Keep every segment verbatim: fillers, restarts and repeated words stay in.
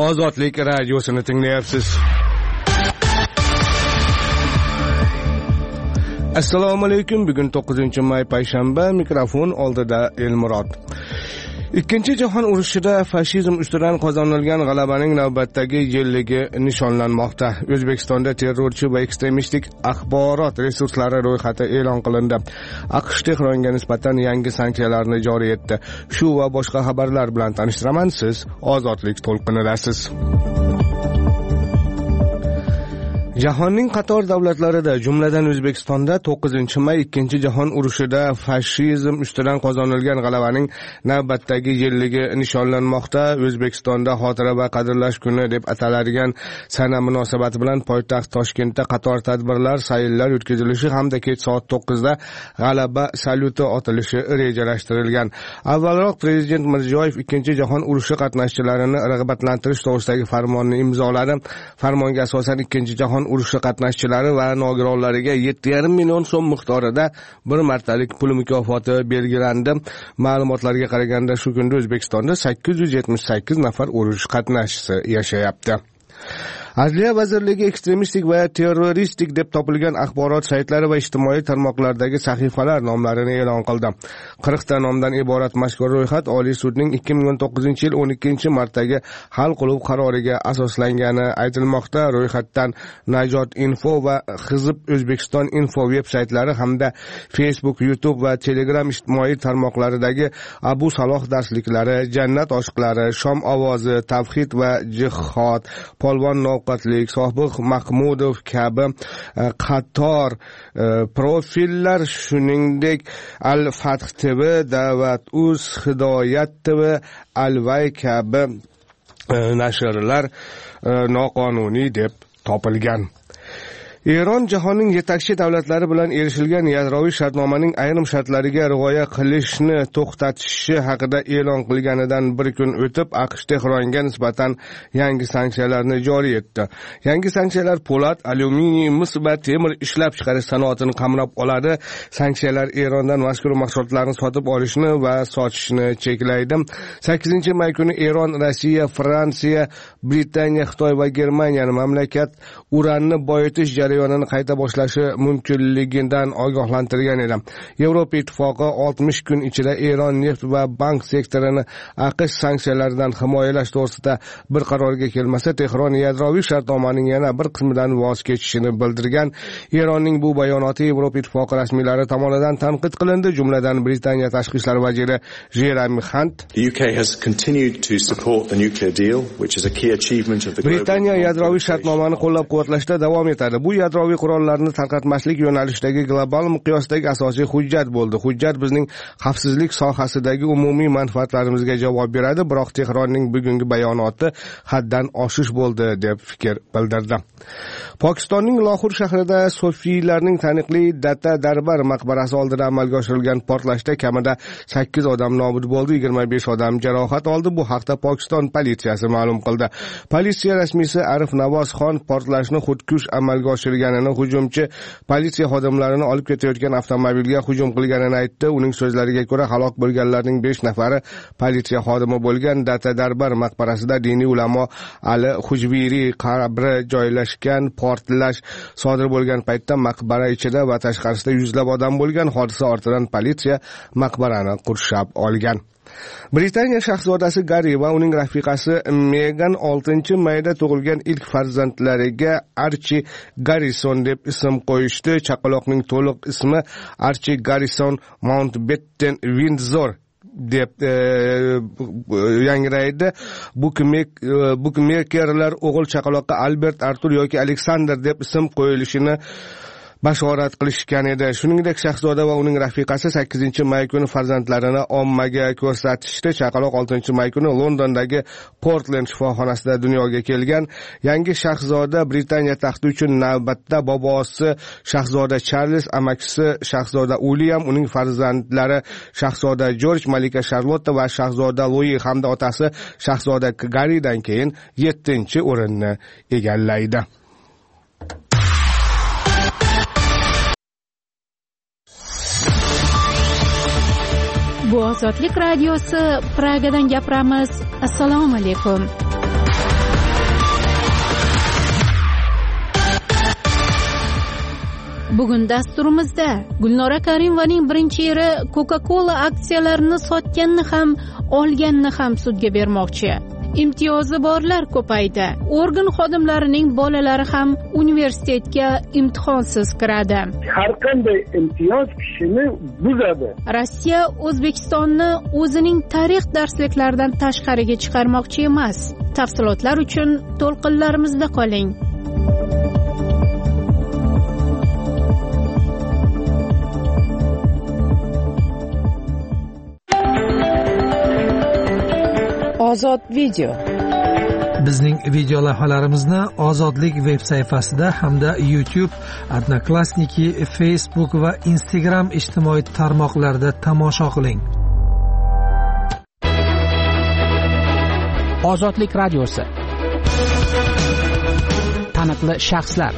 Ozodlik radiosini tinglayapsiz. Assalomu alaykum. Bugun to'qqizinchi may payshanba, mikrofon oldida Elmurod. Ikkinchi jahon urushida fashizm ustidan qozonilgan g'alabaning navbatdagi yilligi nishonlanmoqda. O'zbekistonda terrorchi va ekstremistik axborot resurslari ro'yxati e'lon qilindi. AQSh Tehronga nisbatan yangi sanksiyalarni joriy etdi. Shu va boshqa xabarlar bilan tanishtiraman. Siz Ozodlik to'lqinidasiz. Jahonning qator davlatlarida, jumladan O'zbekistonda to'qqizinchi may ikkinchi jahon urushida fashizm ustidan qozonilgan g'alabaning navbatdagi yilligi nishonlanmoqda. O'zbekistonda xotira va qadrlash kuni deb ataladigan sana munosabati bilan poytaxt Toshkentda qator tadbirlar, sayillar o'tkazilishi hamda kech soat to'qqizda g'alaba salyuti otilishi rejalashtirilgan. Avvalroq Prezident Mirziyoyev ikkinchi jahon urushi qatnashchilarini rag'batlantirish to'g'risidagi farmonni imzoladi. Farmonga asosan ikkinchi jahon urushi qatnashchilari va nogironlariga yetti yarim million so'm miqdorida bir martalik pul mukofoti belgilandi. Ma'lumotlarga qaraganda shu kunda O'zbekistonda sakkiz yuz yetmish sakkiz nafar urush qatnashchisi yashayapti. Adliya vazirligi ekstremistik va terroristik deb topilgan axborot saytlari va ijtimoiy tarmoqlardagi sahifalar nomlarini e'lon qildi. qirq ta nomdan iborat mazkur ro'yxat Oliy sudning ikki ming o'n to'qqizinchi yil o'n ikkinchi martdagi hal qilib qaroriga asoslangani aytilmoqda. Ro'yxatdan Najot Info va Xizb O'zbekiston Info veb saytlari hamda Facebook, YouTube va Telegram ijtimoiy tarmoqlaridagi Abu Saloh darsliklari, Jannat oshiqlari, Shom ovozi, Tavhid va jihod, Polvon Ovqatlik, Sobiq Mahmudov kabi qator profillar, shuningdek Al-Fath T V, Da'vat Uz, Hidoyat T V, Al-Vay kabi nashrlar noqonuniy deb topilgan. Eron jahonning yetakchi davlatlari bilan erishilgan yadroviy shartnomaning ayrim shartlariga rioya qilishni to'xtatishi haqida e'lon qilganidan bir kun o'tib AQSh Tehronga nisbatan yangi sanksiyalarni joriy etdi. Yangi sanksiyalar po'lat, alyuminiy, mis va temir ishlab chiqarish sanoatini qamrab oladi. Sanksiyalar Erondan mazkur mahsulotlarni sotib olishni va sotishni cheklaydi. sakkizinchi may kuni Eron, Rossiya, Fransiya, Britaniya, Xitoy va Germaniyani mamlakat uranni boyitish jarayonini qayta boshlashi mumkinligidan ogohlantirgan edi. Yevropa Ittifoqi oltmish kun ichida Eron neft va bank sektorini AQSh sanksiyalaridan himoyalash to'g'risida bir qarorga kelmasa, Tehron yadroviy shartnomaning yana bir qismidan voz kechishini bildirgan. Eronning bu bayonoti Yevropa Ittifoqi rasmiylari tomonidan tanqid qilindi, jumladan Britaniya tashqi ishlar vaziri Jeremy Hunt The U K has continued to support the nuclear deal, which is a key achievement of the Britaniya yadroviy shartnomani qo'llab-quvvatlashda davom etadi. Bu yadroviy qurollarni tarqatmaslik yo'nalishidagi global miqyosdagi asosiy hujjat bo'ldi. Hujjat bizning xavfsizlik sohasidagi umumiy manfaatlarimizga javob beradi, biroq Tehronning bugungi bayonoti haddan oshish bo'ldi deb fikr bildirdi. Pokistonning Lohur shahrida sufiylarning taniqli Data Darbar maqbarasi oldida amalga oshirilgan portlashda kamida sakkiz odam nobud bo'ldi, yigirma besh odam jarohat oldi. Bu haqda Pokiston politsiyasi ma'lum qildi. Politsiya rasmiysi Arif Navozxon portlashni xudkush amalga oshirganini, hujumchi politsiya xodimlarini olib ketayotgan avtomobilga hujum qilganini aytdi. Uning so'zlariga ko'ra, halok bo'lganlarning besh nafari politsiya xodimi bo'lgan. Data Darbar maqbarasida diniy ulamo Ali Hujviriy qabri joylashgan. Portlash sodir bo'lgan paytda maqbara ichida va tashqarisida yuzlab odam bo'lgan. Hodisa ortidan politsiya maqbarani qurshab olgan. Britaniya shahzodasi Garri va uning rafiqasi Megan oltinchi mayda tug'ilgan ilk farzandlariga Archie Garrison deb ism qo'yishdi. Chaqaloqning to'liq ismi Archie Garrison Mountbatten Windsor deb e, yangraydi. Bukmekerlar o'g'il chaqaloqqa Albert Artur yoki Alexander deb ism qo'yilishini bashorat qilishgan edi. Shuningdek, shahzoda va uning rafiqasi sakkizinchi may kuni farzandlarini ommaga ko'rsatishdi. Chaqaloq oltinchi may kuni Londondagi Portland shifoxonasida dunyoga kelgan. Yangi shahzoda Britaniya taxti uchun navbatda bobosi shahzoda Charles, amakisi shahzoda William, uning farzandlari shahzoda George, malika Charlotte va shahzoda Louis hamda otasi shahzoda Garridan keyin yettinchi o'rinni egallaydi. Bu Ozodlik radiosi, Pragadan gapiramiz. Assalomu alaykum. Bugun dasturimizda Gulnora Karimovaning birinchi eri Coca-Cola aksiyalarini sotganini ham, olganini ham sudga bermoqchi. Imtiyozi borlar ko'paydi. Organ xodimlarining bolalari ham universitetga imtihonsiz kiradi. Har qanday imtiyoz kishini buzadi. Rossiya O'zbekistonni o'zining tarix darsliklaridan tashqariga chiqarmoqchi emas. Tafsilotlar uchun to'lqinlarimizda qoling. Ozod video. Bizning video lavhalarimizni Ozodlik veb sayfasida hamda YouTube, Odnoklassniki, Facebook va Instagram ijtimoiy tarmoqlarida tomosha qiling. Ozodlik radiosi. Taniqli shaxslar.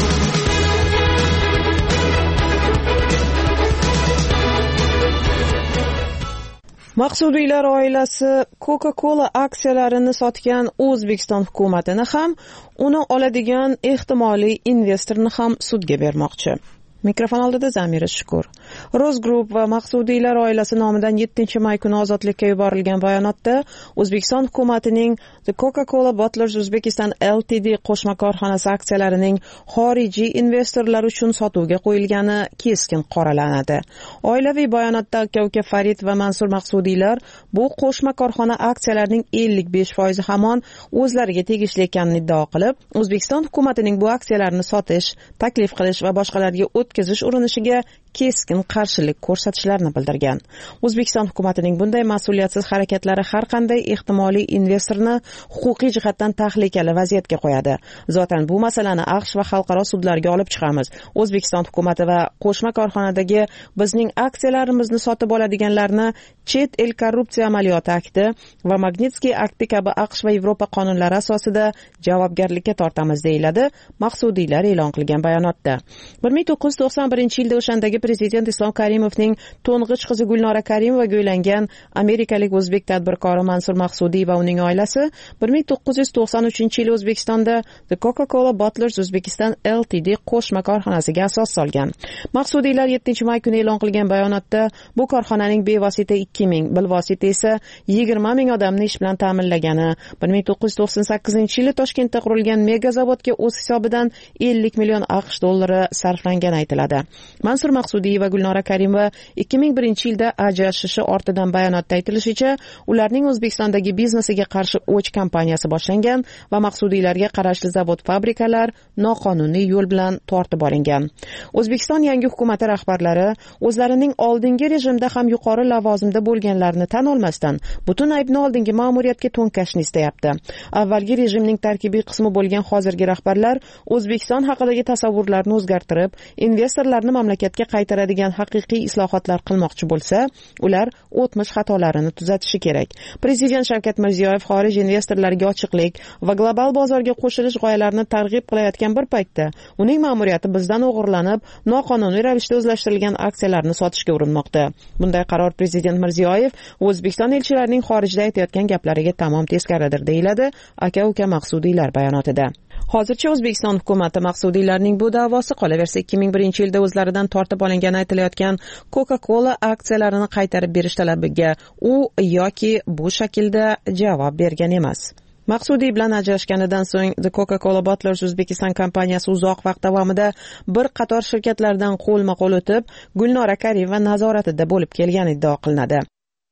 Maqsudiylar oilasi Coca-Cola aksiyalarini sotgan O'zbekiston hukumatini ham, uni oladigan ehtimoliy investorni ham sudga bermoqchi. Mikrofon oldida Zamira Shukur. Roz Group va Maqsudiylar oilasi nomidan yettinchi may kuni ozodlikka yuborilgan bayonotda O'zbekiston hukumatining The Coca-Cola Bottlers Uzbekistan Ltd qo'shma korxonasi aksiyalarining xorijiy investorlar uchun sotuvga qo'yilgani keskin qoralanadi. Oilaviy bayonotda aka-uka Farid va Mansur Maqsudiylar bu qo'shma korxona aksiyalarining ellik besh foizi hamon o'zlariga tegishli ekanini iddao qilib, O'zbekiston hukumatining bu aksiyalarni sotish, taklif qilish va boshqalarga o'tkazish urinishiga keskin qarshilik ko'rsatishlarini bildirgan. O'zbekiston hukumatining bunday mas'uliyatsiz harakatlari har qanday ehtimoliy investorni huquqiy jihatdan tahlikali vaziyatga qo'yadi. Zotan bu masalani AQSh va xalqaro sudlarga olib chiqamiz. O'zbekiston hukumati va qo'shma korxonadagi bizning aksiyalarimizni sotib oladiganlarni Chet el korrupsiya amaliyoti akti va Magnitsky akti kabi AQSh va Yevropa qonunlari asosida javobgarlikka tortamiz, deyiladi Maqsudiylar e'lon qilgan bayonotda. bir ming to'qqiz yuz to'qson birinchi yilda o'shandagi prezident Islom Karimovning to'ng'ich qizi Gulnora Karimovaga uylangan amerikalik o'zbek tadbirkori Mansur Maqsudiy va uning oilasi bir ming to'qqiz yuz to'qson uchinchi yil O'zbekistonda The Coca-Cola Bottlers Uzbekistan Ltd qo'shma korxonasiga asos solgan. Maqsudiylar yettinchi may kuni e'lon qilgan bayonotda bu korxonaning bevosita ikki ming, bilvosita esa yigirma ming odamni ish bilan ta'minlagani, bir ming to'qqiz yuz to'qson sakkizinchi yili Toshkentda qurilgan mega zavodga o'z hisobidan ellik million AQSh dollari sarflangani aytiladi. Mansur Maqsudiy va Gulnora Karimova ikki ming birinchi yilda ajrashishi ortidan bayonotda aytilishicha, ularning O'zbekistondagi biznesiga qarshi o'ch kampaniyasi boshlangan va Maqsudiylarga qarashli zavod-fabrikalar noqonuniy yo'l bilan tortib olingan. O'zbekiston yangi hukumati rahbarlari o'zlarining oldingi rejimda ham yuqori lavozimda bo'lganlarini tan olmasdan butun aybni oldingi ma'muriyatga to'nkashni istayapti. Avvalgi rejimning tarkibiy qismi bo'lgan hozirgi rahbarlar O'zbekiston haqidagi tasavvurlarni o'zgartirib, investorlarni mamlakatga qaytaradigan haqiqiy islohotlar qilmoqchi bo'lsa, ular o'tmish xatolarini tuzatishi kerak. Prezident Shavkat Mirziyoyev xorij investorlariga ochiqlik va global bozorga qo'shilish g'oyalarini targ'ib qilayotgan bir paytda uning ma'muriyati bizdan o'g'irlanib, noqonuniy ravishda o'zlashtirilgan aksiyalarni sotishga urinmoqda. Bunday qaror Prezident Mirziyoyev O'zbekiston elchilarining xorijda aytayotgan gaplariga tamom teskaridir, deyiladi aka-uka Maqsudiylar bayonotida. Hozircha O'zbekiston hukumati Maqsudiylarning bu da'vosi qolaversa ikki ming birinchi yilda o'zlaridan tortib olingani aytilayotgan Coca-Cola aksiyalarini qaytarib berish talabiga u yoki bu shaklda javob bergan emas. Maqsudiy bilan ajrashganidan so'ng The Coca-Cola Bottlers Uzbekistan kompaniyasi uzoq vaqt davomida bir qator shirkatlardan qo'lma-qo'l o'tib, Gulnora Karimova nazoratida bo'lib kelgani iddao qilinadi.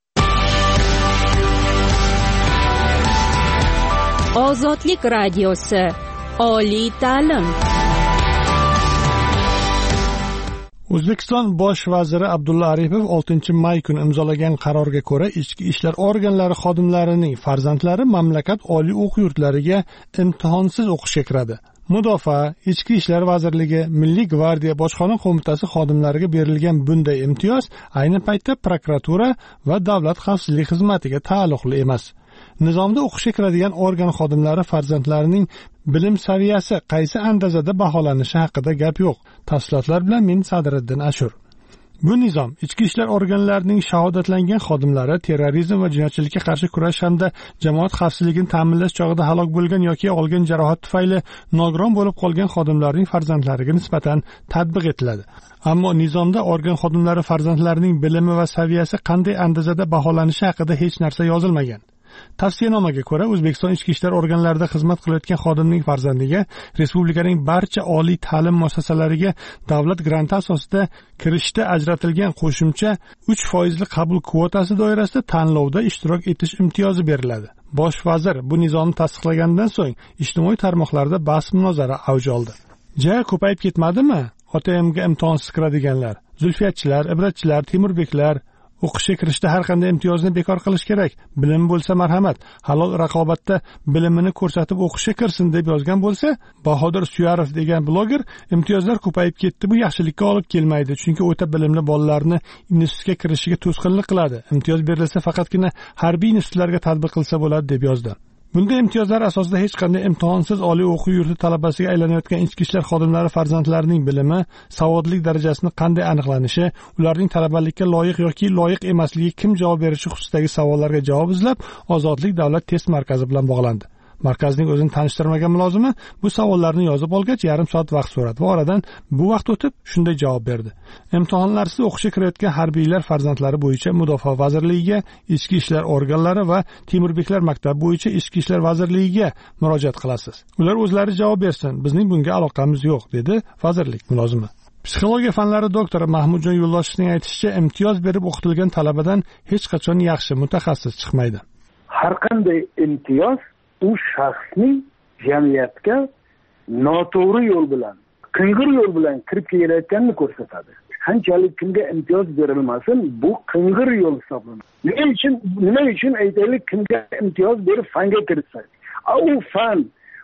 Ozodlik radiosi. Oliy ta'lim. O'zbekiston bosh vaziri Abdulla Aripov oltinchi may kuni imzolagan qarorga ko'ra ichki ishlar organlari xodimlarining farzandlari mamlakat oliy o'quv yurtlariga imtihonsiz o'qishga kiradi. Mudofaa, Ichki ishlar vazirligi, Milliy gvardiya bojxona qo'mitasi xodimlariga berilgan bunday imtiyoz ayni paytda prokuratura va davlat xavfsizlik xizmatiga taalluqli emas. Nizomda o'qishga kiradigan organ xodimlari farzandlarining bilim saviyasi qaysi andazada baholanishi haqida gap yo'q. Tafsilotlar bilan men Sadriddin Ashur. Bu nizom ichki ishlar organlarining shahodatlangan xodimlari terrorizm va jinoyatchilikka qarshi kurash hamda jamoat xavfsizligini ta'minlash chog'ida halok bo'lgan yoki olgan jarohat tufayli nogiron bo'lib qolgan xodimlarning farzandlariga nisbatan tatbiq etiladi. Ammo nizomda organ xodimlari farzandlarining bilimi va saviyasi qanday andazada baholanishi haqida hech narsa yozilmagan. Tavsiyanomaga ko'ra, O'zbekiston ichki ishlar organlarida xizmat qilayotgan xodimning farzandiga respublikaning barcha oliy ta'lim muassasalariga davlat granti asosida kirishda ajratilgan qo'shimcha uch foizli qabul kvotasi doirasida tanlovda ishtirok etish imtiyozi beriladi. Bosh vazir bu nizomni tasdiqlagandan so'ng ijtimoiy tarmoqlarda bahs-munozara avj oldi. Ja, ko'payib ketmadimi? O T M'ga imtihonsiz kiradiganlar, zulfiyatchilar, ibratchilar, temurbeklar o'qishga kirishda har qanday imtiyozni bekor qilish kerak. Bilim bo'lsa marhamat, halol raqobatda bilimini ko'rsatib o'qishga kirsin deb yozgan bo'lsa, Bahodir Suyarov degan bloger imtiyozlar ko'payib ketdi, bu yaxshilikka olib kelmaydi, chunki o'ta bilimli bolalarni institutga kirishiga to'sqinlik qiladi. Imtiyoz berilsa faqatgina harbiy institutlarga tatbiq qilsa bo'ladi deb yozdi. Bunday imtiyozlar asosida hech qanday imtihonsiz oliy o'quv yurti talabasiga aylanayotgan ichki ishlar xodimlari farzandlarining bilimi, savodlik darajasini qanday aniqlanishi, ularning talabalikka loyiq yoki loyiq emasligi kim javob berishi xususidagi savollarga javob izlab, Ozodlik davlat test markazi bilan bog'landi. Markazning o'zini tanishtirmagan mulozimi bu savollarni yozib olgach, yarim soat vaqt so'radi va oradan bu vaqt o'tib shunday javob berdi. Imtihonlarsiz o'qishga kirayotgan harbiylar farzandlari bo'yicha Mudofaa vazirligiga, Ichki ishlar organlari va Temurbeklar maktabi bo'yicha Ichki ishlar vazirligiga murojaat qilasiz. Ular o'zlari javob bersin, bizning bunga aloqamiz yo'q, dedi vazirlik mulozimi. Psixologiya fanlari doktori Mahmudjon Yo'ldoshevning aytishicha, imtiyoz berib o'qitilgan talabadan hech qachon yaxshi mutaxassis chiqmaydi. Har qanday imtiyoz u shaxsning jamiyatga noto'g'ri yo'l bilan, qing'ir yo'l bilan kirib kelayotganini ko'rsatadi. Qanchalik kimga imtiyoz berilmasin, bu qing'ir yo'l hisoblanadi. Nima uchun nima uchun aytaylik, kimga imtiyoz berib fanga kiritsak, u fan,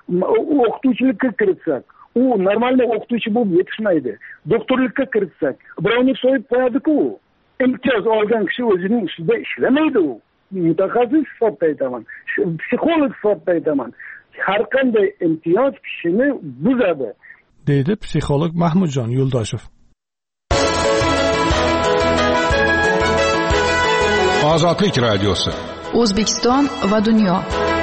u o'qituvchilikka kiritsak, u normalniy o'qituvchi bo'lib yetishmaydi. Doktorlikka kiritsak, birovni so'yib qo'yadi-ku. Imtiyoz olgan kishi o'zining ustida ishlamaydi u. Mutaxassis sifatida aytaman, psixolog sifatida aytaman. Har qanday imtiyoz kishini buzadi, deydi psixolog Mahmudjon Yo'ldoshev. Ozodlik radiosi. O'zbekiston va dunyo.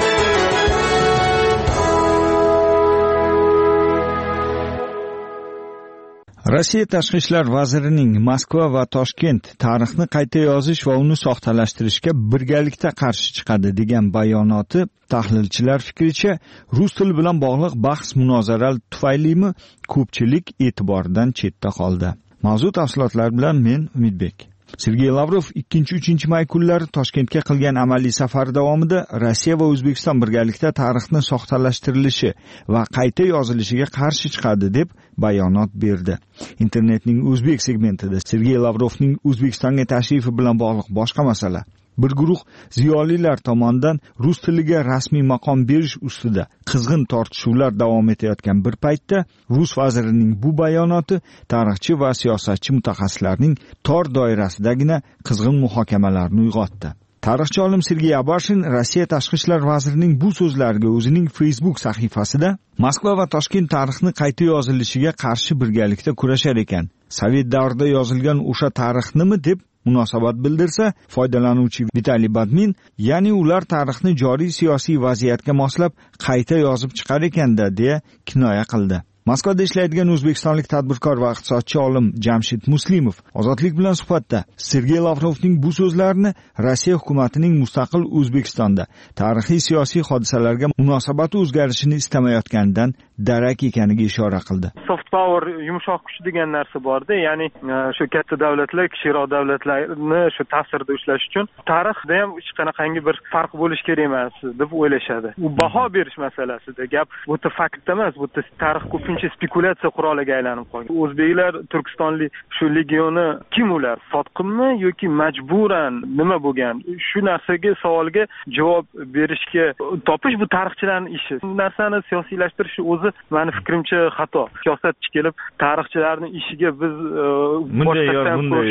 Rossiya tashqi ishlar vazirining Moskva va Toshkent tarixni qayta yozish va uni soxtalashtirishga birgalikda qarshi chiqadi degan bayonoti tahlilchilar fikricha rus tili bilan bog'liq bahs-munozaralar tufaylimi ko'pchilik e'tiboridan chetda qoldi. Mavzu tafsilotlari bilan men Umidbek. Sergey Lavrov ikkinchi uchinchi may kunlari Toshkentga qilgan amaliy safari davomida Rossiya va O'zbekiston birgalikda tarixni soxtalashtirilishi va qayta yozilishiga qarshi chiqadi deb bayonot berdi. Internetning o'zbek segmentida Sergey Lavrovning O'zbekistonga tashrifi bilan bog'liq boshqa masala. Bir guruh ziyolilar tomonidan rus tiliga rasmiy maqom berish ustida qizg'in tortishuvlar davom etayotgan bir paytda rus vazirining bu bayonoti tarixchi va siyosatchi mutaxassislarning tor doirasidagina qizg'in muhokamalarni uyg'otdi. Tarixchi olim Sergey Abashin Rossiya tashqi ishlar vazirining bu so'zlariga o'zining Facebook sahifasida Moskva va Toshkent tarixni qayta yozilishiga qarshi birgalikda kurashar ekan. Sovet davrida yozilgan o'sha tarixnimi deb munosabat bildirsa, foydalanuvchi Vitaliy Badmin, ya'ni ular tarixni joriy siyosiy vaziyatga moslab qayta yozib chiqar ekanda deya kinoya qildi. Moskvada ishlaydigan o'zbekistonlik tadbirkor va iqtisodchi olim Jamshid Muslimov Ozodlik bilan suhbatda Sergey Lavrovning bu so'zlarini Rossiya hukumatining mustaqil O'zbekistonda tarixiy siyosiy hodisalarga munosabati o'zgarishini istamayotganidan darak ekaniga ishora qildi. Soft power, yumshoq kuch degan narsa bor-da, ya'ni shu katta davlatlar kichikroq davlatlarni shu ta'sirda ushlash uchun tarixda ham hech qanaqangi bir farq bo'lish kerak emas deb o'ylashadi. U baho berish masalasida gap bu faktda emas, bu tarix ko'pincha spekulatsiya quroliga aylanib qolgan. O'zbeklar Turkistonlik shu legioni kim ular? Sotqinmi yoki majburan nima bo'lgan? Shu narsaga savolga javob berishga topish bu tarixchilarning ishi. Bu narsani siyosiylashtirish o'zi meni fikrimcha xato. Siyosatchi kelib tarixchilarning ishiga biz bunday yoz,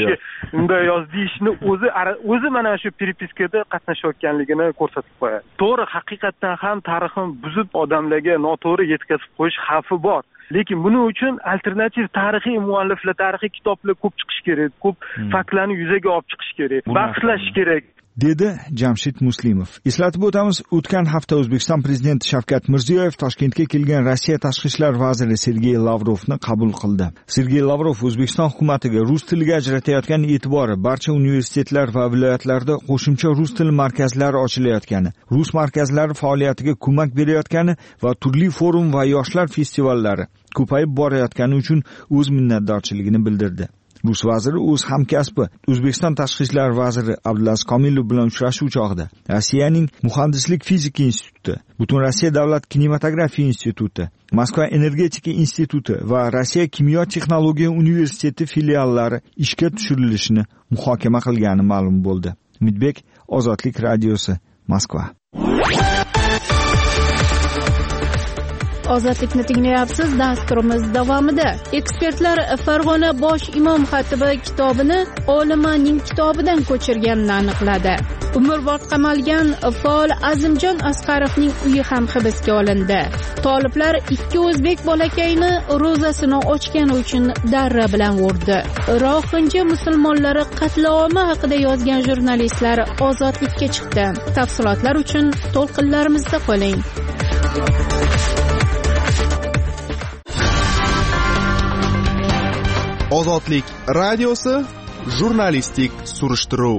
bunday yoz deyishni o'zi o'zi mana shu peripiskada qatnashayotganligini ko'rsatib qo'yadi. To'g'ri, haqiqatan ham tarixni buzib odamlarga noto'g'ri yetkazib qo'yish xavfi bor. lekin buning uchun alternativ tarixiy mualliflar, tarixiy kitoblar ko'p chiqish kerak, ko'p hmm. faktlarni yuzaga olib chiqish kerak, bahslash kerak dedi Jamshid Muslimov. Eslatib o'tamiz, o'tgan hafta O'zbekiston prezidenti Shavkat Mirziyoyev Toshkentga kelgan Rossiya tashqi ishlar vaziri Sergey Lavrovni qabul qildi. Sergey Lavrov O'zbekiston hukumatiga rus tiliga ajratayotgan e'tibori, barcha universitetlar va viloyatlarda qo'shimcha rus tili markazlari ochilayotgani, rus markazlari faoliyatiga ko'mak berayotgani va turli forum va yoshlar festivallari ko'payib borayotgani uchun o'z minnatdorchiligini bildirdi. Rus vaziri o'z hamkasbi O'zbekiston tashqi ishlar vaziri Abdulaziz Komilov bilan uchrashuv chog'ida Rossiyaning Muhandislik fizika instituti, Butun Rossiya davlat kinematografiya instituti, Moskva energetika instituti va Rossiya kimyo texnologiya universiteti filiallari ishga tushirilishini muhokama qilgani ma'lum bo'ldi. Umidbek, Ozodlik radiosi, Moskva. Ozodlikni tinglayapsiz. Dasturimiz davomida ekspertlar Farg'ona bosh imom xatibi kitobini Olimaning kitobidan ko'chirganini aniqladi. Umrbod qamalgan faol Azimjon Asqarovning uyi ham hibsga olindi. Toliblar ikki o'zbek bolakayni ro'zasini ochgani uchun darra bilan urdi. Rohinja musulmonlari qatlomi haqida yozgan jurnalistlar ozodlikka chiqdi. Tafsilotlar uchun to'lqinlarimizda qoling. Ozodlik radiosi jurnalistik surishtiruv.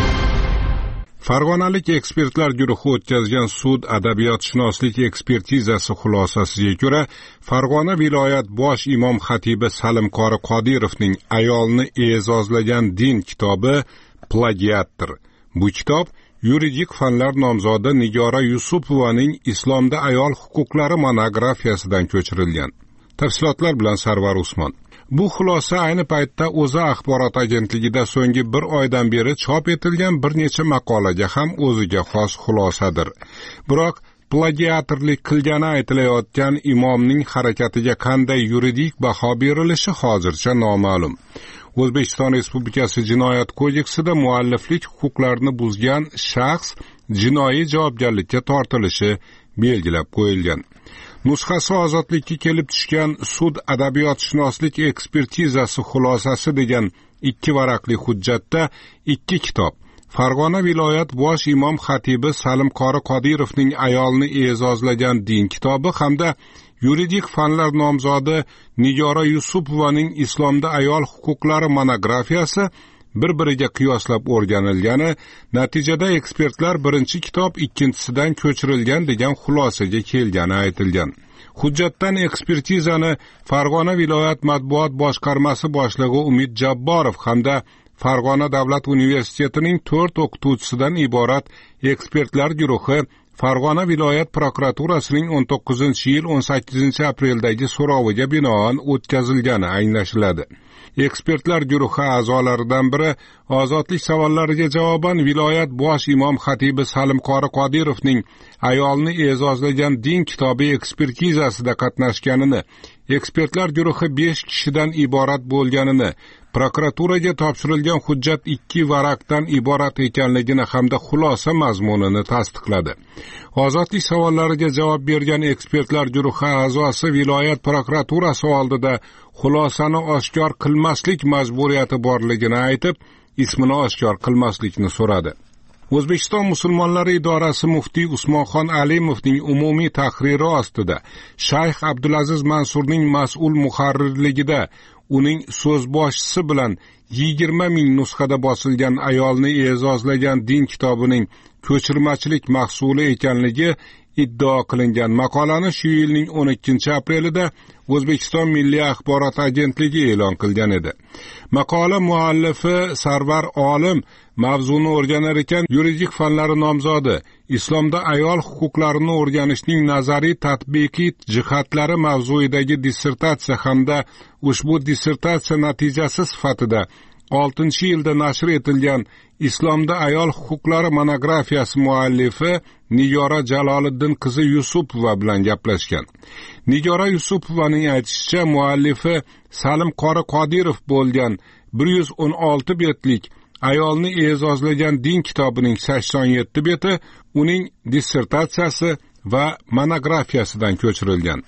Farg'onalik ekspertlar guruhi o'tkazgan sud adabiyotshunoslik ekspertizasi xulosasiga ko'ra, Farg'ona viloyat bosh imom xatibi Salim Qori Qodirovning ayolni e'zozlagan din kitobi plagiatdir. Bu kitob yuridik fanlar nomzodi Nigora Yusupovaning Islomda ayol huquqlari monografiyasidan ko'chirilgan. Tafsilotlar bilan Sarvar Usmon. Bu xulosa ayni paytda O'zA axborot agentligida so'nggi bir oydan beri chop etilgan bir necha maqolaga ham o'ziga xos xulosadir. Biroq plagiatorlik qilgani aytilayotgan imomning harakatiga qanday yuridik baho berilishi hozircha noma'lum. O'zbekiston Respublikasi Jinoyat kodeksida mualliflik huquqlarini buzgan shaxs jinoiy javobgarlikka tortilishi belgilab qo'yilgan. Nusxasi ozodlikka kelib tushgan sud adabiyotshunoslik ekspertizasi xulosasi degan ikki varaqli hujjatda ikki kitob, Farg'ona viloyat bosh imom xatibi Salim Qori Qodirovning ayolni e'zozlagan din kitobi hamda yuridik fanlar nomzodi Nigora Yusupovaning Islomda ayol huquqlari monografiyasi bir-biriga qiyoslab o'rganilgani, natijada ekspertlar birinchi kitob ikkinchisidan ko'chirilgan degan xulosaga kelgani aytilgan. Hujjatdan ekspertizani Farg'ona viloyat matbuot boshqarmasi boshlig'i Umid Jabborov hamda Farg'ona davlat universitetining to'rt o'qituvchisidan iborat ekspertlar guruhi Farg'ona viloyat prokuraturasining o'n to'qqizinchi yil o'n sakkizinchi apreldagi so'roviga binoan o'tkazilgani anglashiladi. Ekspertlar guruhi a'zolaridan biri ozodlik savollariga javoban viloyat bosh imom xatibi Salim Qori Qodirovning ayolni e'zozlagan din kitobi ekspertizasida qatnashganini, ekspertlar guruhi besh kishidan iborat bo'lganini, prokuraturaga topshirilgan hujjat ikki varaqdan iborat ekanligini hamda xulosa mazmunini tasdiqladi. Ozodlik savollariga javob bergan ekspertlar guruhi a'zosi viloyat prokuraturasi oldida xulosani oshkor qilmaslik majburiyati borligini aytib, ismini oshkor qilmaslikni so'radi. O'zbekiston musulmonlari idorasi muftiy Usmonxon Alimovning umumiy tahriri ostida Shayx Abdulaziz Mansurning mas'ul muharrirligida uning so'zboshchisi bilan yigirma ming nusxada bosilgan ayolni e'zozlagan din kitobining ko'chirmachilik mahsuli ekanligi iddao qilingan maqolani shu yilning o'n ikkinchi aprelida O'zbekiston Milliy axborot agentligi e'lon qilgan edi. Maqola muallifi Sarvar Olim mavzuni o'rganar ekan, yuridik fanlari nomzodi Islomda ayol huquqlarini o'rganishning nazariy tatbiqiy jihatlari mavzuidagi dissertatsiya hamda ushbu dissertatsiya natijasi sifatida oltinchi yilda nashr etilgan Islomda ayol huquqlari monografiyasi muallifi Nigora Jaloliddin qizi Yusupova bilan gaplashgan. Nigora Yusupovaning aytishicha, muallifi Salim Qori Qodirov bo'lgan bir yuz o'n olti betlik ayolni e'zozlagan din kitobining sakson yetti beti uning dissertatsiyasi va monografiyasidan ko'chirilgan.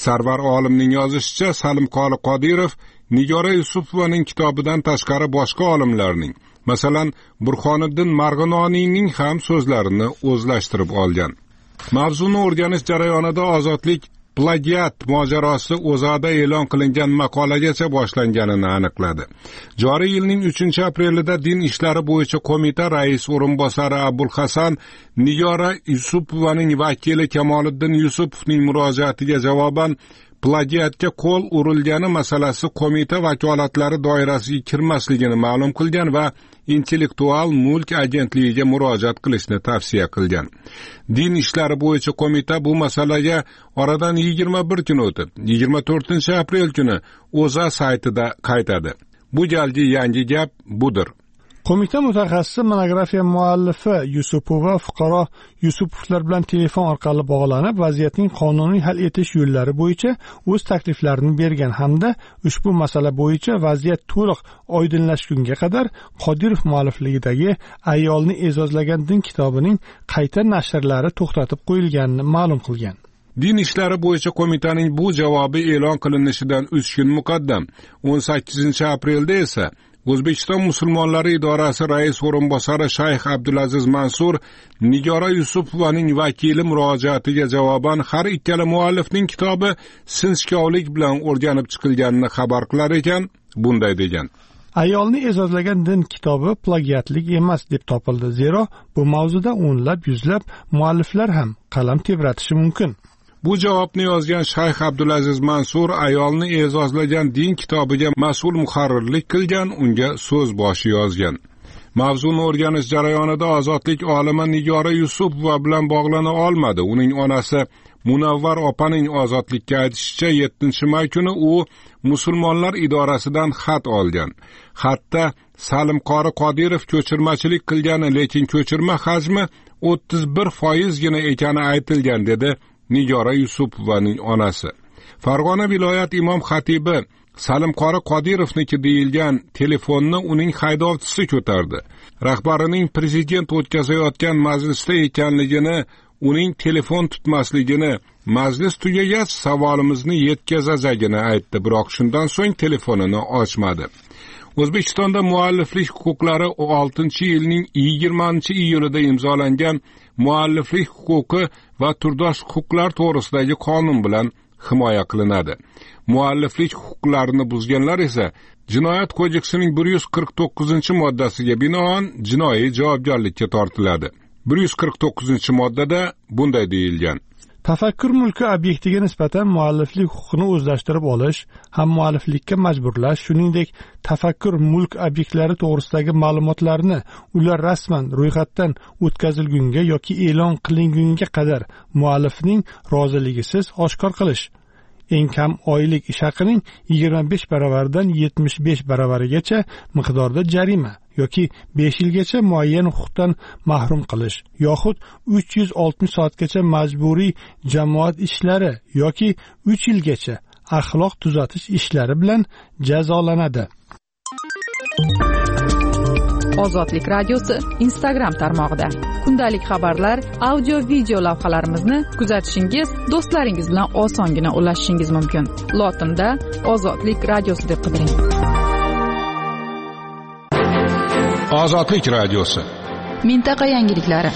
Sarvar olimning yozishicha, Salimqori Qodirov Nigora Yusupovaning kitobidan tashqari boshqa olimlarning, masalan, Burxoniddin Marg'inoniyning ham so'zlarini o'zlashtirib olgan. Mavzuni o'rganish jarayonida ozodlik plagiat mojarosi o'zada e'lon qilingan maqolagacha boshlanganini aniqladi. Joriy yilning uchinchi aprelida Din ishlari bo'yicha qo'mita rais o'rinbosari Abul Hasan Nigora Yusupovaning vakili Kamoliddin Yusupovning murojaatiga javoban plagiatga qo'l urilgani masalasi qo'mita vakolatlari doirasiga kirmasligini ma'lum qilgan va intellektual mulk agentligiga murojaat qilishni tavsiya qilgan. Din ishlari bo'yicha qo'mita bu masalaga oradan yigirma bir kun o'tib, yigirma to'rtinchi aprel kuni O'zA saytida qaytadi. Bu galgi yangi gap budir. Qo'mita mutaxassisi monografiya muallifi Yusupova fuqaro Yusupovlar bilan telefon orqali bog'lanib, vaziyatning qonuniy hal etish yo'llari bo'yicha o'z takliflarini bergan hamda ushbu masala bo'yicha vaziyat to'liq oydinlashgunga qadar Qodirov muallifligidagi ayolni e'zozlagan din kitobining qayta nashrlari to'xtatib qo'yilganini ma'lum qilgan. Din ishlari bo'yicha qo'mitaning bu javobi e'lon qilinishidan uch kun muqaddam o'n sakkizinchi aprelda esa O'zbekiston musulmonlari idorasi rais o'rinbosari Shayx Abdulaziz Mansur Nigora Yusupovaning vakili murojaatiga javoban har ikkala muallifning kitobi sinchkovlik bilan o'rganib chiqilganini xabar qilar ekan, bunday degan: Ayolni e'zozlagan din kitobi plagiatlik emas deb topildi, zero bu mavzuda o'nlab, yuzlab mualliflar ham qalam tebratishi mumkin. Bu javobni yozgan Shayx Abdulaziz Mansur ayolni e'zozlagan din kitobiga mas'ul muharrirlik qilgan, unga so'z boshi yozgan. Mavzuni o'rganish jarayonida ozodlik olimi Nigora Yusupova bilan bog'lana olmadi. Uning onasi Munavvar opaning ozodlikka aytishicha, yettinchi may kuni u musulmonlar idorasidan xat olgan. Xatda Salimqori Qodirov ko'chirmachilik qilgani, lekin ko'chirma hajmi o'ttiz bir foiz gina ekani aytilgan, dedi Nigora Yusupovaning onasi. Farg'ona viloyat imom xatibi Salimqori Qodirovniki deyilgan telefonni uning haydovchisi ko'tardi. Rahbarining prezident o'tkazayotgan majlisda ekanligini, uning telefon tutmasligini, majlis tugagach savolimizni yetkazajagini aytdi, biroq shundan so'ng telefonini ochmadi. O'zbekistonda mualliflik huquqlari oltinchi yilning yigirmanchi iyulida imzolangan mualliflik huquqi va turdosh huquqlar to'g'risidagi qonun bilan himoya qilinadi. Mualliflik huquqlarini buzganlar esa Jinoyat kodeksining bir yuz qirq to'qqizinchi moddasiga binoan jinoiy javobgarlikka tortiladi. bir yuz qirq to'qqizinchi moddada bunday deyilgan: Tafakkur mulki obyektiga nisbatan mualliflik huquqini o'zlashtirib olish, ham mualliflikka majburlash, shuningdek tafakkur mulk obyektlari to'g'risidagi ma'lumotlarni ular rasman ro'yxatdan o'tkazilgunga yoki e'lon qilingunga qadar muallifning roziligisiz oshkor qilish. Eng kam oylik ish haqining yigirma besh baravaridan yetmish besh baravarigacha miqdorda jarima yoki besh yilgacha muayyan huquqdan mahrum qilish yoxud uch yuz oltmish soatgacha majburiy jamoat ishlari yoki uch yilgacha axloq tuzatish ishlari bilan jazolanadi. Ozodlik radiosi Instagram tarmog'ida kundalik xabarlar, audio video lavhalarimizni kuzatishingiz, do'stlaringiz bilan osongina ulashishingiz mumkin. Lotinda Ozodlik radiosi deb qidiring. Ozodlik radiosi. Mintaqa yangiliklari.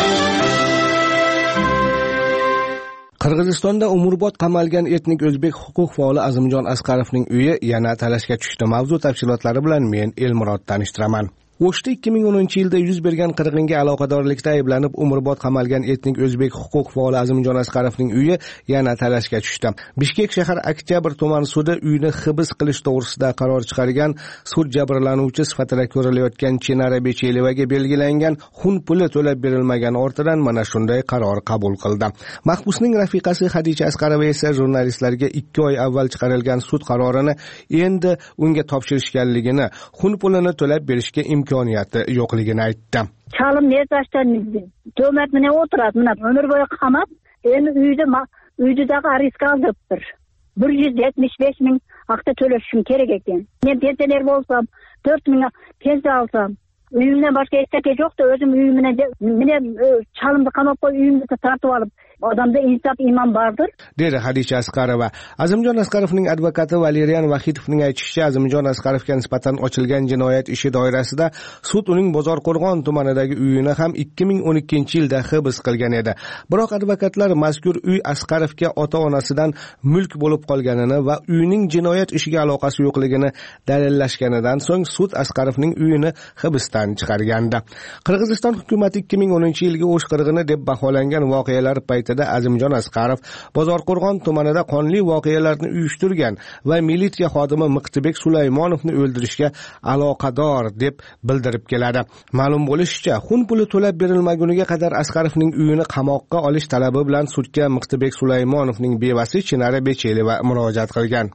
Qirg'izistonda umrbod qamalgan etnik o'zbek huquq faoli Azimjon Asqarovning uyi yana talashga tushdi. Mavzu tafsilotlari bilan men Elmurod tanishtiraman. O'shda ikki ming o'ninchi yilda yuz bergan qirg'inga aloqadorlikda ayblanib umrbod qamalgan etnik o'zbek huquq faoli Azimjon Asqarovning uyi yana talashga tushdi. Bishkek shahar Oktyabr tuman sudi uyni hibs qilish to'g'risida qaror chiqargan. Sud jabrlanuvchi sifatida ko'rilayotgan Chinara Bechelevaga belgilangan xun puli to'lab berilmagani ortidan mana shunday qaror qabul qildi. Mahbusning rafiqasi Xadicha Asqarova esa jurnalistlarga ikki oy avval chiqarilgan sud qarorini endi unga topshirishganligini, xun pulini to'lab berishga imkoniyati yo'qligini aytdi. Chalim nechtashdan to'mat bilan o'tiradi, mana umr bo'yi qamab, endi uyda uydagi ariska olibdir. bir yuz yetmish besh ming haqda to'lashim kerak ekan. Men pensioner bo'lsam, to'rt ming pensiya olsam, uyimdan boshqa hech narsa yo'qdi. O'zim uyimni meni chalimni qamab qo'yib uyimni tortib olib, odamda insof iymon bordir, dedi Hadicha Asqarova. Azimjon Asqarovning advokati Valerian Vahidovning aytishicha, Azimjon Asqarovga nisbatan ochilgan jinoyat ishi doirasida sud uning Bozorqo'rg'on tumanidagi uyini ham ikki ming o'n ikkinchi yilda hibs qilgan edi. Biroq advokatlar mazkur uy Asqarovga ota-onasidan mulk bo'lib qolganini va uyning jinoyat ishiga aloqasi yo'qligini dalillashganidan so'ng sud Asqarovning uyini hibsdan chiqargandi. Qirg'iziston hukumatı ikki ming o'ninchi yilgi o'sh qirg'ini deb baholangan voqealar paytida Azimjon Asqarov Bozorqo'rg'on tumanida qonli voqealarni uyushtirgan va militsiya xodimi Miqtibek Sulaymonovni o'ldirishga aloqador deb bildirib keladi. Ma'lum bo'lishicha, xun puli to'lab berilmaguniga qadar Asqarovning uyini qamoqqa olish talabi bilan sudga Miqtibek Sulaymonovning bevasi Chinara Bechelova murojaat qilgan.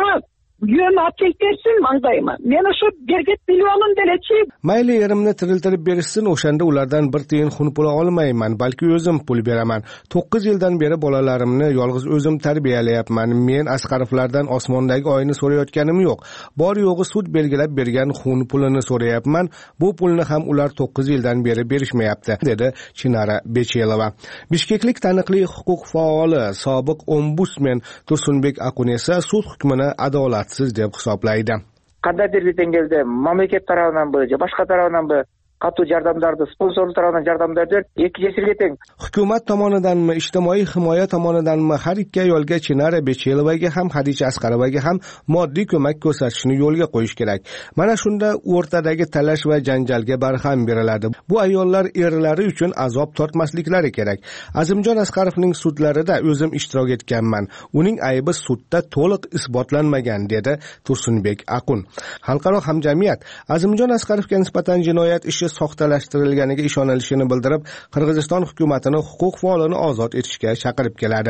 Yön ataytesin mangdayman. Meni shu berget milyonun delechi. Mayli erimni tiriltirib berishsin, o'shanda ulardan bir tiyin xun pul olmayman, balki o'zim pul beraman. to'qqiz yildan beri bolalarimni yolg'iz o'zim tarbiyalayapman. Men Asqarovlardan osmondagi oyni so'rayotganim yo'q. Bor yo'g'i sud belgilab bergan xun pulini so'rayapman. Bu pulni ham ular to'qqiz yildan beri berishmayapti, dedi Chinara Bechelova. Bishkeklik taniqli huquq faoli, sobiq ombudsman Tursunbek Akun esa sud hukmini adolat siz deb hisoblaydi. Qandaydir bir dengelde mamlaket tarafından bu, boshqa tarafından bu qattiq yordamlarni sponsor tomonidan yordamlardir ikki jesirga teng. Hukumat tomonidanmi, ijtimoiy himoya tomonidanmi har ikki ayolga Chinara Bechelovaga ham Hadicha Asqarovaga ham moddiy ko'mak ko'rsatishni yo'lga qo'yish kerak. Mana shunda o'rtadagi talash va janjalga barham beriladi. Bu ayollar erlari uchun azob tortmasliklari kerak. Azimjon Asqarovning sudlarida o'zim ishtirok etganman. Uning aybi sudda to'liq isbotlanmagan, dedi Tursunbek Akun. Xalqaro hamjamiyat Azimjon Asqarovga nisbatan jinoyat ishi soxtalashtirilganiga ishonilishini bildirib, Qirg'iziston hukumatini huquq faolini ozod etishga chaqirib keladi.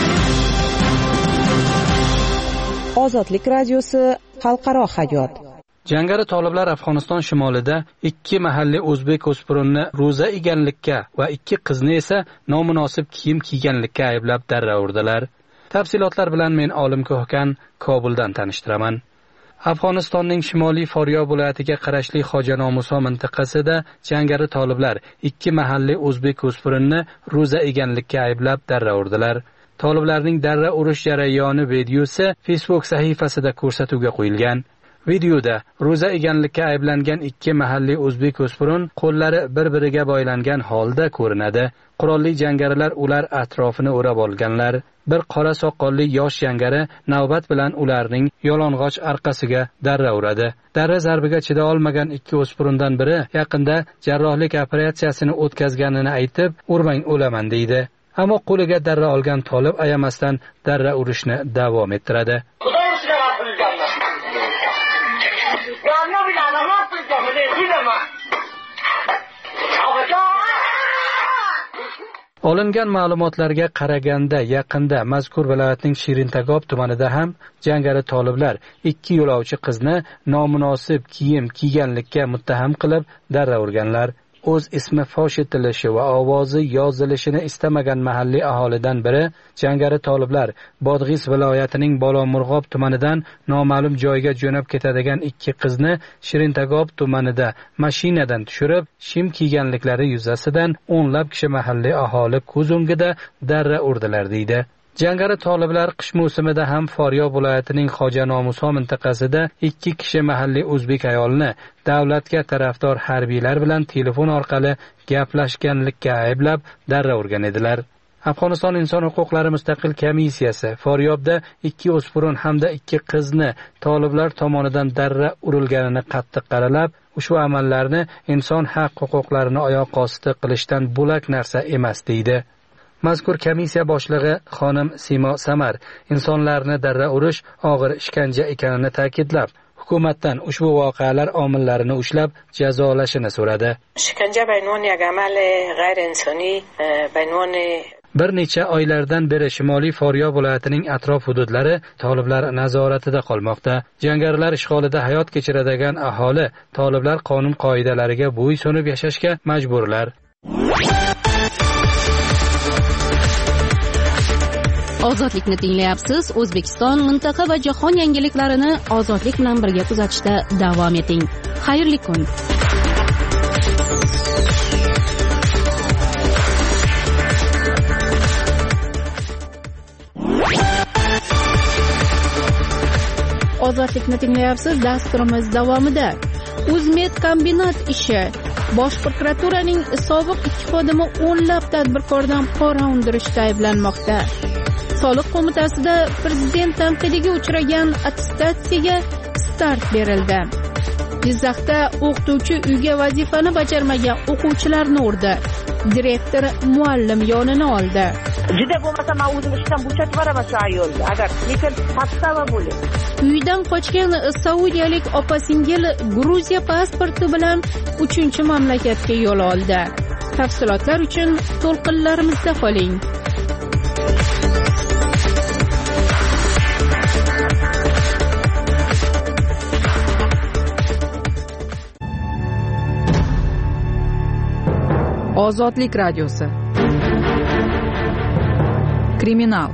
Ozodlik radiosi xalqaro hayot. Jangari toliblar Afg'oniston shimolida ikki mahalliy o'zbek o'spirinni ro'za eganlikka va ikki qizni esa nomunosib kiyim kiyganlikka ayblab darra urdilar. Tafsilotlar bilan men Olim Ko'hkan Kobuldan tanishtiraman. Afg'onistonning shimoliy Foryo viloyatiga qarashli Xo'janomuso mintaqasida jangari toliblar ikki mahalliy o'zbek o'spirinni ro'za eganlikka ayblab darra urdilar. Toliblarning darra urish jarayoni videosi Facebook sahifasida ko'rsatuvga qo'yilgan. Videoda ro'za eganlikka ayblangan ikki mahalliy o'zbek o'spirin qo'llari bir-biriga boylangan holda ko'rinadi. Qurolli jangarilar ular atrofini o'rab olganlar. Bir qora soqolli yosh jangari navbat bilan ularning yolong'och orqasiga darra uradi. Darra zarbiga chida olmagan ikki o'spirindan biri yaqinda jarrohlik operatsiyasini o'tkazganini aytib, "Urmang, o'laman" deydi. Ammo qo'liga darra olgan tolib ayamasdan darra urishni davom ettiradi. Olingan ma'lumotlarga qaraganda yaqinda mazkur viloyatning Shirintagob tumanida ham jangari toliblar ikki yo'lovchi qizni nomunosib kiyim kiyganlikka muttaham qilib darra urganlar. O'z ismi fosh etilishi va ovozi yozilishini istamagan mahalliy aholidan biri jangari toliblar Bodg'is viloyatining Bolomurg'ob tumanidan noma'lum joyga jo'nab ketadigan ikki qizni Shirintagob tumanida mashinadan tushirib, shim kiyganliklari yuzasidan o'nlab kishi mahalliy aholi ko'z o'ngida darra urdilar deydi. Jangari toliblar qish mavsumida ham Foryo viloyatining Xo'janomuso mintaqasida ikki kishi mahalliy o'zbek ayolni davlatga tarafdor harbiylar bilan telefon orqali gaplashganlikka ayblab darra urgan edilar. Afg'oniston inson huquqlari mustaqil komissiyasi Foryobda ikki o'spirin hamda ikki qizni toliblar tomonidan darra urilganini qattiq qaralab, ushbu amallarni inson haq huquqlarini oyoq osti qilishdan bo'lak narsa emas deydi. Mazkur komissiya boshlig'i xonim Simo Samar insonlarni darra urish og'ir ishkanja ekanini ta'kidlab, hukumatdan ushbu voqealar omillarini ushlab jazolashini so'radi. Ishkanja baynun یک عمل غیر انسانی baynun Bir necha oylardan beri Shimoliy Foryo viloyatining atrof hududlari toliblar nazoratida qolmoqda. Jangarilar ishg'olida hayot kechiradigan aholi toliblar qonun qoidalariga bo'ysunib yashashga majburlar. Ozodlikni tinglayapsiz. O'zbekiston, mintaqa va jahon yangiliklarini ozodlik bilan birga kuzatishda davom eting. Xayrli kun. Ozodlikni tinglayapsiz. Dasturimiz davomida O'zmed kombinat ishi. Bosh prokuraturaning sobiq ikki xodimi o'nlab tadbirkordan pora undirishda ayblanmoqda. Soliq qo'mitasida prezident tanqidiga uchragan attestatsiyaga start berildi. Jizzaxda o'qituvchi uyga vazifani bajarmagan o'quvchilarni urdi. Direktor muallim yonini oldi. Juda bo'lmasa men o'zim ishdan bo'shatib beraman shu ayolni. Agar lekin podstava bo'ling. Uydan qochgan saudiyalik opa-singil Gruziya pasporti bilan uchinchi mamlakatga yo'l oldi. Tafsilotlar uchun to'lqinlarimizda qoling. Ozodlik radiosi. Kriminal.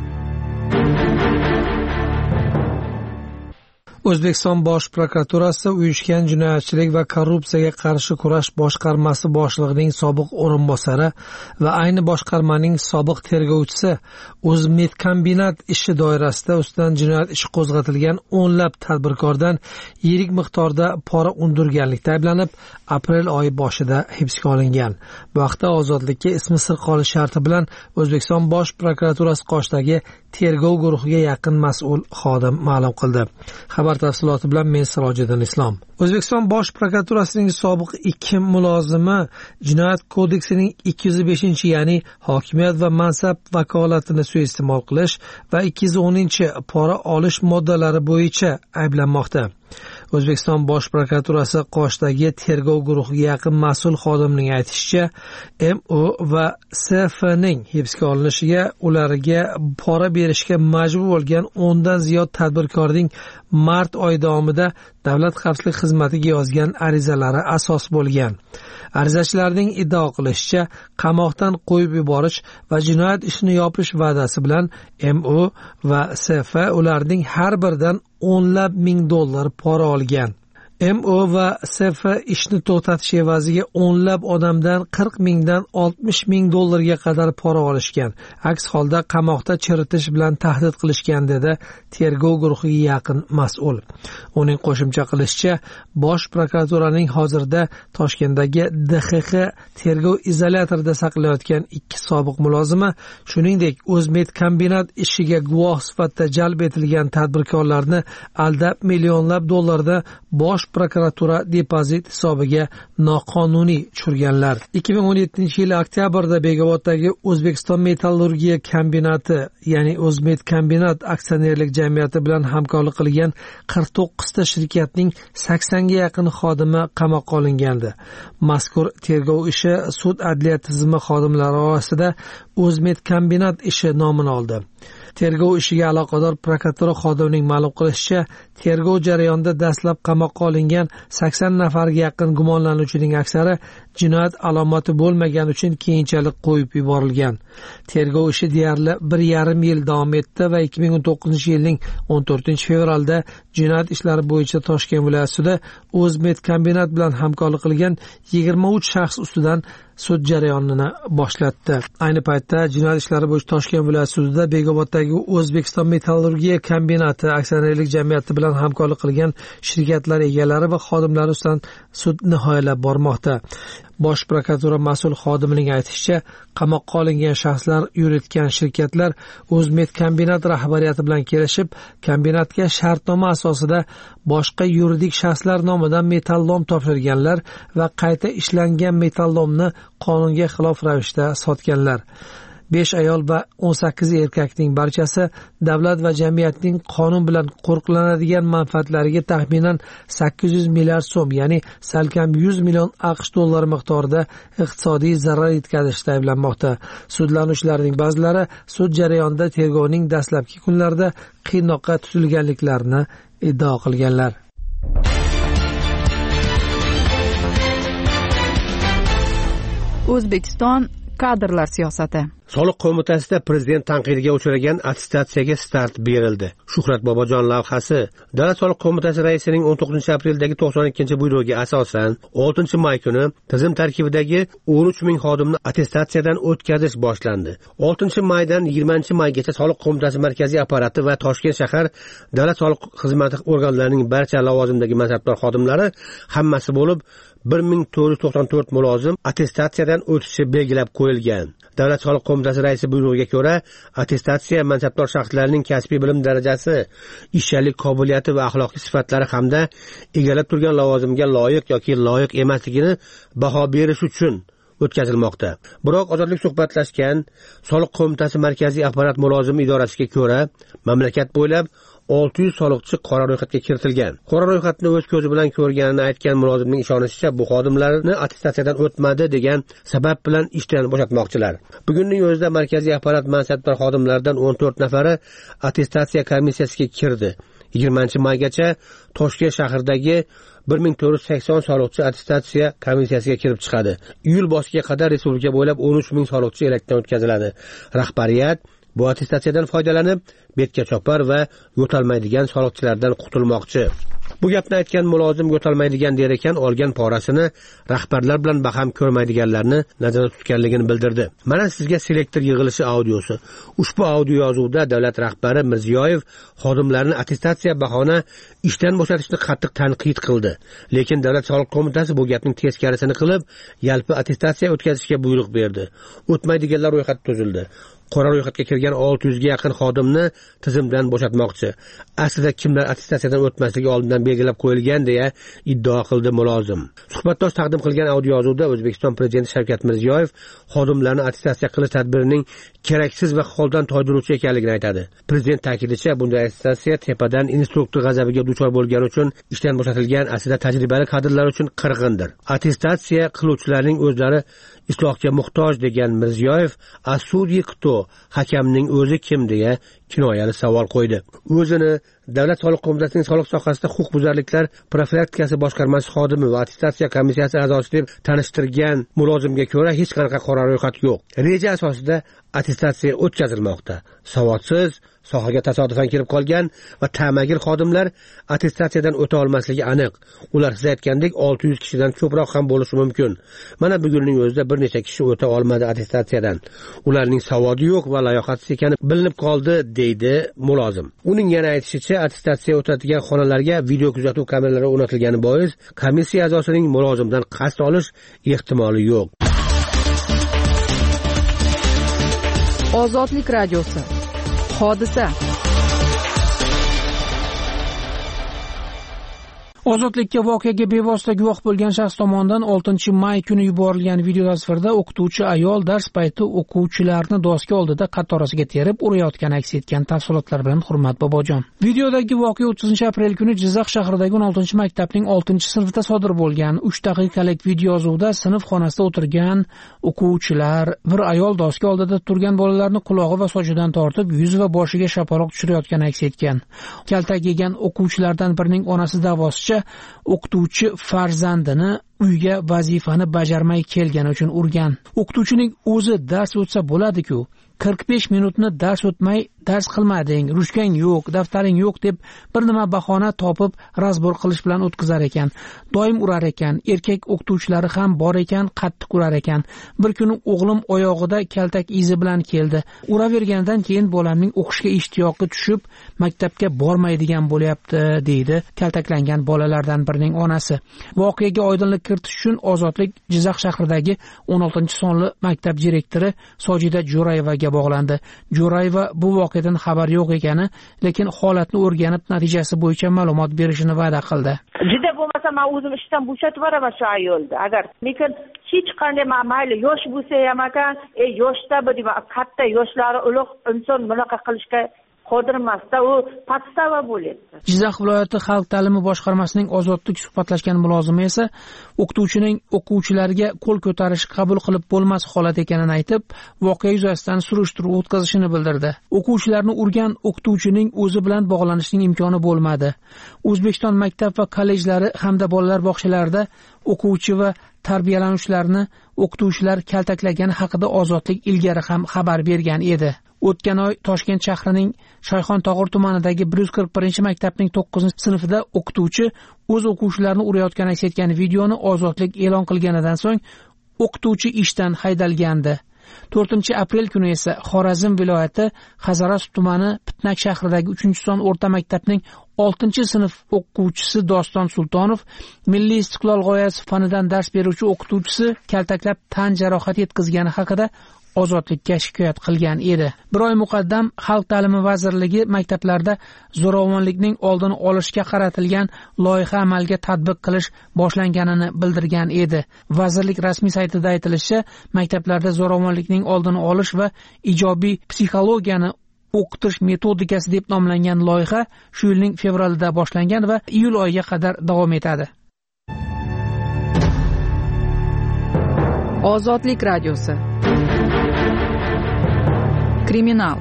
O'zbekiston Bosh prokuraturasi uyushgan jinoyatchilik va korrupsiyaga qarshi kurash boshqarmasi boshlig'ining sobiq o'rinbosari va ayni boshqarmaning sobiq tergovchisi O'zmed kombinat ishi doirasida ustidan jinoyat ishi qo'zg'atilgan o'nlab tadbirkordan yirik miqdorda pora undirganlikda ayblanib, aprel oyi boshida hibsga olingan. Bu haqda Ozodlikka ismi sir qolish sharti bilan O'zbekiston Bosh prokuraturasi qoshidagi tergov guruhiga yaqin mas'ul xodim ma'lum qildi. Xabar tafsiloti bilan men Sirojiddin Islom. O'zbekiston Bosh prokuraturasining sobiq ikki mulozimi Jinoyat kodeksining ikki yuz beshinchi, ya'ni hokimiyat va mansab vakolatini suiiste'mol qilish va ikki yuz o'ninchi pora olish moddalari bo'yicha ayblanmoqda. O'zbekiston Bosh prokuraturasi qoshidagi tergov guruhiga yaqin mas'ul xodimning aytishicha, M O va S F ning hibsga olinishiga ularga pora berishga majbur bo'lgan o'ndan ziyod tadbirkorning mart oyi davomida Davlat xavfsizlik xizmatiga yozgan arizalari asos bo'lgan. Arizachilarning iddao qilishicha, qamoqdan qo'yib yuborish va jinoyat ishini yopish va'dasi bilan M O va S F ularning har biridan o'nlab ming dollar pora olgan. M O va S F ishni to'xtatish evaziga o'nlab odamdan qirq mingdan oltmish ming dollarga qadar pora olishgan. Aks holda qamoqda chiritish bilan tahdid qilishgan, dedi tergov guruhiga yaqin mas'ul. Uning qo'shimcha qilishicha, Bosh prokuraturaning hozirda Toshkentdagi D X X tergov izolyatorida saqlanayotgan ikki sobiq mulozimi, shuningdek O'zmed kombinat ishiga guvoh sifatida jalb etilgan tadbirkorlarni aldab millionlab dollarda Bosh prokuratura depozit hisobiga noqonuniy tushirganlar. ikki ming o'n yettinchi yil oktyabrda Begoboddagi O'zbekiston metallurgiya kombinati, ya'ni O'zmed kombinat aksionerlik jamiyati bilan hamkorlik qilgan qirq to'qqizta shirkatning saksonga yaqin xodimi qamoqqa olingandi. Mazkur tergov ishi sud adliya tizimi xodimlari orasida O'zmed kombinat ishi nomini oldi. Tergov ishiga aloqador prokuratura xodimining ma'lum qilishicha, tergov jarayonida dastlab qamoqqa olingan sakson nafarga yaqin gumonlanuvchining aksari jinoyat alomati bo'lmagani uchun keyinchalik qo'yib yuborilgan. Tergov ishi deyarli bir yarim yil davom etdi va ikki ming o'n to'qqizinchi yilning o'n to'rtinchi fevralda jinoyat ishlari bo'yicha Toshkent viloyat sudi O'zmed kombinat bilan hamkorlik qilgan yigirma uch shaxs ustidan sud jarayonini boshlatdi. Ayni paytda jinoyat ishlari bo'yicha Toshkent viloyat sudida Begoboddagi O'zbekiston metallurgiya kombinati aksionerlik jamiyati bilan hamkorlik qilgan shirkatlar egalari va xodimlari ustidan sud nihoyalab bormoqda. Bosh prokuratura mas'ul xodimining aytishicha, qamoqqa olingan shaxslar yuritgan shirkatlar O'zmed kombinat rahbariyati bilan kelishib, kombinatga shartnoma asosida boshqa yuridik shaxslar nomidan metallom topshirganlar va qayta ishlangan metallomni qonunga xilof ravishda sotganlar. besh ayol va o'n sakkiz erkakning barchasi davlat va jamiyatning qonun bilan qo'riqlanadigan manfaatlariga taxminan sakkiz yuz milliard so'm, ya'ni salkam yuz million AQSh dollari miqdorida iqtisodiy zarar yetkazishda ayblanmoqda. Sudlanuvchilarning ba'zilari sud jarayonida tergovning dastlabki kunlarida qiynoqqa tutilganliklarini iddao qilganlar. O'zbekiston kadrlar siyosati. Soliq qo'mitasida prezident tanqidiga uchragan attestatsiyaga start berildi. Shuhrat Bobojon lavhasi. Davlat soliq qo'mitasi raisining o'n to'qqizinchi aprildagi to'qson ikkinchi buyrug'iga asosan oltinchi may kuni tizim tarkibidagi o'n uch ming xodimni attestatsiyadan o'tkazish boshlandi. oltinchi maydan yigirmanchi maygacha soliq qo'mitasi markaziy apparati va Toshkent shahar davlat soliq xizmati organlarining barcha lavozimdagi mansabdor xodimlari hammasi bo'lib bir ming to'rt yuz to'qson to'rt mulozim attestatsiyadan o'tishi belgilab qo'yilgan. Davlat soliq qo'mitasi raisi buyrug'iga ko'ra, attestatsiya mansabdor shaxslarning kasbiy bilim darajasi, ishchalik qobiliyati va axloqiy sifatlari hamda egallab turgan lavozimga loyiq yoki loyiq emasligini baho berish uchun o'tkazilmoqda. Biroq ozodlik suhbatlashgan soliq qo'mitasi markaziy apparat mulozimi idorasiga ko'ra, mamlakat bo'ylab olti yuz soliqchi qora ro'yxatga kiritilgan. Qora ro'yxatni o'z ko'zi bilan ko'rganini aytgan mulozimning ishonishicha, bu xodimlarni attestatsiyadan o'tmadi degan sabab bilan ishdan bo'shatmoqchilar. Bugunning o'zida markaziy apparat mansabdor xodimlaridan o'n to'rt nafari attestatsiya komissiyasiga kirdi. yigirmanchi maygacha Toshkent shahridagi bir ming to'rt yuz sakson soliqchi attestatsiya komissiyasiga kirib chiqadi. Iyul boshiga qadar respublika bo'ylab o'n uch ming soliqchi elakdan o'tkaziladi. Rahbariyat bu attestatsiyadan foydalanib, betga chopar va yo'talmaydigan soliqchilardan qutulmoqchi. Bu gapni aytgan mulozim yo'talmaydigan der ekan, olgan porasini rahbarlar bilan baham ko'rmaydiganlarni nazarda tutganligini bildirdi. Mana sizga selektor yig'ilishi audiosi. Ushbu audio yozuvda davlat rahbari Mirziyoyev xodimlarni attestatsiya bahona ishdan bo'shatishni qattiq tanqid qildi. Lekin davlat soliq qo'mitasi bu gapning teskarisini qilib, yalpi attestatsiya o'tkazishga buyruq berdi. O'tmaydiganlar ro'yxati tuzildi. Qora ro'yxatga kirgan olti yuzga yaqin xodimni tizimdan bo'shatmoqchi. Aslida kimlar attestatsiyadan o'tmasligi oldindan belgilab qo'yilgan deya iddao qildi mulozim. Suhbatdosh taqdim qilgan audio yozuvda O'zbekiston prezidenti Shavkat Mirziyoyev xodimlarni attestatsiya qilish tadbirining keraksiz va holdan toydiruvchi ekanligini aytadi. Prezident ta'kidlashi, bunday attestatsiya tepadan instruktor g'azabiga duchor bo'lgani uchun ishdan bo'shatilgan aslida tajribali kadrlar uchun qirg'indir. Attestatsiya qiluvchilarning o'zlari islohga muhtoj degan Mirziyoyev, "Asudi kto?" hakamning o'zi kim deya kinoyali savol qo'ydi. O'zini Davlat soliq qo'mitasining soliq sohasida huquqbuzarliklar profilaktikasi boshqarmasi xodimi va attestatsiya komissiyasi a'zosi deb tanishtirgan mulozimga ko'ra hech qanaqa qora ro'yxat yo'q. Reja asosida attestatsiya o'tkazilmoqda. Savodsiz, sohaga tasodifan kirib qolgan va ta'magir xodimlar attestatsiyadan o'ta olmasligi aniq. Ular siz aytgandek olti yuz kishidan ko'proq ham bo'lishi mumkin. Mana bugunning o'zida bir necha kishi o'ta olmadi attestatsiyadan. Ularning savodi yo'q va layoqatsiz ekani bilinib qoldi, deydi mulozim. Uning yana aytishicha, attestatsiya o'tadigan xonalarga video kuzatuv kameralari o'rnatilgani bois komissiya a'zosining mulozimdan qasd olish ehtimoli yo'q. Ozodlik radiosi. Hodisa. Ozodlikka voqeaga bevosita guvoh bo'lgan shaxs tomonidan oltinchi may kuni yuborilgan video tasvirda o'qituvchi ayol dars payti o'quvchilarni doska oldida qatorasiga terib urayotgani aks etgan. Tafsilotlar bilan Hurmat Bobojon. Videodagi voqea o'ttizinchi aprel kuni Jizzax shahridagi o'n oltinchi maktabning oltinchi sinfida sodir bo'lgan. uch daqiqalik video yozuvda sinf xonasida o'tirgan o'quvchilar bir ayol doska oldida turgan bolalarni qulog'i va sochidan tortib, yuz va boshiga shapaloq tushirayotgani aks etgan. Kaltak yegan o'quvchilardan birining onasi da'vosicha o'qituvchi farzandini uyga vazifani bajarmay kelgani uchun urgan. O'qituvchining o'zi dars o'tsa bo'ladi-ku, qirq besh minutni dars o'tmay dars qilmading, ruchkang yo'q, daftaring yo'q deb bir nima bahona topib razbor qilish bilan o'tkazar ekan. Doim urar ekan. Erkak o'qituvchilari ham bor ekan, qattiq urar ekan. Bir kuni o'g'lim oyog'ida kaltak izi bilan keldi. Uravergandan keyin bolamning o'qishga ishtiyoqi tushib, maktabga bormaydigan bo'lyapti, deydi kaltaklangan bolalardan birining onasi. Voqeaga oydinlik kiritish uchun Ozodlik Jizzax shahridagi o'n oltinchi sonli maktab direktori Sojida Jo'rayevaga bog'landi. Jo'rayeva bu voqeadan xabar yo'q ekani, lekin holatni o'rganib natijasi bo'yicha ma'lumot berishini va'da qildi. Juda bo'lmasa men o'zim ishdan bo'shatib yuboraman shu ayolni. Agar lekin hech qanday mayli yosh bo'lsa ham ekan, e yoshda bu deb katta yoshlari ulug' inson bunaqa qilishga qodir emasda, u podstava bo'ladi. Jizzax viloyati xalq ta'limi boshqarmasining ozodlik suhbatlashgan mulozimi esa o'qituvchining o'quvchilarga qo'l ko'tarish qabul qilib bo'lmas holat ekanini aytib, voqea yuzasidan surishtiruv o'tkazishini bildirdi. O'quvchilarni urgan o'qituvchining o'zi bilan bog'lanishning imkoni bo'lmadi. O'zbekiston maktab va kollejlari hamda bolalar bog'chalarida o'quvchi va tarbiyalanuvchilarni o'qituvchilar kaltaklagani haqida Ozodlik ilgari ham xabar bergan edi. O'tgan oy Toshkent shahrining Shayxontohur tumanidagi bir yuz qirq birinchi maktabning to'qqizinchi sinfida o'qituvchi o'z o'quvchilarini urayotgani aks etgan videoni Ozodlik e'lon qilganidan so'ng o'qituvchi ishdan haydalgandi. to'rtinchi aprel kuni esa Xorazm viloyati Hazaras tumani Pitnak shahridagi uchinchi son o'rta maktabning oltinchi sinf o'quvchisi Doston Sultonov Milliy istiqlol g'oyasi fanidan dars beruvchi o'qituvchisi kaltaklab tan jarohati yetkazgani haqida Ozodlikka shikoyat qilgan edi. Bir oy muqaddam Xalq ta'limi vazirligi maktablarda zo'ravonlikning oldini olishga qaratilgan loyiha amalga tatbiq qilish boshlanganini bildirgan edi. Vazirlik rasmiy saytida aytilishicha, maktablarda zo'ravonlikning oldini olish va ijobiy psixologiyani o'qitish metodikasi deb nomlangan loyiha shu yilning fevralida boshlangan va iyul oyiga qadar davom etadi. Ozodlik radiosi. Kriminal.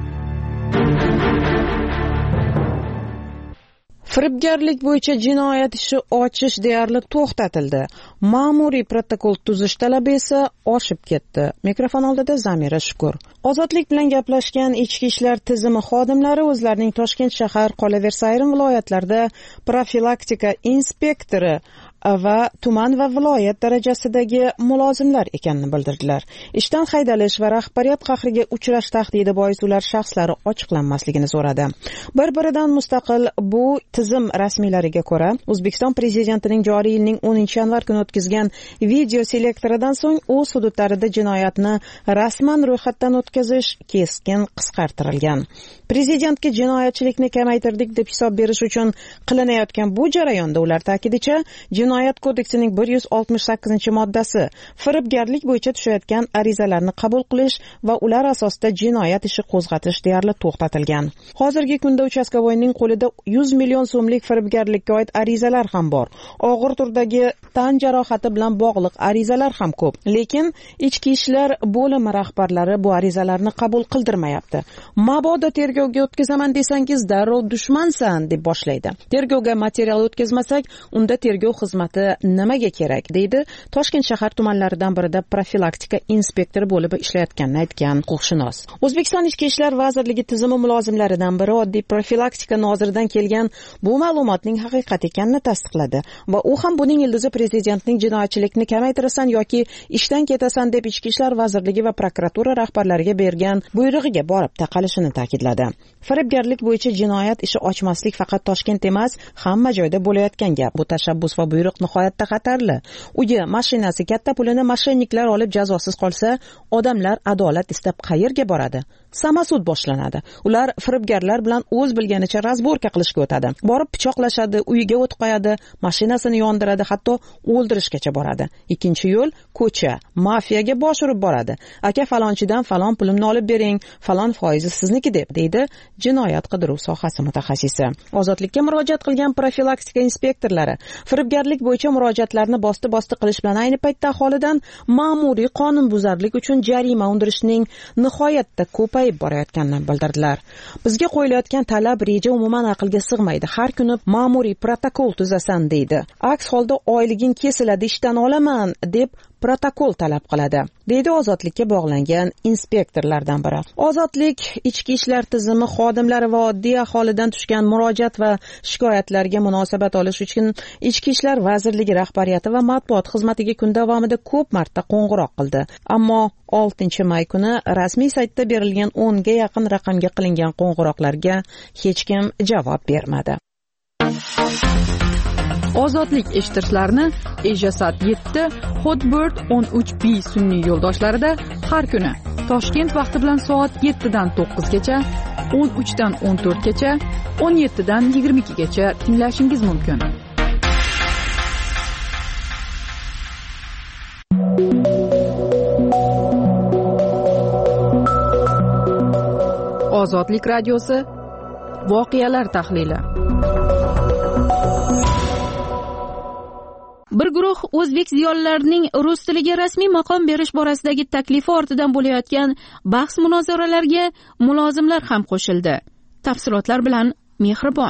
Firibgarlik bo'yicha jinoyat ishi ochish deyarli to'xtatildi. Ma'muriy protokol tuzish talabi esa oshib ketdi. Mikrofon oldida Zamira Shukur. Ozodlik bilan gaplashgan ichki ishlar tizimi xodimlari o'zlarining Toshkent shahar, qolaversa ayrim viloyatlarda profilaktika inspektori va tuman va viloyat darajasidagi mulozimlar ekanini bildirdilar. Ishdan haydalish va rahbariyat qahriga uchrash tahdidi bois ular shaxslari ochiqlanmasligini so'radi. Bir-biridan mustaqil bu tizim rasmiylariga ko'ra, O'zbekiston prezidentining joriy yilning o'ninchi yanvar kuni o'tkazgan video selektoridan so'ng o'z hududlarida jinoyatni rasman ro'yxatdan o'tkazish keskin qisqartirilgan. Prezidentga jinoyatchilikni kamaytirdik deb hisob berish uchun qilinayotgan bu jarayonda ular ta'kidicha Jinoyat kodeksining bir yuz oltmish sakkizinchi moddasi firibgarlik bo'yicha tushayotgan arizalarni qabul qilish va ular asosida jinoyat ishi qo'zg'atish deyarli to'xtatilgan. Hozirgi kunda uchastkavoyning qo'lida yuz million so'mlik firibgarlikka oid arizalar ham bor. Og'ir turdagi tan jarohati bilan bog'liq arizalar ham ko'p. Lekin ichki ishlar bo'limi rahbarlari bu arizalarni qabul qildirmayapti. Mabodo tergovga o'tkazaman desangiz darrov dushmansan deb boshlaydi. Tergovga material o'tkazmasak, unda tergov xizmati nimaga kerak deydi Toshkent shahar tumanlaridan birida profilaktika inspektori bo'lib ishlayotganini aytgan huquqshunos. O'zbekiston Ichki ishlar vazirligi tizimi mulozimlaridan biri oddiy profilaktika noziridan kelgan bu ma'lumotning haqiqat ekanini tasdiqladi va u ham buning ildizi prezidentning jinoyatchilikni kamaytirasan yoki ishdan ketasan deb Ichki ishlar vazirligi va prokuratura rahbarlariga bergan buyrug'iga borib taqalishini ta'kidladi. Firibgarlik bo'yicha jinoyat ishi ochmaslik faqat Toshkent emas, hamma joyda bo'layotgan gap. Bu tashabbus va buyruq nihoyatda xatarli. Uyi, mashinasi, katta pulini moshenniklar olib jazosiz qolsa, odamlar adolat istab qayerga boradi? Samasud boshlanadi. Ular firibgarlar bilan o'z bilganicha razborka qilishga o'tadi. Borib pichoqlashadi, uyiga o't qo'yadi, mashinasini yondiradi, hatto o'ldirishgacha boradi. Ikkinchi yo'l ko'cha, mafiyaga bosh urib boradi. Aka falonchidan falon pulimni olib bering, falon foizi sizniki deb, deydi jinoyat qidiruv sohasi mutaxassisi. Ozodlikka murojaat qilgan profilaktika inspektorlari firibgarlik bo'yicha murojaatlarni bosti-bosti qilish bilan ayni paytda aholidan ma'muriy qonunbuzarlik uchun jarima undirishning nihoyatda ko'payib borayotganini bildirdilar. Bizga qo'yilayotgan talab, reja umuman aqlga sig'maydi. Har kuni ma'muriy protokol tuzasan deydi. Aks holda oyliging kesiladi, ishdan olaman deb protokol talab qiladi, deydi Ozodlikka bog'langan inspektorlardan biri. Ozodlik ichki ishlar tizimi xodimlari va oddiy aholidan tushgan murojaat va shikoyatlarga munosabat olish uchun Ichki ishlar vazirligi rahbariyati va matbuot xizmatiga kun davomida ko'p marta qo'ng'iroq qildi. Ammo oltinchi may kuni rasmiy saytda berilgan o'nga yaqin raqamga qilingan qo'ng'iroqlarga hech kim javob bermadi. Ozodlik eshittirishlarni Ejasat yetti, Hotbird o'n uch B sun'iy yo'ldoshlarida har kuni Toshkent vaqti bilan soat yettidan to'qqizgacha, o'n uchdan o'n to'rtgacha, o'n yettidan yigirma ikkigacha tinglashingiz mumkin. Ozodlik radiosi voqealar tahlili. Bir guruh o'zbek ziyolilarining rus tiliga rasmiy maqom berish borasidagi taklifi ortidan bo'layotgan bahs-munozaralarga mulozimlar ham qo'shildi. Tafsilotlar bilan Mehribon.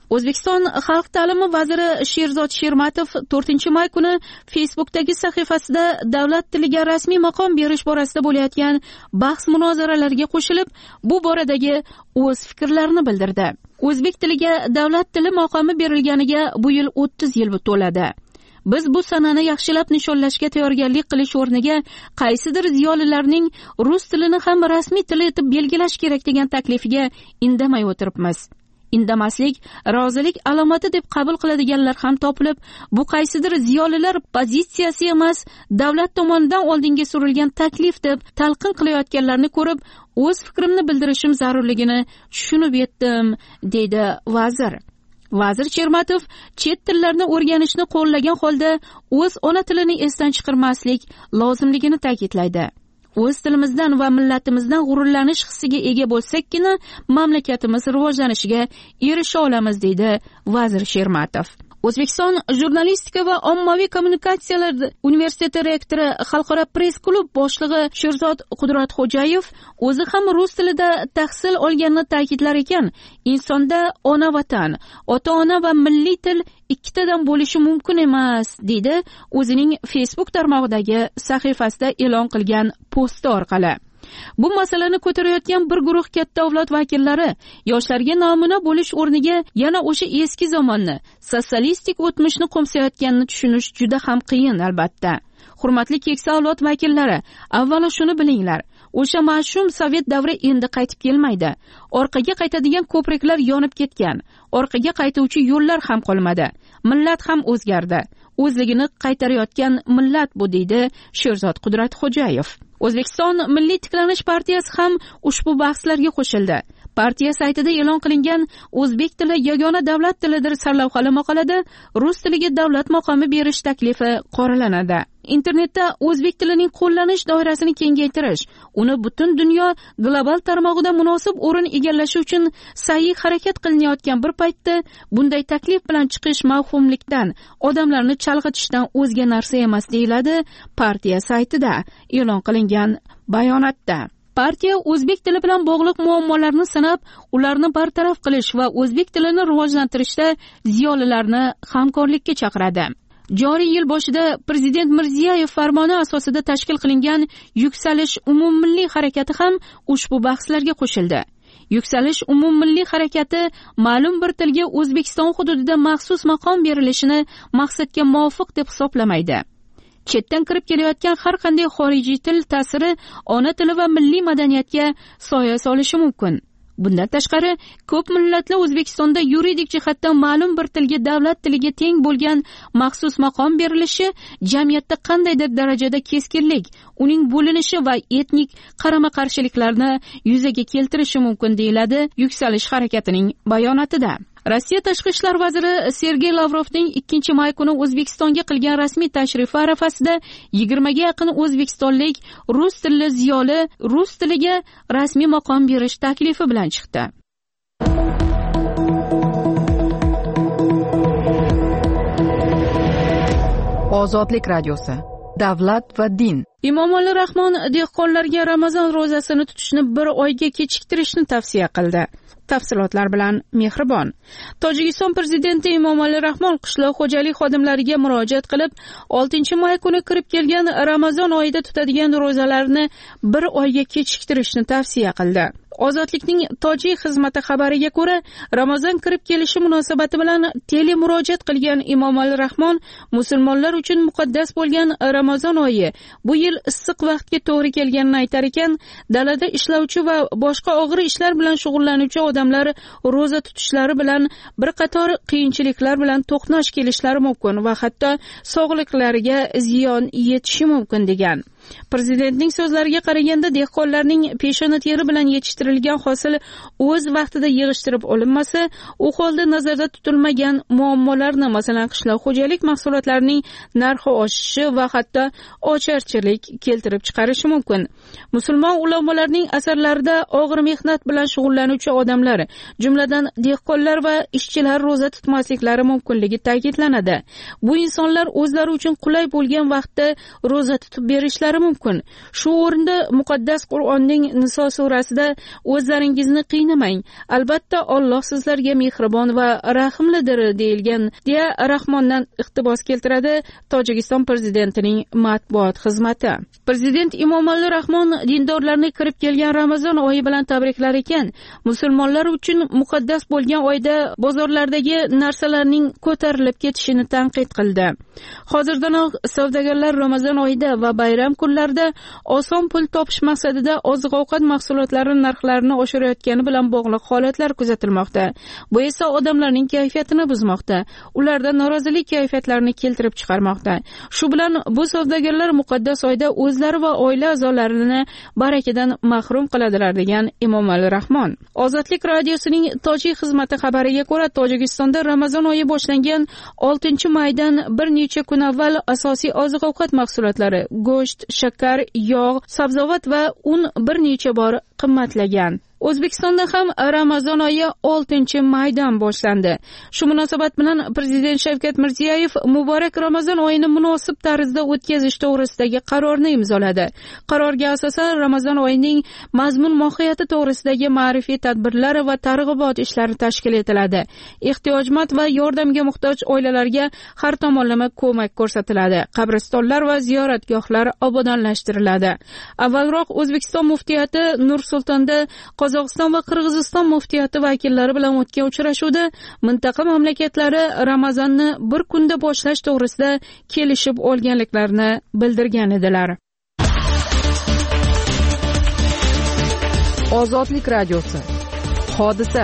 O'zbekiston xalq ta'limi vaziri Sherzod Shermatov to'rtinchi may kuni Facebook'dagi sahifasida davlat tiliga rasmiy maqom berish borasida bo'layotgan bahs munozaralarga qo'shilib, bu boradagi o'z fikrlarini bildirdi. O'zbek tiliga davlat tili maqomi berilganiga bu yil o'ttiz yil to'ladi. Biz bu sanani yaxshilab nishonlashga tayyorgarlik qilish o'rniga qaysidir ziyolilarning rus tilini ham rasmiy til etib belgilash kerak degan taklifiga indamay o'tiribmiz. Indamaslik rozilik alomati deb qabul qiladiganlar ham topilib, bu qaysidir ziyolilar pozitsiyasi emas, davlat tomonidan oldinga surilgan taklif deb talqin qilayotganlarni ko'rib, o'z fikrimni bildirishim zarurligini tushunib yetdim, deydi vazir. Vazir Shermatov chet tillarni o'rganishni qo'llagan holda o'z ona tilini esdan chiqarmaslik lozimligini ta'kidlaydi. O'z tilimizdan va millatimizdan g'ururlanish hissiga ega bo'lsakkina mamlakatimiz rivojlanishiga erisha olamiz, deydi vazir Shermatov. O'zbekiston jurnalistika va ommaviy kommunikatsiyalar universiteti rektori, xalqaro press klub boshlig'i Sherzod Qudratxo'jayev o'zi ham rus tilida tahsil olganini ta'kidlar ekan, insonda ona vatan, ota-ona va milliy til ikkitadan bo'lishi mumkin emas, deydi o'zining Facebook tarmog'idagi sahifasida e'lon qilgan posti orqali. Bu masalani ko'tarayotgan bir guruh katta avlod vakillari yoshlarga namuna bo'lish o'rniga yana o'sha eski zamonni, sotsialistik o'tmishni qo'msayotganini tushunish juda ham qiyin albatta. Hurmatli keksa avlod vakillari, avvalo shuni bilinglar. O'sha mash'um sovet davri endi qaytib kelmaydi. Orqaga qaytadigan ko'priklar yonib ketgan. Orqaga qaytuvchi yo'llar ham qolmadi. Millat ham o'zgardi. O'zligini qaytarayotgan millat bu, deydi Sherzod Qudratxo'jayev. O'zbekiston Milliy tiklanish partiyasi ham ushbu bahslarga qo'shildi. Partiya saytida e'lon qilingan o'zbek tili yagona davlat tilidir sarlavhali maqolada rus tiliga davlat maqomi berish taklifi qoralanadi. Internetda o'zbek tilining qo'llanish doirasini kengaytirish, uni butun dunyo global tarmog'ida munosib o'rin egallashi uchun sa'yi harakat qilinayotgan bir paytda bunday taklif bilan chiqish mavhumlikdan, odamlarni chalg'itishdan o'zga narsa emas, deyiladi partiya saytida e'lon qilingan bayonotda. Partiya o'zbek tili bilan bog'liq muammolarni sanab, ularni bartaraf qilish va o'zbek tilini rivojlantirishda ziyolilarni hamkorlikka chaqiradi. Joriy yil boshida Prezident Mirziyoyev farmoni asosida tashkil qilingan Yuksalish umummilliy harakati ham ushbu bahslarga qo'shildi. Yuksalish umummilliy harakati ma'lum bir tilga O'zbekiston hududida maxsus maqom berilishini maqsadga muvofiq deb hisoblamaydi. Chetdan kirib kelayotgan har qanday xorijiy til ta'siri ona tili va milliy madaniyatga soya solishi mumkin. Bundan tashqari, ko'p millatli O'zbekistonda yuridik jihatdan ma'lum bir tilga davlat tiliga teng bo'lgan maxsus maqom berilishi jamiyatda qandaydir darajada keskinlik, uning bo'linishi va etnik qarama-qarshiliklarni yuzaga keltirishi mumkin, deyiladi Yuksalish harakatining bayonotida. Rossiya tashqi ishlar vaziri Sergey Lavrovning ikkinchi may kuni O'zbekistonga qilgan rasmiy tashrifi arafasida yigirmaga yaqin o'zbekistonlik rus tilli ziyoli rus tiliga rasmiy maqom berish taklifi bilan chiqdi. Ozodlik radiosi. Davlat va din. Emomali Rahmon dehqonlarga Ramazon ro'zasini tutishni bir oyga kechiktirishni tavsiya qildi. Tafsilotlar bilan Mehribon. Tojikiston prezidenti Emomali Rahmon qishloq xo'jalik xodimlariga murojaat qilib, oltinchi may kuni kirib kelgan Ramazon oyida tutadigan ro'zalarni bir oyga kechiktirishni tavsiya qildi. Ozodlikning tojik xizmati xabariga ko'ra, Ramazon kirib kelishi munosabati bilan tele murojaat qilgan Emomali Rahmon musulmonlar uchun muqaddas bo'lgan Ramazon oyi bu yil issiq vaqtga to'g'ri kelganini aytar ekan, dalada ishlovchi va boshqa og'ir ishlar bilan shug'ullanuvchi odamlar ro'za tutishlari bilan bir qator qiyinchiliklar bilan to'qnash kelishlari mumkin va hatto sog'liqlariga ziyon yetishi mumkin degan. Prezidentning so'zlariga qaraganda, dehqonlarning peshona teri bilan yetishtirilgan hosil o'z vaqtida yig'ishtirib olinmasa, u holda nazarda tutilmagan muammolarni, masalan, qishloq xo'jalik mahsulotlarining narxi oshishi va hatto ocharchilik keltirib chiqarishi mumkin. Musulmon ulamolarning asarlarida og'ir mehnat bilan shug'ullanuvchi odamlar, jumladan dehqonlar va ishchilar ro'za tutmasliklari mumkinligi ta'kidlanadi. Bu insonlar o'zlari uchun qulay bo'lgan vaqtda ro'za tutib berishlari qilishlari mumkin. Shu o'rinda muqaddas Qur'onning Niso surasida o'zlaringizni qiynamang, albatta Alloh sizlarga mehribon va rahimlidir deyilgan deya Rahmondan iqtibos keltiradi Tojikiston prezidentining matbuot xizmati. Prezident Emomali Rahmon dindorlarni kirib kelgan Ramazon oyi bilan tabriklar ekan. Musulmonlar uchun muqaddas bo'lgan oyda bozorlardagi narsalarning ko'tarilib ketishini tanqid qildi. Hozirdanoq savdogarlar Ramazon oyida va bayram kunlarida oson pul topish maqsadida oziq-ovqat mahsulotlarining narxlarini oshirayotgani bilan bog'liq holatlar kuzatilmoqda. Bu esa odamlarning kayfiyatini buzmoqda. Ularda norozilik kayfiyatlarini keltirib chiqarmoqda. Shu bilan bu savdogarlar muqaddas oyda o'zlari va oila a'zolarini barakadan mahrum qiladilar degan Emomali Rahmon. Ozodlik radiosining tojik xizmati xabariga ko'ra, Tojikistonda Ramazon oyi boshlangan oltinchi maydan bir necha kun avval asosiy oziq-ovqat mahsulotlari, go'sht, shakar, yog', sabzavot va un bir necha bor qimmatlagan. O'zbekistonda ham Ramazon oyi oltinchi maydan boshlandi. Shu munosabat bilan Prezident Shavkat Mirziyoyev muborak Ramazon oyini munosib tarzda o'tkazish to'g'risidagi qarorni imzoladi. Qarorga asosan Ramazon oyining mazmun mohiyati to'g'risidagi ma'rifiy tadbirlar va targ'ibot ishlari tashkil etiladi. Ehtiyojmand va yordamga muhtoj oilalarga har tomonlama ko'mak ko'rsatiladi. Qabristonlar va ziyoratgohlar obodonlashtiriladi. Avvalroq O'zbekiston muftiyati Nur-Sultonda Qozog'iston va Qirg'iziston muftiyati vakillari bilan o'tgan uchrashuvda mintaqa mamlakatlari Ramazonni bir kunda boshlash to'g'risida kelishib olganliklarini bildirgan edilar. Ozodlik radiosi. Hodisa.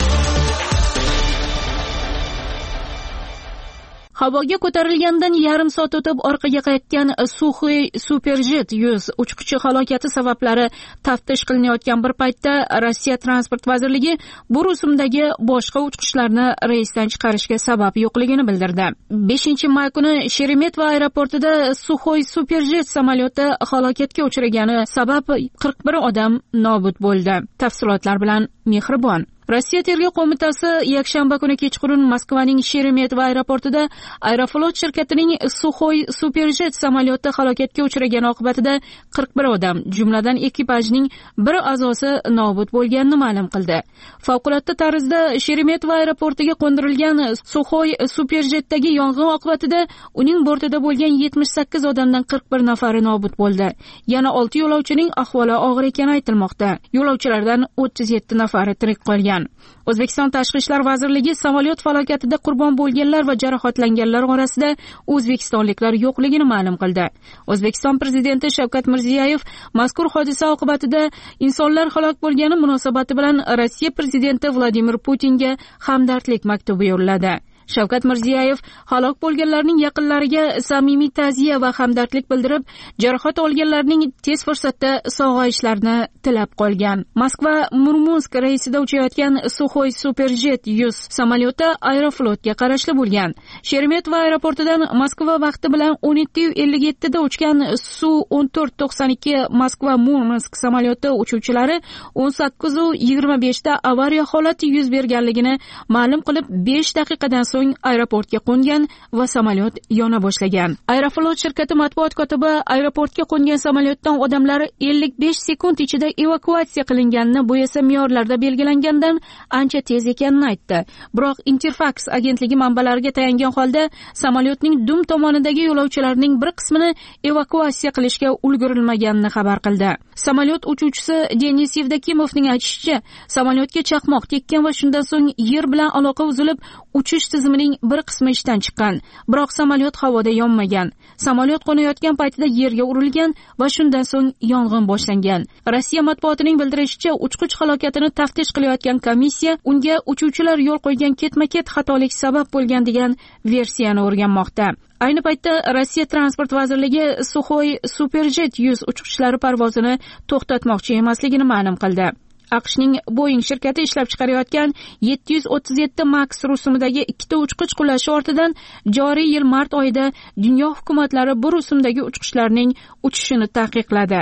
Havoga ko'tarilgandan yarim soat o'tib orqaga qaytgan Suxoy Superjet yuz uchquchi halokati sabablari taftish qilinayotgan bir paytda Rossiya transport vazirligi bu rusumdagi boshqa uchquchlarni reysdan chiqarishga sabab yo'qligini bildirdi. beshinchi may kuni Sheremetyevo aeroportida Suxoy Superjet samolyoti halokatga uchragani sabab qirq bir odam nobud bo'ldi. Tafsilotlar bilan Mehribon. Rossiya tergov qo'mitasi yakshanba kuni kechqurun Moskvaning Sheremetyevo aeroportida Aeroflot shirkatining Suxoy Superjet samolyoti halokatga uchragani oqibatida qirq bir odam, jumladan ekipajning bir a'zosi nobud bo'lganini ma'lum qildi. Favqulodda tarzda Sheremetyevo aeroportiga qo'ndirilgan Suxoy Superjetdagi yong'in oqibatida uning bortida bo'lgan yetmish sakkiz odamdan qirq bir nafari nobud bo'ldi. Yana olti yo'lovchining ahvoli og'ir ekani aytilmoqda. Yo'lovchilardan o'ttiz yetti nafari tirik qolgan. O'zbekiston Tashqi ishlar vazirligi samolyot falokatida qurbon bo'lganlar va jarohatlanganlar orasida o'zbekistonliklar yo'qligini ma'lum qildi. O'zbekiston prezidenti Shavkat Mirziyoyev mazkur hodisa oqibatida insonlar halok bo'lgani munosabati bilan Rossiya prezidenti Vladimir Putinga hamdardlik maktubi yo'lladi. Shavkat Mirziyoyev halok bo'lganlarning yaqinlariga samimiy ta'ziya va hamdardlik bildirib, jarohat olganlarning tez fursatda sog'ayishlarini tilab qolgan. Moskva Murmansk reysida uchayotgan Suxoy Superjet yuz samolyoti Aeroflotga qarashli bo'lgan. Sheremetyevo aeroportidan Moskva vaqti bilan o'n yetti ellik yetti da uchgan Su o'n to'rt to'qson ikki Moskva Murmansk samolyoti uchuvchilari o'n sakkiz yigirma besh da avariya holati yuz berganligini ma'lum qilib, besh daqiqadan so'ng aeroportga qo'ngan va samolyot yona boshlagan. Aeroflot shirkati matbuot kotibi aeroportga qo'ngan samolyotdan odamlar ellik besh sekund ichida evakuatsiya qilinganini, bu esa me'yorlarda belgilangandan ancha tez ekanini aytdi. Biroq Interfax agentligi manbalariga tayangan holda samolyotning dum tomonidagi yo'lovchilarning bir qismini evakuatsiya qilishga ulgurilmaganini xabar qildi. Samolyot uchuvchisi Denis Yevdokimovning aytishicha, samolyotga chaqmoq tekkan va shundan so'ng yer bilan aloqa uzilib, uchish tizimining bir qismi ishdan chiqqan. Biroq samolyot havoda yonmagan. Samolyot qo'nayotgan paytida yerga urilgan va shundan so'ng yong'in boshlangan. Rossiya matbuotining bildirishicha, uchquch halokatini taftish qilayotgan komissiya unga uchuvchilar yo'l qo'ygan ketma-ket xatolik sabab bo'lgan degan versiyani o'rganmoqda. Ayni paytda Rossiya transport vazirligi Suxoy Superjet yuz uchquchlari parvozini to'xtatmoqchi emasligini ma'lum qildi. AQShning Boeing shirkati ishlab chiqarayotgan yetti yuz o'ttiz yetti Max rusumidagi ikkita uchquch qulashi ortidan joriy yil mart oyida dunyo hukumatlari bu rusumdagi uchquchlarning uchishini taqiqladi.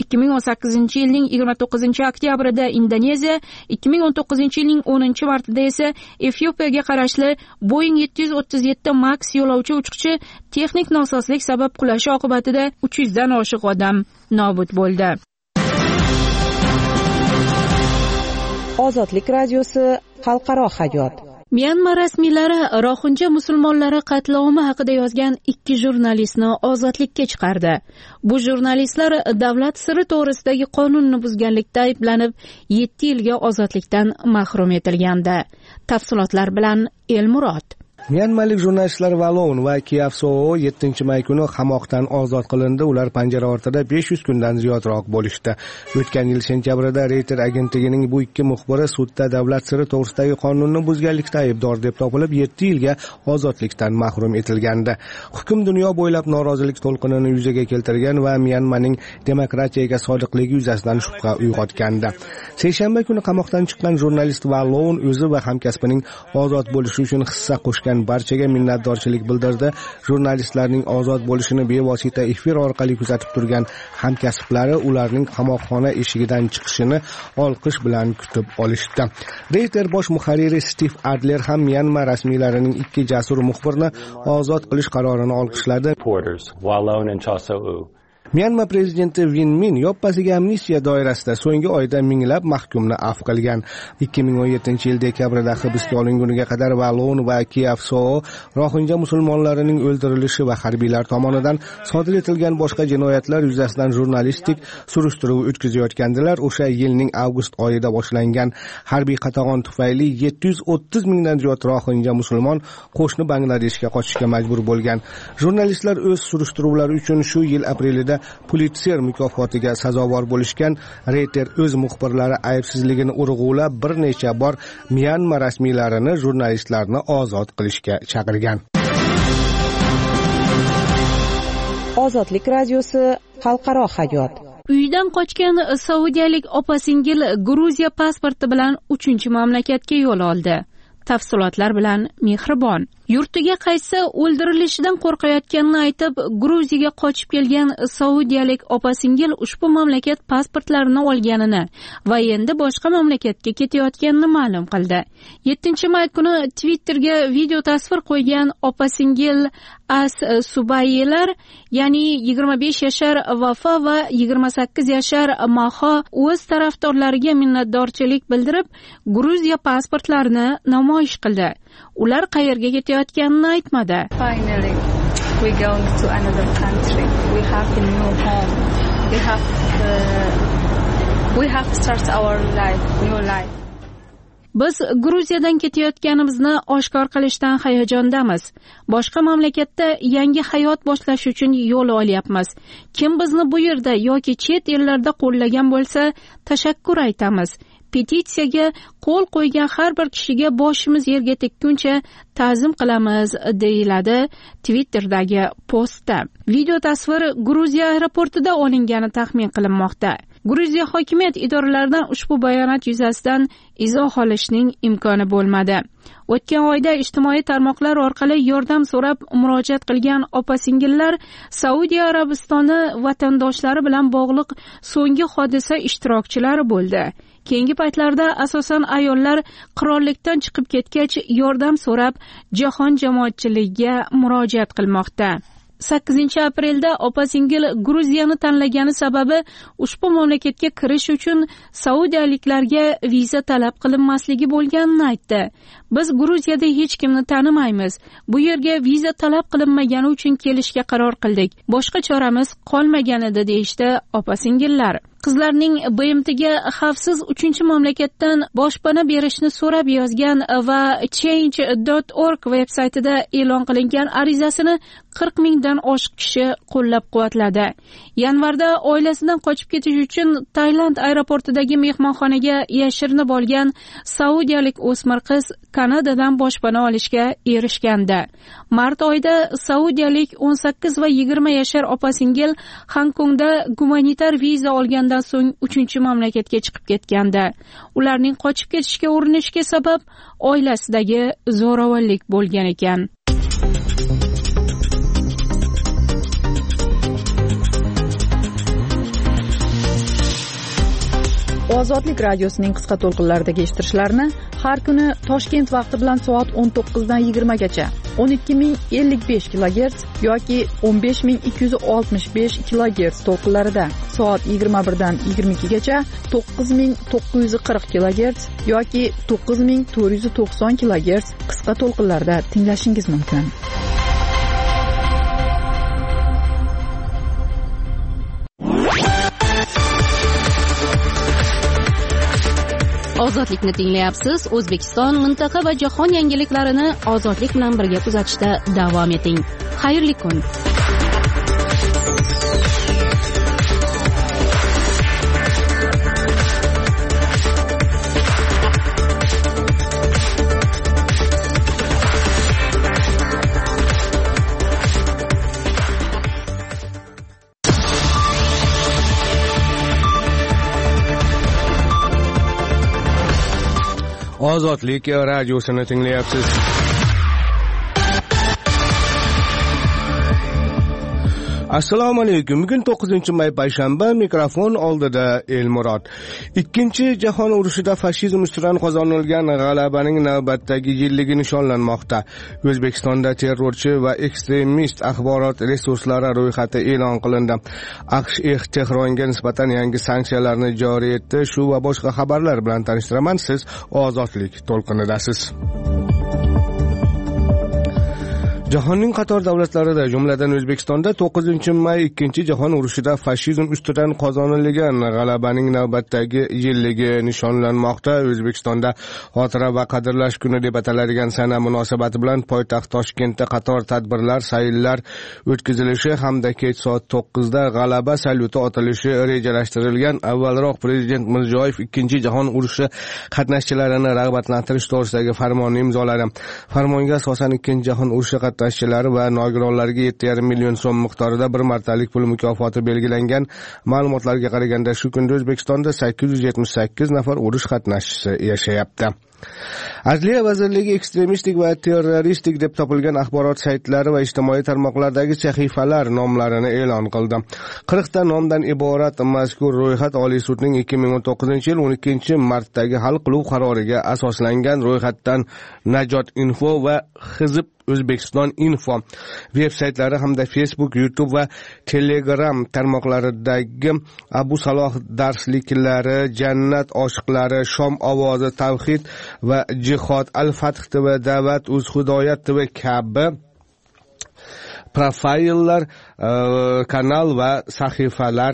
ikki ming o'n sakkizinchi yilning yigirma to'qqizinchi oktyabrida Indoneziya, ikki ming o'n to'qqizinchi yilning o'ninchi martida esa Efiopiyaga qarashli Boeing yetti yuz o'ttiz yetti Max yo'lovchi uchuvchi texnik nosozlik sabab qulashi oqibatida uch yuzdan oshiq odam nobud bo'ldi. Ozodlik radiosi xalqaro hayot. Myanma rasmiylari Rohinja musulmonlari qatlovi haqida yozgan ikki jurnalistni ozodlikka chiqardi. Bu jurnalistlar davlat siri to'g'risidagi qonunni buzganlikda ayblanib, yetti yilga ozodlikdan mahrum etilgandi. Tafsilotlar bilan Elmurod. Myanmalik jurnalistlar Valon va Kiyavsoo yettinchi may kuni qamoqdan ozod qilindi. Ular panjara ortida besh yuz kundan ziyodroq bo'lishdi. O'tgan yil sentyabrda Reuters agentligining bu ikki muxbiri sudda davlat siri to'g'risidagi qonunni buzganlikda aybdor deb topilib, yetti yilga ozodlikdan mahrum etilgandi. Hukm dunyo bo'ylab norozilik to'lqinini yuzaga keltirgan va Myanmaning demokratiyaga sodiqligi yuzasidan shubha uyg'otgandi. Seshanba kuni qamoqdan chiqqan jurnalist Valon o'zi va hamkasbining ozod bo'lishi uchun hissa qo'shgan barchaga minnatdorchilik bildirdi. Jurnalistlarning ozod bo'lishini bevosita efir orqali kuzatib turgan hamkasblari ularning qamoqxona eshigidan chiqishini olqish bilan kutib olishdi. Reuters bosh muharriri Steve Adler ham Myanma rasmiylarining ikki jasur muxbirni ozod qilish qarorini olqishladi. Myanma prezidenti Win Min yoppasiga amnistiya doirasida so'nggi oyda minglab mahkumni afv qilgan. ikki ming o'n yettinchi yil dekabrda hibsga olinguniga qadar Valon va Kiyavsoo Rohinja musulmonlarining o'ldirilishi va harbiylar tomonidan sodir etilgan boshqa jinoyatlar yuzasidan jurnalistik surishtiruv o'tkazayotgandilar. O'sha yilning avgust oyida boshlangan harbiy qatag'on tufayli yetti yuz o'ttiz mingdan ziyod Rohinja musulmon qo'shni Bangladeshga qochishga majbur bo'lgan. Jurnalistlar o'z surishtiruvlari uchun shu yil aprelida Pulitzer mukofotiga sazovor bo'lishgan. Reuters o'z muxbirlari aybsizligini urg'ulab bir necha bor Myanma rasmiylarini jurnalistlarni ozod qilishga chaqirgan. Ozodlik radiosi xalqaro hayot. Uydan qochgan saudiyalik opa-singil Gruziya pasporti bilan uchinchi mamlakatga yo'l oldi. Tafsilotlar bilan Mehribon. Yurtiga qaytsa o'ldirilishidan qo'rqayotganini aytib, Gruziyaga qochib kelgan saudiyalik opa-singil ushbu mamlakat pasportlarini olganini va endi boshqa mamlakatga ketayotganini ma'lum qildi. yettinchi may kuni Twitterga video tasvir qo'ygan opa-singil As Subayyelar, ya'ni yigirma besh yashar Vafa va yigirma sakkiz yashar Maho o'z tarafdorlariga minnatdorchilik bildirib, Gruziya pasportlarini namoyish qildi. Ular qayerga ketayotganini aytmadi. Finally, we going to another country. We have a new home. We have uh, we have start our life, new life. Biz Gruziyadan ketayotganimizni oshkor qilishdan hayajondamiz. Boshqa mamlakatda yangi hayot boshlash uchun yo'l olyapmiz. Kim bizni bu yerda yoki chet ellarda qo'llagan bo'lsa, tashakkur aytamiz. Petitsiyaga qo'l qo'ygan har bir kishiga boshimiz yerga tekkuncha ta'zim qilamiz, deyiladi Twitter'dagi postda. Video tasvir Gruziya aeroportida olingani taxmin qilinmoqda. Gruziya hokimiyat idoralaridan ushbu bayonot yuzasidan izoh olishning imkoni bo'lmadi. O'tgan oyda ijtimoiy tarmoqlar orqali yordam so'rab murojaat qilgan opa-singillar Saudiya Arabistoni vatandoshlari bilan bog'liq so'nggi hodisa ishtirokchilari bo'ldi. Keyingi paytlarda asosan ayollar qirollikdan chiqib ketgach yordam so'rab jahon jamoatchiligiga murojaat qilmoqda. sakkizinchi aprelda opa-singil Gruziyani tanlagani sababi ushbu mamlakatga kirish uchun saudiyaliklarga viza talab qilinmasligi bo'lganini aytdi. Biz Gruziyada hech kimni tanimaymiz. Bu yerga viza talab qilinmagani uchun kelishga qaror qildik. Boshqa choramiz qolmagan edi, deyishdi opa-singillar. Qizlarning B M Tga xavfsiz uchinchi mamlakatdan boshpana berishni so'rab yozgan va change dot org veb-saytida e'lon qilingan arizasini qirq mingdan oshiq kishi qo'llab-quvvatladi. Yanvarda oilasidan qochib ketish uchun Tailand aeroportidagi mehmonxonaga yashirinib olgan saudiyalik o'smir qiz Kanadadan boshpana olishga erishgandi. Mart oyida saudiyalik o'n sakkiz va yigirma yashar opa-singil Hongkongda gumanitar viza olgandan so'ng uchinchi mamlakatga chiqib ketgandi. Ularning qochib ketishga urinishiga sabab oilasidagi zo'ravonlik bo'lgan ekan. Ozodlik radiosining qisqa to'lqinlardagi eshittirishlarini har kuni Toshkent vaqti bilan soat o'n to'qqizdan yigirmagacha o'n ikki ming ellik besh kilogerts yoki o'n besh ming ikki yuz oltmish besh kilogerts to'lqinlarida, soat yigirma birdan yigirma ikkigacha to'qqiz ming to'qqiz yuz qirq kilogerts yoki to'qqiz ming to'rt yuz to'qson kilogerts qisqa to'lqinlarda tinglashingiz mumkin. Ozodlikni tinglayapsiz. O'zbekiston, mintaqa va jahon yangiliklarini ozodlik bilan birga kuzatishda davom eting. Xayrli kun. Ozodlik radiosini tinglayapsiz. Assalomu alaykum. Bugun to'qqizinchi may payshanba, mikrofon oldida Elmurod. Ikkinchi jahon urushida fashizm ustidan qozonilgan g'alabaning navbatdagi yilligi nishonlanmoqda. O'zbekistonda terrorchi va ekstremist axborot resurslari ro'yxati e'lon qilindi. AQSh Tehronga nisbatan yangi sanksiyalarni joriy etdi. Shu va boshqa xabarlar bilan tanishtiraman. Siz Ozodlik to'lqinidasiz. Jahonning qator davlatlarida, jumladan O'zbekistonda to'qqizinchi may ikkinchi jahon urushida fashizm ustidan qozonilgan g'alabaning navbatdagi yilligi nishonlanmoqda. O'zbekistonda xotira va qadrlash kuni deb ataladigan sana munosabati bilan poytaxt Toshkentda qator tadbirlar, sayllar o'tkazilishi hamda kech soat to'qqizda g'alaba salyuti otilishi rejalashtirilgan. Avvalroq Prezident Mirziyoyev ikkinchi jahon urushi qatnashchilarini rag'batlantirish to'g'risidagi farmonni imzoladi. Farmonga asosan ikkinchi jahon urushi qatnashchilari va nogironlarga yetti yarim million so'm miqdorida bir martalik pul mukofoti belgilangan. Ma'lumotlarga qaraganda shu kunda O'zbekistonda sakkiz yuz yetmish sakkiz nafar urush qatnashchisi yashayapti. Adliya vazirligi ekstremistik va terroristik deb topilgan axborot saytlari va ijtimoiy tarmoqlardagi sahifalar nomlarini e'lon qildi. qirq ta nomdan iborat mazkur ro'yxat Oliy sudning ikki ming o'n to'qqizinchi yil o'n ikkinchi martdagi hal qiluv qaroriga asoslangan. Ro'yxatdan Najot info va Hizb O'zbekiston info veb saytlari hamda Facebook, YouTube va Telegram tarmoqlaridagi Abu Saloh darsliklari, Jannat oshiqlari, Shom ovozi, Tavhid va Jihod, Al-Fath T V, Da'vat, Uz Hidoyat T V kabi profillar, kanal va sahifalar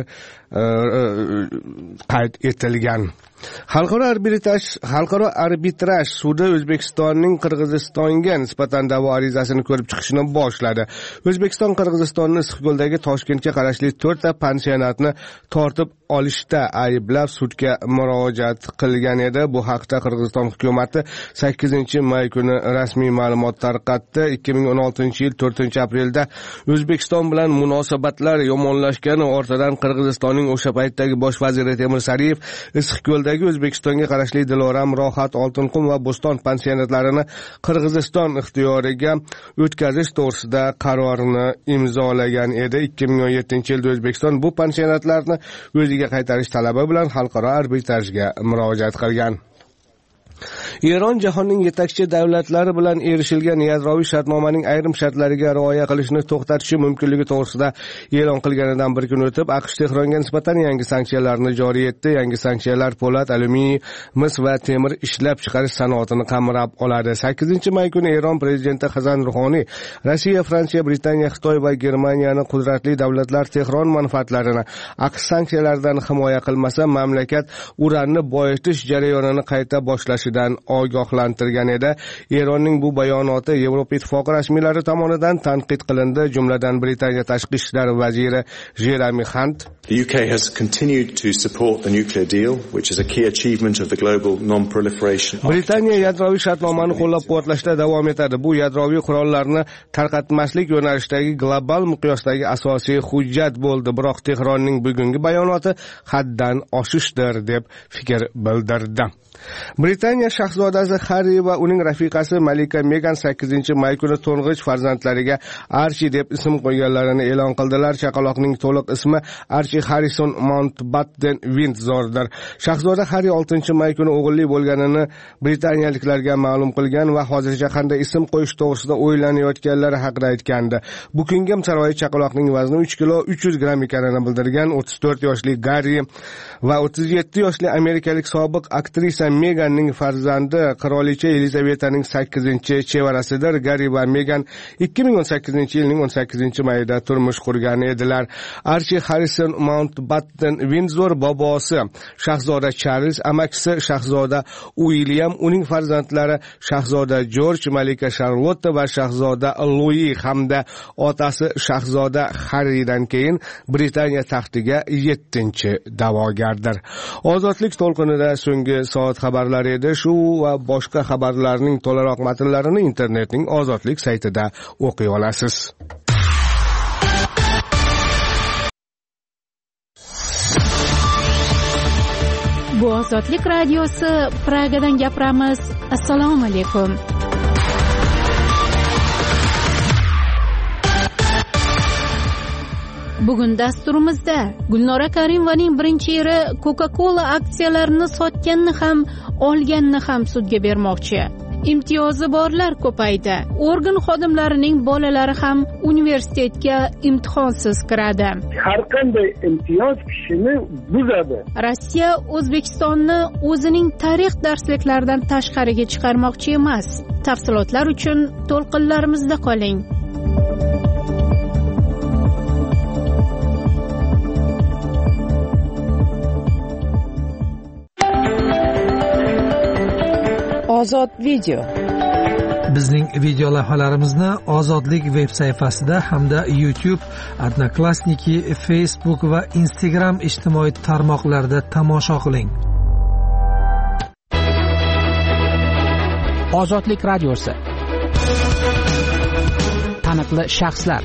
qayd etilgan. Xalqaro arbitraj xalqaro arbitraj sudi O'zbekistonning Qirg'izistonga nisbatan da'vo arizasini ko'rib chiqishni boshladi. O'zbekiston Qirg'izistonni Issiqko'ldagi Toshkentga qarashli to'rtta pansionatni tortib olishda ayblab sudga murojaat qilgan edi. Bu haqda Qirg'iziston hukumatı sakkizinchi may kuni rasmiy ma'lumot tarqatdi. ikki ming o'n oltinchi yil to'rtinchi aprelda O'zbekiston bilan munosabatlar yomonlashgani ortidan Qirg'izistonning o'sha paytdagi bosh vaziri Temur Sariyev Issiqko'ldagi O'zbekistonga qarashli Diloram, Rohat, Oltinqum va Bo'ston pansionatlarini Qirg'iziston ixtiyoriga o'tkazish to'g'risida qarorni imzolagan edi. ikki ming o'n yettinchi yilda O'zbekiston bu pansionatlarni o'ziga qaytarish talabi bilan xalqaro arbitrajga murojaat qilgan. Eron jahonning yetakchi davlatlari bilan erishilgan yadroviy shartnomaning ayrim shartlariga rioya qilishni to'xtatishi mumkinligi to'g'risida e'lon qilganidan bir kun o'tib, AQSh Tehronga nisbatan yangi sanksiyalarni joriy etdi. Yangi sanksiyalar po'lat, alyuminiy, mis va temir ishlab chiqarish sanoatini qamrab oladi. sakkizinchi may kuni Eron prezidenti Hasan Ruhoniy Rossiya, Fransiya, Britaniya, Xitoy va Germaniyani qudratli davlatlar Tehron manfaatlarini AQSh sanksiyalaridan himoya qilmasa, mamlakat uranni boyitish jarayonini qayta boshlashi dan ogohlantirgan edi. Eronning bu bayonoti Yevropa Ittifoqi rasmiylari tomonidan tanqid qilindi. Jumladan Britaniya tashqi ishlar vaziri Jeremy Hunt The U K has continued to support the nuclear deal, which is a key achievement of the global non-proliferation. Britaniya yadroviy shartnomani qo'llab-quvvatlashda davom etadi. Bu yadroviy qurollarni tarqatmaslik yo'nalishidagi global miqyosdagi asosiy hujjat bo'ldi. Biroq Tehronning bugungi bayonoti haddan oshishdir deb fikr bildirdi. Britaniya Britaniya shahzodasi Harri va uning rafiqasi Malika Megan sakkizinchi may kuni to'ng'ich farzandlariga Archie deb ism qo'yganlarini e'lon qildilar. Chaqaloqning to'liq ismi Archie Harrison Mountbatten Windsordir. Shahzoda Harri oltinchi may kuni o'g'illi bo'lganini britaniyaliklarga ma'lum qilgan va hozircha qanday ism qo'yish to'g'risida o'ylanayotganlari haqida aytgandi. Buckingem saroyi chaqaloqning vazni uch kilo uch yuz gramm ekanini bildirgan. o'ttiz to'rt yoshli Garri va o'ttiz yetti yoshli amerikalik sobiq aktrisa Meganning farzandi qirolicha Elizavetaning sakkizinchi chevarasidir. Garri va Megan ikki ming o'n sakkizinchi yilning o'n sakkizinchi mayida turmush qurgan edilar. Archie Harrison Mountbatten Windsor bobosi shahzoda Charles, amakisi shahzoda William, uning farzandlari shahzoda George, malika Charlotte va shahzoda Louis hamda otasi shahzoda Harridan keyin Britaniya taxtiga yettinchi da'vogardir. Ozodlik to'lqinida so'nggi soat xabarlari edi. Shu va boshqa xabarlarning to'laroq matnlarini internetning Ozodlik saytida o'qiy olasiz. Bu Ozodlik radiosi, Pragadan gapiramiz. Assalomu alaykum. Bugun dasturimizda Gulnora Karimovaning birinchi eri Coca-Cola aksiyalarini sotganini ham, olganini ham sudga bermoqchi. Imtiyozi borlar ko'paydi. Organ xodimlarining bolalari ham universitetga imtihonsiz kiradi. Har qanday imtiyoz kishini buzadi. Rossiya O'zbekistonni o'zining tarix darsliklaridan tashqariga chiqarmoqchi emas. Tafsilotlar uchun to'lqinlarimizda qoling. Ozod video. Bizning video lavhalarimizni Ozodlik veb sayfasida hamda YouTube, Odnoklassniki, Facebook va Instagram ijtimoiy tarmoqlarida tomosha qiling. Ozodlik radiosi. Taniqli shaxslar.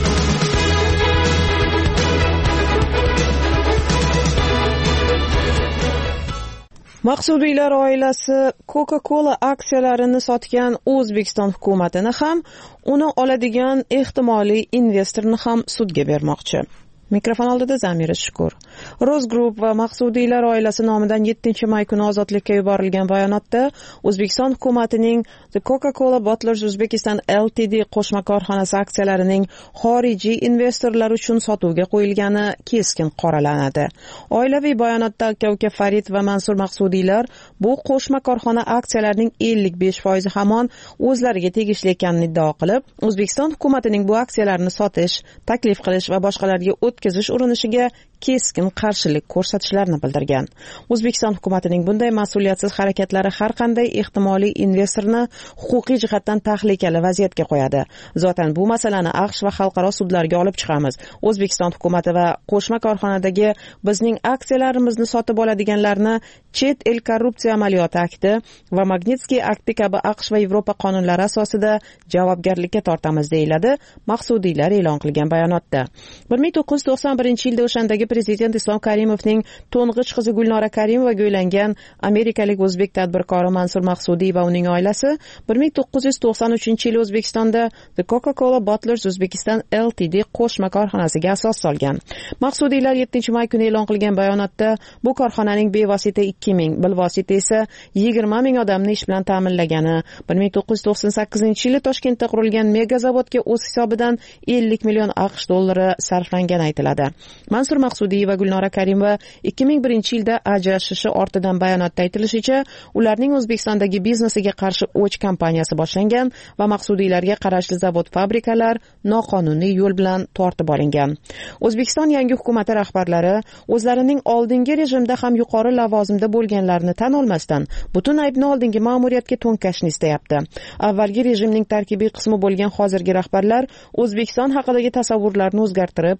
Maqsudiylar oilasi Coca-Cola aksiyalarini sotgan O'zbekiston hukumatini ham, uni oladigan ehtimoliy investorni ham sudga bermoqchi. Mikrofon oldida Zamira Shukur. Rose Group va Maqsudiylar oilasi nomidan yettinchi may kuni ozodlikka yuborilgan bayonotda O'zbekiston hukumatining The Coca-Cola Bottlers Uzbekistan Ltd qo'shma korxonasi aksiyalarining xorijiy investorlar uchun sotuvga qo'yilgani keskin qoralanadi. Oilaviy bayonotda aka-uka Farid va Mansur Maqsudiylar bu qo'shma korxona aksiyalarining ellik besh foizi hamon o'zlariga tegishli ekanini iddao qilib, O'zbekiston hukumatining bu aksiyalarni sotish, taklif qilish va boshqalarga o'tkazish urinishiga keskin qarshilik ko'rsatishlarini bildirgan. O'zbekiston hukumatining bunday mas'uliyatsiz harakatlari har qanday ehtimoliy investorni huquqiy jihatdan tahlikali vaziyatga qo'yadi. Zotan bu masalani AQSh va xalqaro sudlarga olib chiqamiz. O'zbekiston hukumati va qo'shma korxonadagi bizning aksiyalarimizni sotib oladiganlarni Chet el korrupsiya amaliyoti akti va Magnitsky akti kabi AQSh va Yevropa qonunlari asosida javobgarlikka tortamiz, deyiladi Maqsudiylar e'lon qilgan bayonotda. bir ming to'qqiz yuz to'qson birinchi yilda O'shandagi prezident Islom Karimovning to'ng'ich qizi Gulnora Karimovaga uylangan amerikalik o'zbek tadbirkori Mansur Maqsudiy va uning oilasi bir ming to'qqiz yuz to'qson uchinchi yil O'zbekistonda The Coca-Cola Bottlers Uzbekistan Ltd qo'shma korxonasiga asos solgan. Maqsudiylar yettinchi may kuni e'lon qilgan bayonotda bu korxonaning bevosita ikki ming, bilvosita esa yigirma ming odamni ish bilan ta'minlagani, bir ming to'qqiz yuz to'qson sakkizinchi yilda Toshkentda qurilgan mega zavodga o'z hisobidan ellik million AQSh dollari sarflangani aytiladi. Mansur Maqsudiy va Gulnora Karimova ikki ming birinchi yilda ajrashishi ortidan bayonotda aytilishicha, ularning O'zbekistondagi biznesiga qarshi o'ch kampaniyasi boshlangan va Maqsudiylarga qarashli zavod-fabrikalar noqonuniy yo'l bilan tortib olingan. O'zbekiston yangi hukumati rahbarlari o'zlarining oldingi rejimda ham yuqori lavozimda bo'lganlarini tan olmasdan butun aybni oldingi ma'muriyatga to'nkashni istayapti. Avvalgi rejimning tarkibiy qismi bo'lgan hozirgi rahbarlar O'zbekiston haqidagi tasavvurlarni o'zgartirib,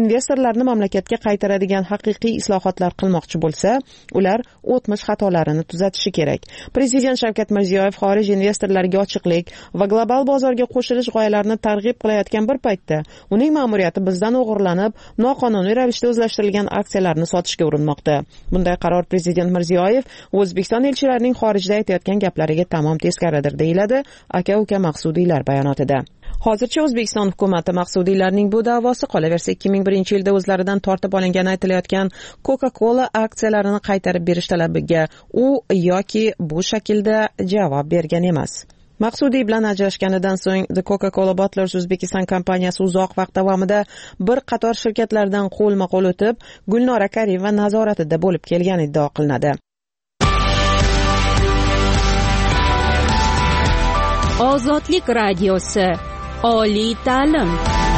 investorlarni mamlakatga qaytaradigan haqiqiy islohotlar qilmoqchi bo'lsa, ular o'tmish xatolarini tuzatishi kerak. Prezident Shavkat Mirziyoyev xorij investorlariga ochiqlik va global bozorga qo'shilish g'oyalarini targ'ib qilayotgan bir paytda uning ma'muriyati bizdan o'g'irlanib, noqonuniy ravishda o'zlashtirilgan aksiyalarni sotishga urinmoqda. Bunday qaror Prezident Mirziyoyev O'zbekiston elchilarining xorijda aytayotgan gaplariga tamom teskaridir, deyiladi aka-uka Maqsudiylar bayonotida. Hozircha O'zbekiston hukumati Maqsudiylarning bu da'vosi qolaversa ikki ming birinchi yilda o'zlaridan tortib olingani aytilayotgan Coca-Cola aksiyalarini qaytarib berish talabiga u yoki bu shaklda javob bergan emas. Maqsudiy bilan ajrashganidan so'ng The Coca-Cola Bottlers Uzbekistan kompaniyasi uzoq vaqt davomida bir qator shirkatlardan qo'lma-qo'l o'tib, Gulnora Karimova nazoratida bo'lib kelgani iddao qilinadi. Ozodlik radiosi. Oliy ta'lim.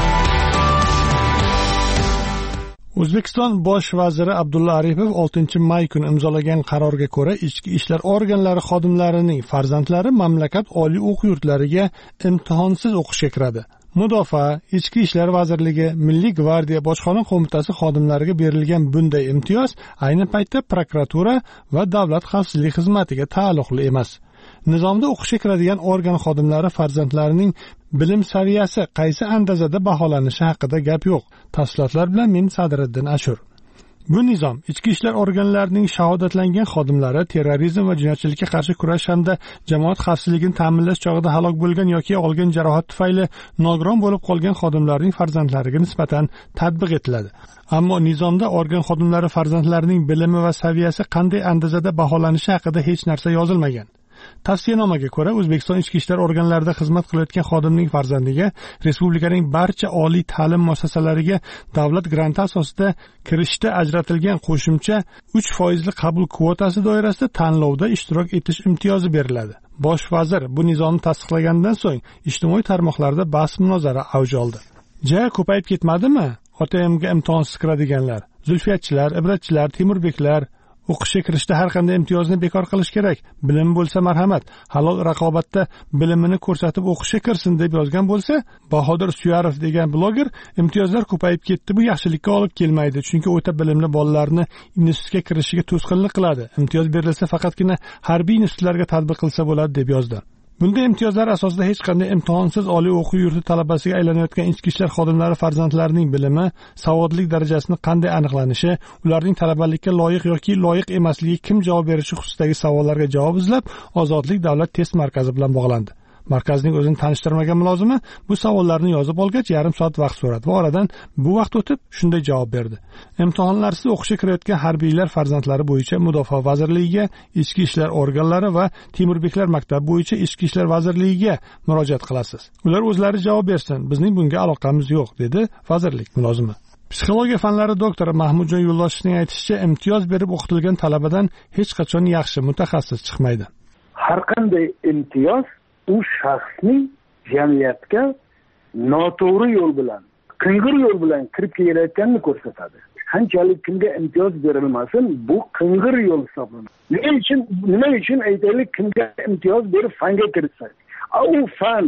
O'zbekiston bosh vaziri Abdulla Aripov oltinchi may kuni imzolagan qarorga ko'ra ichki ishlar organlari xodimlarining farzandlari mamlakat oliy o'quv yurtlariga imtihonsiz o'qishga kiradi. Mudofaa, Ichki ishlar vazirligi, Milliy gvardiya bojxona qo'mitasi xodimlariga berilgan bunday imtiyoz ayni paytda prokuratura va davlat xavfsizlik xizmatiga taalluqli emas. Nizomda o'qishga kiradigan organ xodimlari farzandlarining bilim saviyasi qaysi andazada baholanishi haqida gap yo'q. Tafsilotlar bilan men Sadriddin Ashur. Bu nizom ichki ishlar organlarining shahodatlangan xodimlari terrorizm va jinoyatchilikka qarshi kurash hamda jamoat xavfsizligini ta'minlash chog'ida halok bo'lgan yoki olgan jarohat tufayli nogiron bo'lib qolgan xodimlarning farzandlariga nisbatan tatbiq etiladi. Ammo nizomda organ xodimlari farzandlarining bilimi va saviyasi qanday andazada baholanishi haqida hech narsa yozilmagan. Tavsiyanomaga ko'ra, O'zbekiston ichki ishlar organlarida xizmat qilayotgan xodimning farzandiga respublikaning barcha oliy ta'lim muassasalariga davlat granti asosida kirishda ajratilgan qo'shimcha uch foizli qabul kvotasi doirasida tanlovda ishtirok etish imtiyozi beriladi. Bosh vazir bu nizomni tasdiqlagandan so'ng ijtimoiy tarmoqlarda bahs-munozara avj oldi. Ja, ko'payib ketmadimi? O T M'ga imtihonsiz kiradiganlar, zulfiyatchilar, ibratchilar, temurbeklar o'qishga kirishda har qanday imtiyozni bekor qilish kerak. Bilim bo'lsa marhamat, halol raqobatda bilimini ko'rsatib o'qishga kirsin deb yozgan bo'lsa, Bahodir Suyarov degan bloger imtiyozlar ko'payib ketdi, bu yaxshilikka olib kelmaydi, chunki o'ta bilimli bolalarni institutga kirishiga to'sqinlik qiladi. Imtiyoz berilsa faqatgina harbiy institutlarga tatbiq qilsa bo'ladi deb yozdi. Bunday imtiyozlar asosida hech qanday imtihonsiz oliy o'quv yurti talabasiga aylanayotgan ichki ishlar xodimlari farzandlarining bilimi, savodlik darajasini qanday aniqlanishi, ularning talabalikka loyiq yoki loyiq emasligi kim javob berishi xususidagi savollarga javob izlab, Ozodlik davlat test markazi bilan bog'landi. Markazning o'zini tanishtirmagan mulozimi bu savollarni yozib olgach yarim soat vaqt so'radi va oradan bu vaqt o'tib shunday javob berdi. Imtihonlarsiz o'qishga kirayotgan harbiylar farzandlari bo'yicha Mudofaa vazirligiga, Ichki ishlar organlari va Temurbeklar maktabi bo'yicha Ichki ishlar vazirligiga murojaat qilasiz. Ular o'zlari javob bersin, bizning bunga aloqamiz yo'q, dedi vazirlik mulozimi. Psixologiya fanlari doktori Mahmudjon Yo'ldoshevning aytishicha, imtiyoz berib o'qitilgan talabadan hech qachon yaxshi mutaxassis chiqmaydi. Har qanday imtiyoz u shaxsning jamiyatga noto'g'ri yo'l bilan, qing'ir yo'l bilan kirib kelayotganini ko'rsatadi. Qanchalik kimga imtiyoz berilmasin, bu qing'ir yo'l hisoblanadi. Nima uchun, nima uchun aytaylik, kimga imtiyoz berib fanga kiritsak, u fan,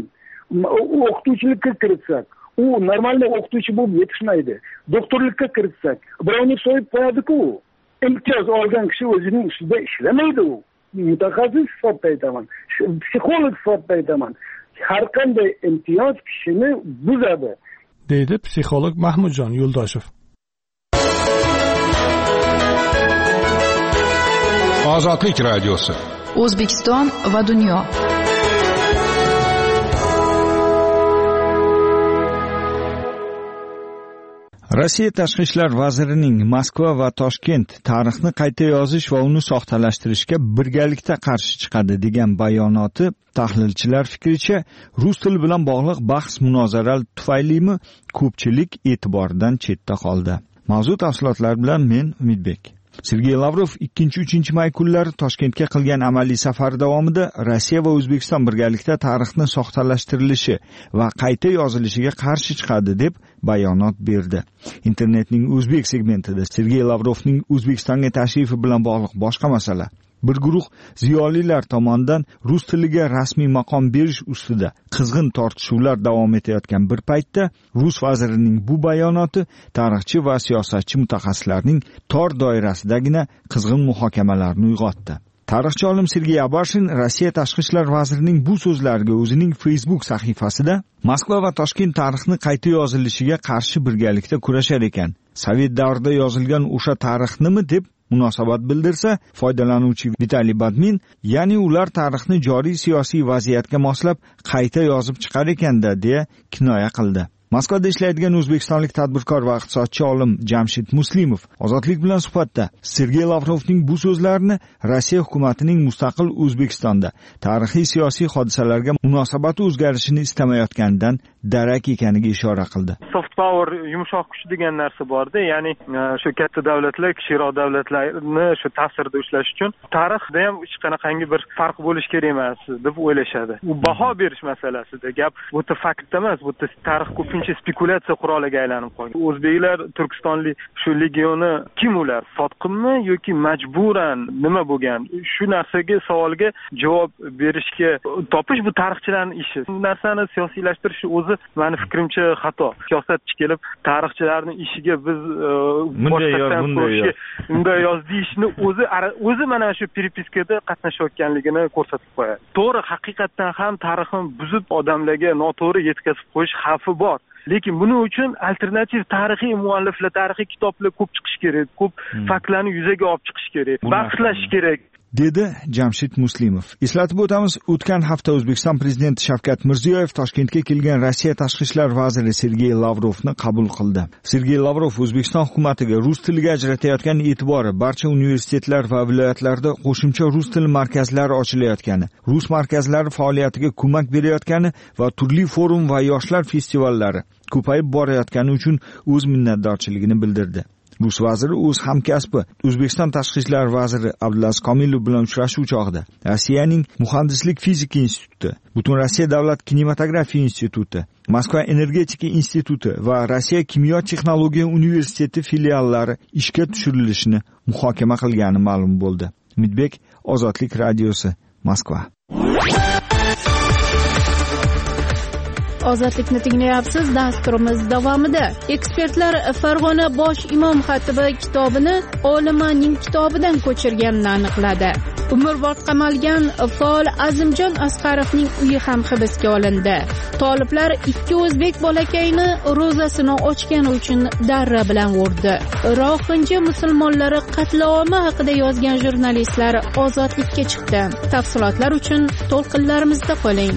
u o'qituvchilikka kiritsak, u normalniy o'qituvchi bo'lib yetishmaydi. Doktorlikka kiritsak, birovni so'yib qo'yadi-ku. Imtiyoz olgan kishi o'zining ustida ishlamaydi u. Mutaxassis sifatida aytaman, psixolog sifatida aytaman. Har qanday imtiyoz kishini buzadi, deydi psixolog Mahmudjon Yo'ldoshev. Ozodlik radiosi. O'zbekiston va dunyo. Rossiya tashqi ishlar vazirining Moskva va Toshkent tarixni qayta yozish va uni soxtalashtirishga birgalikda qarshi chiqadi degan bayonoti tahlilchilar fikricha rus tili bilan bog'liq bahs-munozaralar tufaylimi ko'pchilik e'tibordan chetda qoldi. Mavzu tafsilotlari bilan men Umidbek. Sergey Lavrov ikkinchi uchinchi may kunlari Toshkentga qilgan amaliy safari davomida Rossiya va O'zbekiston birgalikda tarixni soxtalashtirilishi va qayta yozilishiga qarshi chiqadi deb bayonot berdi. Internetning o'zbek segmentida Sergey Lavrovning O'zbekistonga tashrifi bilan bog'liq boshqa masala. bir guruh ziyolilar tomonidan rus tiliga rasmiy maqom berish ustida qizg'in tortishuvlar davom etayotgan bir paytda rus vazirining bu bayonoti tarixchi va siyosatchi mutaxassislarning tor doirasidagina qizg'in muhokamalarni uyg'otdi. Tarixchi olim Sergey Abashin Rossiya tashqi ishlar vazirining bu so'zlariga o'zining Facebook sahifasida Moskva va Toshkent tarixni qayta yozilishiga qarshi birgalikda kurashar ekan, Sovet davrida yozilgan o'sha tarixnimi deb munosabat bildirsa, foydalanuvchi Vitaliy Badmin, ya'ni ular tarixni joriy siyosiy vaziyatga moslab qayta yozib chiqar ekanda deya kinoya qildi. Moskvada ishlaydigan o'zbekistonlik tadbirkor va iqtisodchi olim Jamshid Muslimov Ozodlik bilan suhbatda Sergey Lavrovning bu so'zlarini Rossiya hukumatining mustaqil O'zbekistonda tarixiy siyosiy hodisalarga munosabati o'zgarishini istamayotganidan darak ekaniga ishora qildi. Soft power, yumshoq kuch degan narsa bor-da, ya'ni shu katta davlatlar, kichikroq davlatlarni shu ta'sirda ushlash uchun tarixda ham hech qanaqangi bir farq bo'lish kerak emas deb o'ylashadi. U baho berish masalasida gap bu faktda emas, bu tarix ko'pincha spekulatsiya quroliga aylanib qolgan. O'zbeklar Turkistonlik shu legioni kim ular? Sotqinmi yoki majburan nima bo'lgan? Shu narsaga savolga javob berishga topish bu tarixchilarning ishi. Bu narsani siyosiylashtirish o'zi meni fikrimcha xato. Siyosatchi kelib tarixchilarning ishiga biz boshqatdan ko'rishga unday yoz deyishni o'zi o'zi mana shu peripiskada qatnashayotganligini ko'rsatib qo'yadi. To'g'ri, haqiqatdan ham tarixni buzib odamlarga noto'g'ri yetkazib qo'yish xavfi bor. Lekin buning uchun alternativ tarixiy mualliflar, tarixiy kitoblar ko'p chiqish kerak, ko'p hmm. faktlarni yuzaga olib chiqish kerak, bahslash kerak, dedi Jamshid Muslimov. Eslatib o'tamiz, o'tgan hafta O'zbekiston prezidenti Shavkat Mirziyoyev Toshkentga kelgan Rossiya tashqi ishlar vaziri Sergey Lavrovni qabul qildi. Sergey Lavrov O'zbekiston hukumatiga rus tiliga ajratayotgan e'tibori barcha universitetlar va viloyatlarda qo'shimcha rus tili markazlari ochilayotgani, rus markazlari faoliyatiga ko'mak berayotgani va turli forum va yoshlar festivallari ko'payib borayotgani uchun o'z minnatdorchiligini bildirdi. Rus vaziri o'z hamkasbi O'zbekiston tashqi ishlar vaziri Abdulaziz Komilov bilan uchrashuv chog'ida Rossiyaning Muhandislik fizika instituti, Butun Rossiya davlat kinematografiya instituti, Moskva energetika instituti va Rossiya kimyo texnologiya universiteti filiallari ishga tushirilishini muhokama qilgani ma'lum bo'ldi. Umidbek, Ozodlik radiosi, Moskva. Ozodlikni tinglayapsiz. Dasturimiz davomida ekspertlar Farg'ona bosh imom xatibi kitobini Olimaning kitobidan ko'chirganini aniqladi. Umrbod qamalgan faol Azimjon Asqarovning uyi ham hibsga olindi. Toliblar ikki o'zbek bolakayni ro'zasini ochgani uchun darra bilan urdi. Rohinja musulmonlari qatlomi haqida yozgan jurnalistlar ozodlikka chiqdi. Tafsilotlar uchun to'lqinlarimizda qoling.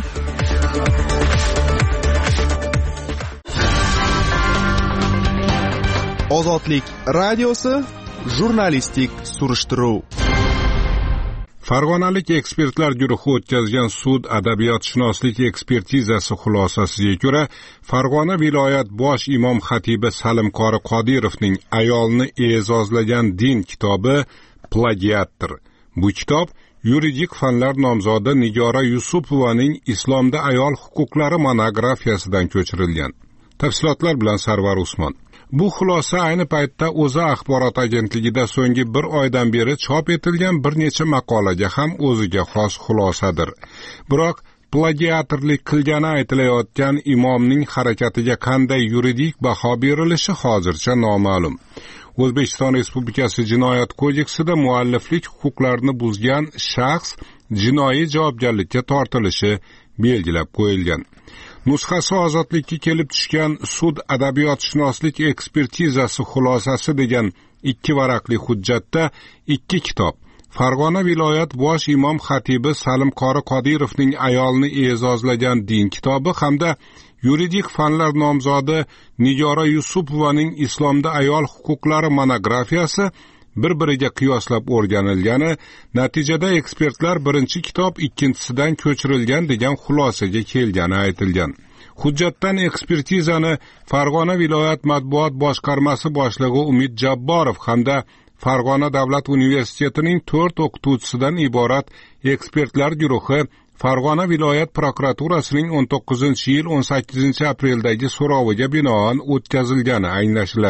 Ozodlik radiosi, jurnalistik surishtiruv. Farg'onalik ekspertlar guruhi o'tkazgan sud adabiyotshunoslik ekspertizasi xulosasiga ko'ra, Farg'ona viloyat bosh imom xatibi Salimqori Qodirovning ayolni e'zozlagan din kitobi plagiatdir. Bu kitob yuridik fanlar nomzodi Nigora Yusupovaning Islomda ayol huquqlari monografiyasidan ko'chirilgan. Tafsilotlar bilan Sarvar Usmon. Bu xulosa ayni paytda O'zA axborot agentligida so'nggi bir oydan beri chop etilgan bir necha maqolaga ham o'ziga xos xulosadir. Biroq plagiatorlik qilgani aytilayotgan imomning harakatiga qanday yuridik baho berilishi hozircha noma'lum. O'zbekiston Respublikasi Jinoyat kodeksida mualliflik huquqlarini buzgan shaxs jinoiy javobgarlikka tortilishi belgilab qo'yilgan. Nusxasi ozodlikka kelib tushgan sud adabiyotshunoslik ekspertizasi xulosasi degan ikki varaqli hujjatda ikki kitob, Farg'ona viloyat bosh imom xatibi Salimqori Qodirovning ayolni e'zozlagan din kitobi hamda yuridik fanlar nomzodi Nigora Yusupovaning Islomda ayol huquqlari monografiyasi bir-biriga qiyoslab o'rganilgani, natijada ekspertlar birinchi kitob ikkinchisidan ko'chirilgan degan xulosaga kelgani aytilgan. Hujjatdan ekspertizani Farg'ona viloyat matbuot boshqarmasi boshlig'i Umid Jabborov hamda Farg'ona davlat universitetining to'rt o'qituvchisidan iborat ekspertlar guruhi Farg'ona viloyat prokuraturasining o'n to'qqizinchi yil o'n sakkizinchi apreldagi so'roviga binoan o'tkazilgani anglashiladi.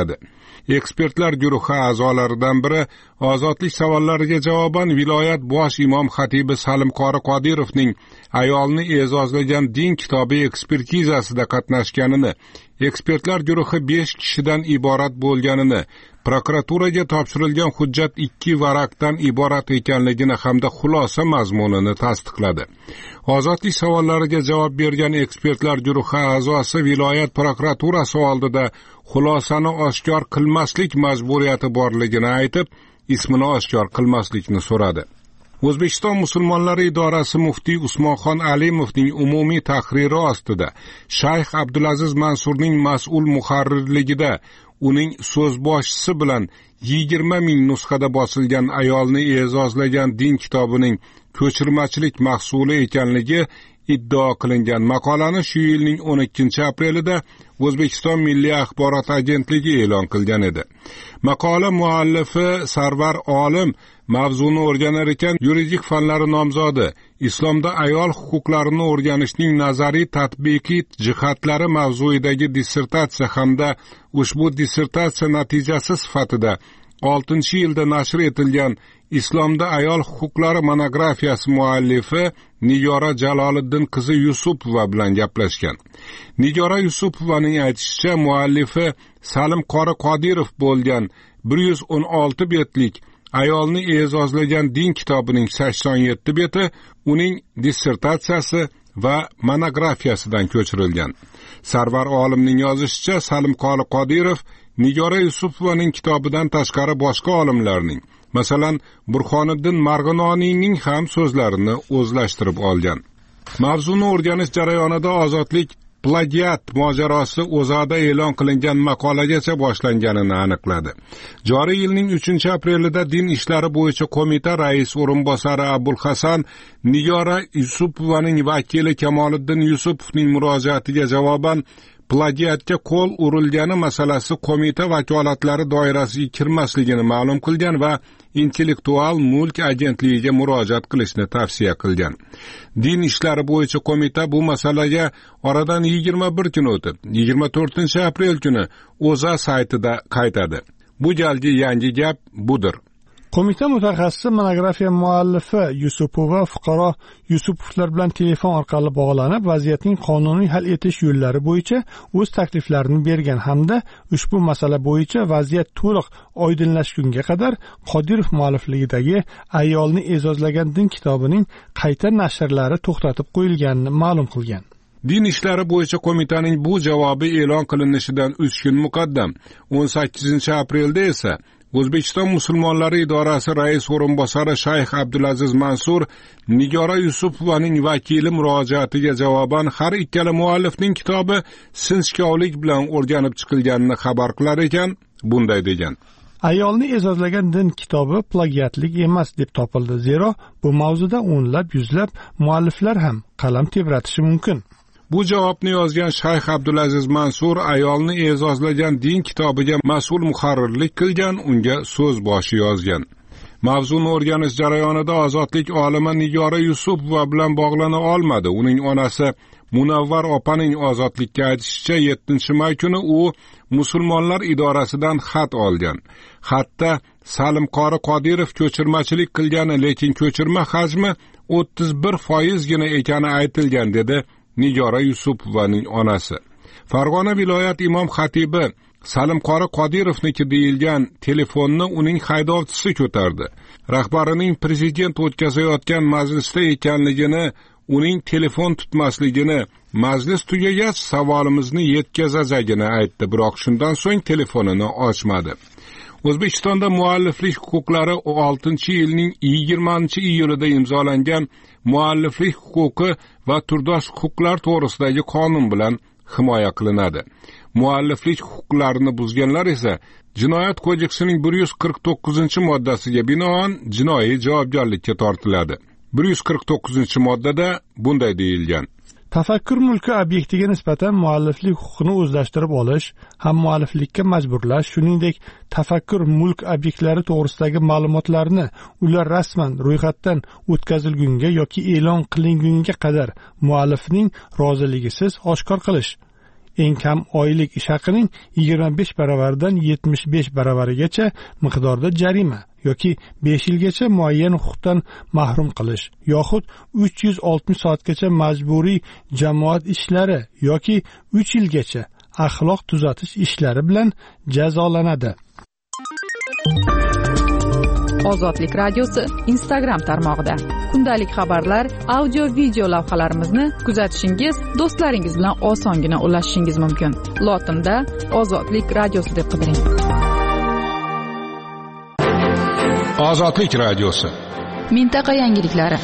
Ekspertlar guruhi a'zolaridan biri ozodlik savollariga javoban viloyat bosh imom xatibi Salim Qori Qodirovning ayolni e'zozlagan din kitobi ekspertizasida qatnashganini, ekspertlar guruhi besh kishidan iborat bo'lganini, prokuraturaga topshirilgan hujjat ikki varaqdan iborat ekanligini hamda xulosa mazmunini tasdiqladi. Ozodlik savollariga javob bergan ekspertlar guruhi a'zosi viloyat prokuraturasi oldida xulosani oshkor qilmaslik majburiyati borligini aytib, ismini oshkor qilmaslikni so'radi. O'zbekiston musulmonlari idorasi muftiy Usmonxon Alimovning umumiy tahriri ostida Shayx Abdulaziz Mansurning mas'ul muharrirligida uning so'zboshisi bilan yigirma ming nusxada bosilgan ayolni e'zozlagan din kitobining ko'chirmachilik mahsuli ekanligi iddao qilingan maqolani shu yilning o'n ikkinchi aprelida O'zbekiston Milliy axborot agentligi e'lon qilgan edi. Maqola muallifi Sarvar Olim mavzuni o'rganar ekan, yuridik fanlari nomzodi, islomda ayol huquqlarini o'rganishning nazariy tatbiqiy jihatlari mavzuidagi dissertatsiya hamda ushbu dissertatsiya natijasi sifatida oltinchi yilda nashr etilgan Islomda ayol huquqlari monografiyasi muallifi Nigora Jaloliddin qizi Yusupova bilan gaplashgan. Nigora Yusupovaning aytishicha, muallifi Salim Qori Qodirov bo'lgan bir yuz o'n olti betlik ayolni e'zozlagan din kitobining sakson yetti beti uning dissertatsiyasi va monografiyasidan ko'chirilgan. Sarvar Olimning yozishicha, Salim Qori Qodirov Nigora Yusupovaning kitobidan tashqari boshqa olimlarning, masalan, Burxoniddin Marg'inoniyning ham so'zlarini o'zlashtirib olgan. Mavzuni o'rganish jarayonida ozodlik plagiat mojarosi o'zada e'lon qilingan maqolagacha boshlanganini aniqladi. Joriy yilning uchinchi aprelida Din ishlari bo'yicha qo'mita rais o'rinbosari Abul Hasan Nigora Yusupovaning vakili Kamoliddin Yusupovning murojaatiga javoban plagiatga qo'l urilgani masalasi qo'mita vakolatlari doirasiga kirmasligini ma'lum qilgan va intellektual mulk agentligiga murojaat qilishni tavsiya qilgan. Din ishlari bo'yicha qo'mita bu masalaga oradan yigirma bir kun o'tib, yigirma to'rtinchi aprel kuni O'zA saytida qaytadi. Bu galgi yangi gap budir. Qo'mita mutaxassisi monografiya muallifi Yusupova fuqaro Yusupovlar bilan telefon orqali bog'lanib, vaziyatning qonuniy hal etish yo'llari bo'yicha o'z takliflarini bergan hamda ushbu masala bo'yicha vaziyat to'liq oydinlashgunga qadar Qodirov muallifligidagi ayolni e'zozlagan din kitobining qayta nashrlari to'xtatib qo'yilganini ma'lum qilgan. Din ishlari bo'yicha qo'mitaning bu javobi e'lon qilinishidan uch kun muqaddam o'n sakkizinchi aprelda esa O'zbekiston musulmonlari idorasi rais o'rinbosari Shayx Abdulaziz Mansur Nigora Yusupovaning vakili murojaatiga javoban har ikkala muallifning kitobi sinchkovlik bilan o'rganib chiqilganini xabar qilar ekan, bunday degan: Ayolni e'zozlagan din kitobi plagiatlik emas deb topildi, zero bu mavzuda o'nlab yuzlab mualliflar ham qalam tebratishi mumkin. Bu javobni yozgan Shayx Abdulaziz Mansur ayolni e'zozlagan din kitobiga mas'ul muharrirlik qilgan, unga so'z boshi yozgan. Mavzuni o'rganish jarayonida ozodlik olimi Nigora Yusupova bilan bog'lana olmadi. Uning onasi Munavvar opaning ozodlikka aytishicha, yettinchi may kuni u musulmonlar idorasidan xat olgan. Xatda Salim Qori Qodirov ko'chirmachilik qilgani, lekin ko'chirma hajmi o'ttiz bir foiz gina ekani aytilgan, dedi Nigora Yusupovaning onasi. Farg'ona viloyat imom xatibi Salim Qori Qodirovniki deyilgan telefonni uning haydovchisi ko'tardi. Rahbarining prezident o'tkazayotgan majlisda ekanligini, uning telefon tutmasligini, majlis tugagach savolimizni yetkazajagini aytdi, biroq shundan so'ng telefonini ochmadi. O'zbekistonda mualliflik huquqlari oltinchi yilning yigirmanchi iyulida imzolangan mualliflik huquqi va turdosh huquqlar to'g'risidagi qonun bilan himoya qilinadi. Mualliflik huquqlarini buzganlar esa Jinoyat kodeksining bir yuz qirq to'qqizinchi moddasiga binoan jinoiy javobgarlikka tortiladi. bir yuz qirq to'qqizinchi moddada bunday deyilgan: Tafakkur mulki obyektiga nisbatan mualliflik huquqini o'zlashtirib olish, ham mualliflikka majburlash, shuningdek tafakkur mulk obyektlari to'g'risidagi ma'lumotlarni ular rasman ro'yxatdan o'tkazilgunga yoki e'lon qilingunga qadar muallifning roziligisiz oshkor qilish. eng kam oylik ish haqining yigirma besh baravaridan yetmish besh baravarigacha miqdorda jarima yoki besh yilgacha muayyan huquqdan mahrum qilish yoxud uch yuz oltmish soatgacha majburiy jamoat ishlari yoki uch yilgacha axloq tuzatish ishlari bilan jazolanadi. Ozodlik radiosi Instagram tarmog'ida kundalik xabarlar, audio video lavhalarimizni kuzatishingiz, do'stlaringiz bilan osongina ulashishingiz mumkin. Lotinda Ozodlik radiosi deb qidiring. Ozodlik radiosi. Mintaqa yangiliklari.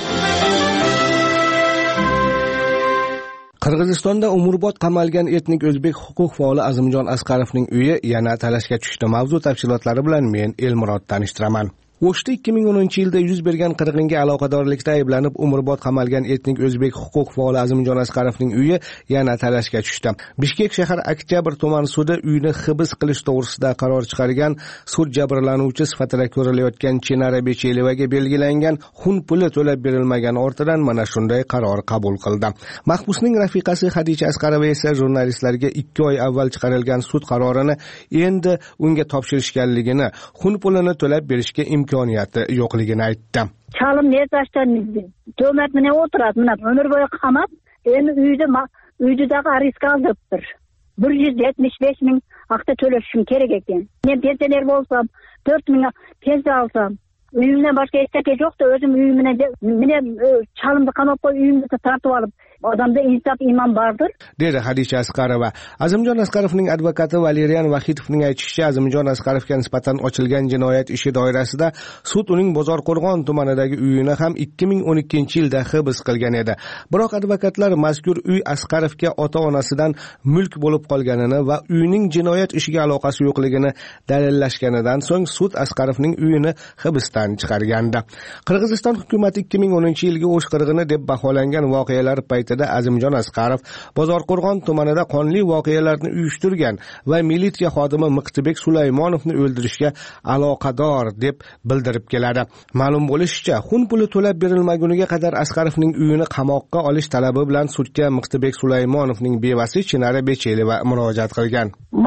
Qirg'izistonda umrbod qamalgan etnik o'zbek huquq faoli Azimjon Asqarovning uyi yana talashga tushdi. Mavzu tafsilotlari bilan men Elmurod tanishtiraman. O'shda ikki ming o'ninchi yilda yuz bergan qirg'inga aloqadorlikda ayblanib umrbod qamalgan etnik o'zbek huquq faoli Azimjon Asqarovning uyi yana talashga tushdi. Bishkek shahar Oktyabr tuman sudi uyni hibs qilish to'g'risida qaror chiqargan. Sud jabrlanuvchi sifatida ko'rilayotgan Chinara Becheyevaga belgilangan xun puli to'lab berilmagani ortidan mana shunday qaror qabul qildi. Mahbusning rafiqasi Hadicha Asqarova esa jurnalistlarga ikki oy avval chiqarilgan sud qarorini endi unga topshirishganligini, xun pulini to'lab berishga imkoniyati yo'qligini aytdi. Çalım nezashdan töhmet mine oturadi, mana ömür boyu qamab, endi uyda uydagi ariska aldırıptır. bir yuz yetmish besh ming haqda to'lashim kerak ekan. Men pensioner bo'lsam, to'rt ming pensiya alsam, uyimdan boshqa hech narsa yo'qda, o'zim uyimni mine çalımda qamab qo'yib, uyimni tartib olib, odamda insof iymon bordir, dedi Hadicha Asqarova. Azimjon Asqarovning advokati Valerian Vahidovning aytishicha, Azimjon Asqarovga nisbatan ochilgan jinoyat ishi doirasida sud uning Bozorqo'rg'on tumanidagi uyini ham ikki ming o'n ikkinchi yilda hibs qilgan edi. Biroq advokatlar mazkur uy Asqarovga ota-onasidan mulk bo'lib qolganini va uyning jinoyat ishiga aloqasi yo'qligini dalillashganidan so'ng sud Asqarovning uyini hibsdan chiqargandi. Qirg'iziston hukumatı ikki ming o'ninchi yilgi O'sh qirg'ini deb baholangan voqealar paytida Azimjon Asqarov Bozorqo'rg'on tumanida qonli voqealarni uyushtirgan va militsiya xodimi Miqtibek Sulaymonovni o'ldirishga aloqador deb bildirib keladi. Ma'lum bo'lishicha, xun puli to'lab berilmaguniga qadar Asqarovning uyini qamoqqa olish talabi bilan sudga Miqtibek Sulaymonovning bevasi Chinara Becheyeva murojaat qilgan.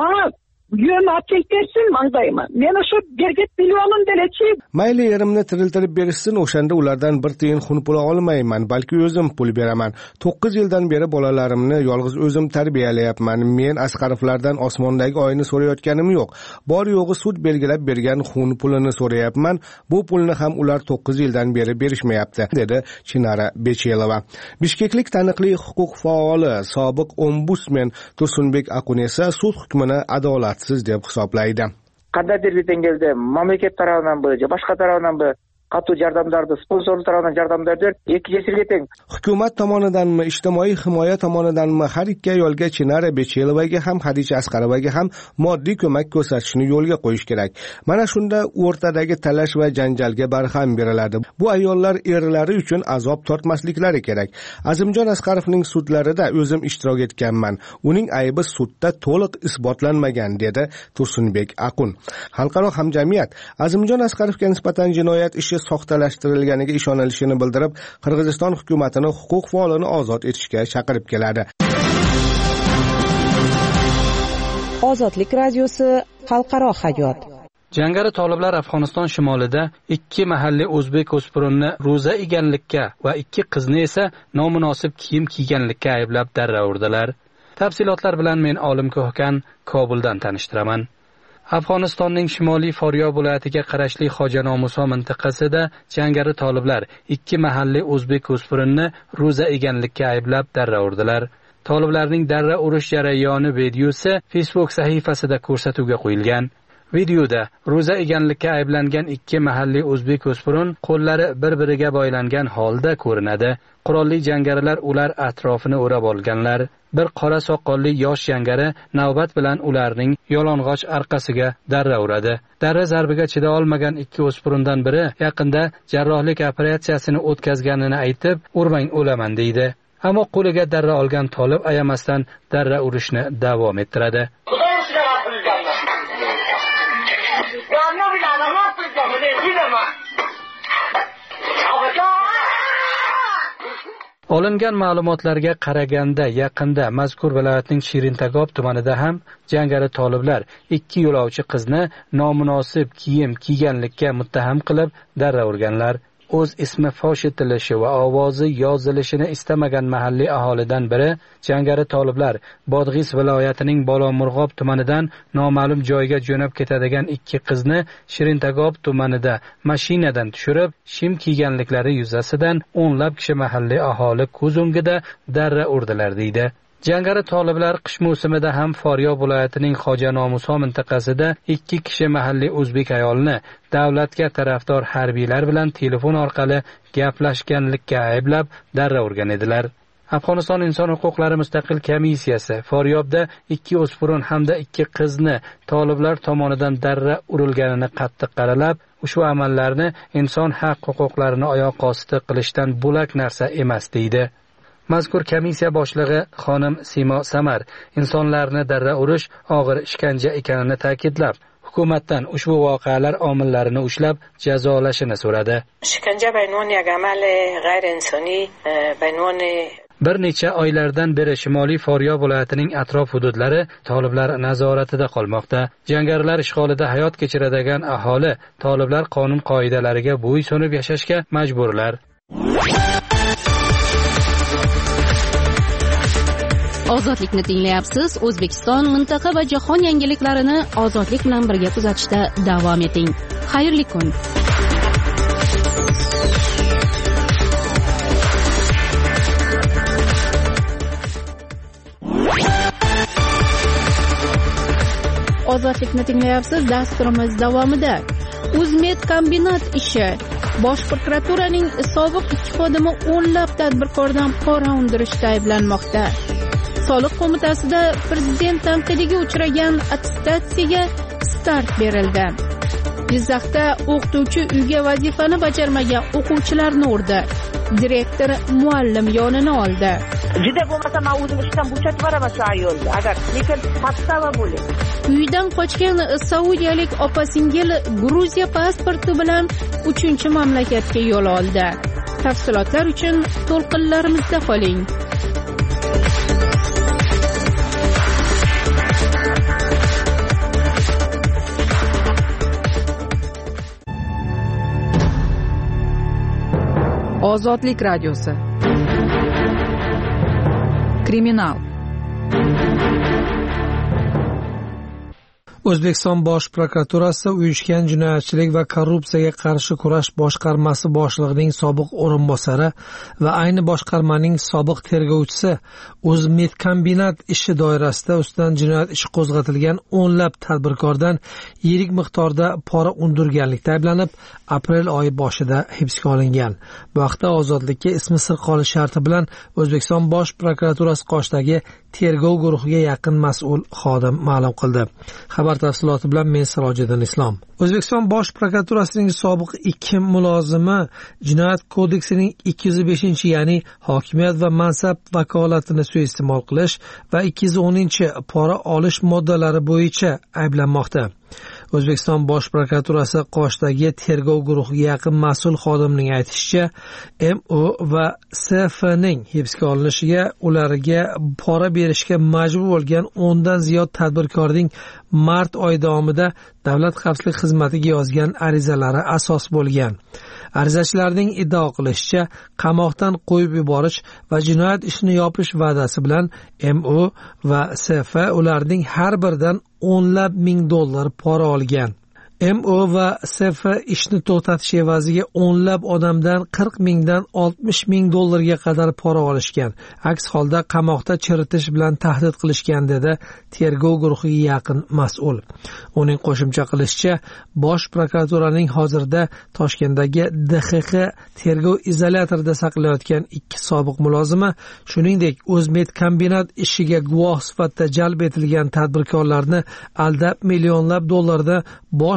Yön ataytersin mangdayma. Meni shu berget milyonun delechi. Mayli yerimni tiriltirib berishsin, o'shanda ulardan bir tiyin xun pul olmayman, balki o'zim pul beraman. to'qqiz yildan beri bolalarimni yolg'iz o'zim tarbiyalayapman. Men Asqarovlardan osmondagi oyni so'rayotganim yo'q. Bor yo'g'i sud belgilab bergan xun pulini so'rayapman. Bu pulni ham ular to'qqiz yildan beri berishmayapti, dedi Chinara Becheyeva. Bishkeklik taniqli huquq faoli, sobiq ombudsman Tursunbek Aqun esa sud hukmini adolat siz deb hisoblaydi. Qandaydir bir dengelde mamlaket tarafından bu, boshqa tarafından bu qattiq yordamlarni sponsor tomonidan yordamlardir ikki jesirga teng. Hukumat tomonidanmi, ijtimoiy himoya tomonidanmi har ikki ayolga Chinara Becheyevaga ham Hadicha Asqarovaga ham moddiy ko'mak ko'rsatishni yo'lga qo'yish kerak. Mana shunda o'rtadagi talash va janjalga barham beriladi. Bu ayollar erlari uchun azob tortmasliklari kerak. Azimjon Asqarovning sudlarida o'zim ishtirok etganman. Uning aybi sudda to'liq isbotlanmagan, dedi Tursunbek Aqun. Xalqaro hamjamiyat Azimjon Asqarovga nisbatan jinoyat ishi soxtalashtirilganiga ishonilishini bildirib, Qirg'iziston hukumatini huquq faolini ozod etishga chaqirib keladi. Ozodlik radiosi xalqaro hayot. Jangari toliblar Afg'oniston shimolida ikki mahalliy o'zbek o'spirinni ro'za eganlikka va ikki qizni esa nomunosib kiyim kiyganlikka ayblab darra urdilar. Tafsilotlar bilan men Olim Ko'hkan Kobuldan tanishtiraman. Afg'onistonning shimoliy Foryo viloyatiga qarashli Xo'janomuso mintaqasida jangari toliblar ikki mahalliy o'zbek o'spirinni ro'za eganlikka ayblab darra urdilar. Toliblarning darra urish jarayoni videosi Facebook sahifasida ko'rsatuvga qo'yilgan. Videoda ro'za eganlikka ayblangan ikki mahalliy o'zbek o'spirin qo'llari bir-biriga boylangan holda ko'rinadi. Qurolli jangarilar ular atrofini o'rab olganlar. Bir qora soqolli yosh jangari navbat bilan ularning yolong'och orqasiga darra uradi. Darra zarbiga chida olmagan ikki o'spirindan biri yaqinda jarrohlik operatsiyasini o'tkazganini aytib, "Urmang, o'laman" deydi. Ammo qo'liga darra olgan tolib ayamasdan darra urishni davom ettiradi. Olingan ma'lumotlarga qaraganda yaqinda mazkur viloyatning Shirintagob tumanida ham jangari toliblar ikki yo'lovchi qizni nomunosib kiyim kiyganlikka muttaham qilib darra urganlar. O'z ismi fosh etilishi va ovozi yozilishini istamagan mahalliy aholidan biri jangari toliblar Bodg'is viloyatining Bolomurg'ob tumanidan noma'lum joyga jo'nab ketadigan ikki qizni Shirintagob tumanida mashinadan tushirib, shim kiyganliklari yuzasidan o'nlab kishi mahalliy aholi ko'z o'ngida darra urdilar deydi. Jangari toliblar qish mavsumida ham Faryob viloyatining Xo'ja Nomuso mintaqasida ikki kishi mahalliy o'zbek ayolni davlatga tarafdor harbiylar bilan telefon orqali gaplashganlikka ayblab darra urgan edilar. Afg'oniston inson huquqlari mustaqil komissiyasi Faryobda ikki o'smir hamda ikki qizni toliblar tomonidan darra urilganini qattiq qaralab, ushbu amallarni inson haq huquqlarini oyoq osti qilishdan bo'lak narsa emas deydi. Mazkur komissiya boshlig'i xonim Simo Samar insonlarni darra urish og'ir ishkanja ekanini ta'kidlab, hukumatdan ushbu voqealar omillarini ushlab jazolashini so'radi. Ishkanja baynun یک عمل غیر انسانی baynun Bir necha oylardan beri Shimoliy Faryob viloyatining atrof hududlari toliblar nazoratida qolmoqda. Jangarilar ishg'olida hayot kechiradigan aholi toliblar qonun qoidalariga bo'ysunib yashashga majburlar. Ozodlikni tinglayapsiz. O'zbekiston, mintaqa va jahon yangiliklarini ozodlik bilan birga kuzatishda davom eting. Xayrli kun. Ozodlikni tinglayapsiz. Dasturimiz davomida Uzmed kombinat ishi. Bosh prokuraturaning sobiq ikki xodimi o'nlab tadbirkordan pora undirishda ayblanmoqda. Soliq qo'mitasida prezident tanqidiga uchragan attestatsiyaga start berildi. Jizzaxda o'qituvchi uyga vazifani bajarmagan o'quvchilarni urdi. Direktor muallim yonini oldi. Juda bo'lmasa men o'zim ishdan bo'shatib boraman shu ayolni. Agar lekin pattava bo'ling. Uydan qochgan saudiyalik opa-singil Gruziya pasporti bilan uchinchi mamlakatga yo'l oldi. Tafsilotlar uchun to'lqinlarimizda qoling. Ozodlik radiosi. Kriminal. O'zbekiston Bosh prokuraturasi uyushgan jinoyatchilik va korrupsiyaga qarshi kurash boshqarmasi boshlig'ining sobiq o'rinbosari va ayni boshqarmaning sobiq tergovchisi Uzmed kombinat ishi doirasida ustidan jinoyat ishi qo'zg'atilgan o'nlab tadbirkordan yirik miqdorda pora undirganlikda ayblanib, aprel oyi boshida hibsga olingan. Bu haqda Ozodlikka ismi sir qolish sharti bilan O'zbekiston Bosh prokuraturasi qoshidagi tergov guruhiga yaqin mas'ul xodim ma'lum qildi. Xabar tafsiloti bilan men Sirojiddin Islom. O'zbekiston Bosh prokuraturasining sobiq ikki mulozimi Jinoyat kodeksining ikki yuz beshinchi, ya'ni hokimiyat va mansab vakolatini suiiste'mol qilish va ikki yuz o'ninchi pora olish moddalari bo'yicha ayblanmoqda. O'zbekiston Bosh prokuraturasi qoshidagi tergov guruhiga yaqin mas'ul xodimning aytishicha, M O va S F ning hibsga olinishiga ularga pora berishga majbur bo'lgan o'ndan ziyod tadbirkorning mart oyi davomida Davlat xavfsizlik xizmatiga yozgan arizalari asos bo'lgan. Arizachilarning iddao qilishicha, qamoqdan qo'yib yuborish va jinoyat ishini yopish va'dasi bilan M O va S F ularning har biridan o'nlab ming dollar pora olgan. M O va S F ishni to'xtatish evaziga o'nlab odamdan qirq mingdan oltmish ming dollarga qadar pora olishgan. Aks holda qamoqda chiritish bilan tahdid qilishgan dedi tergov guruhiga yaqin mas'ul. Uning qo'shimcha qilishicha, Bosh prokuraturaning hozirda Toshkentdagi D X X tergov izolyatorida saqlayotgan ikki sobiq mulozimi, shuningdek Uzmed kombinat ishiga guvoh sifatida jalb etilgan tadbirkorlarni aldab millionlab dollarda bosh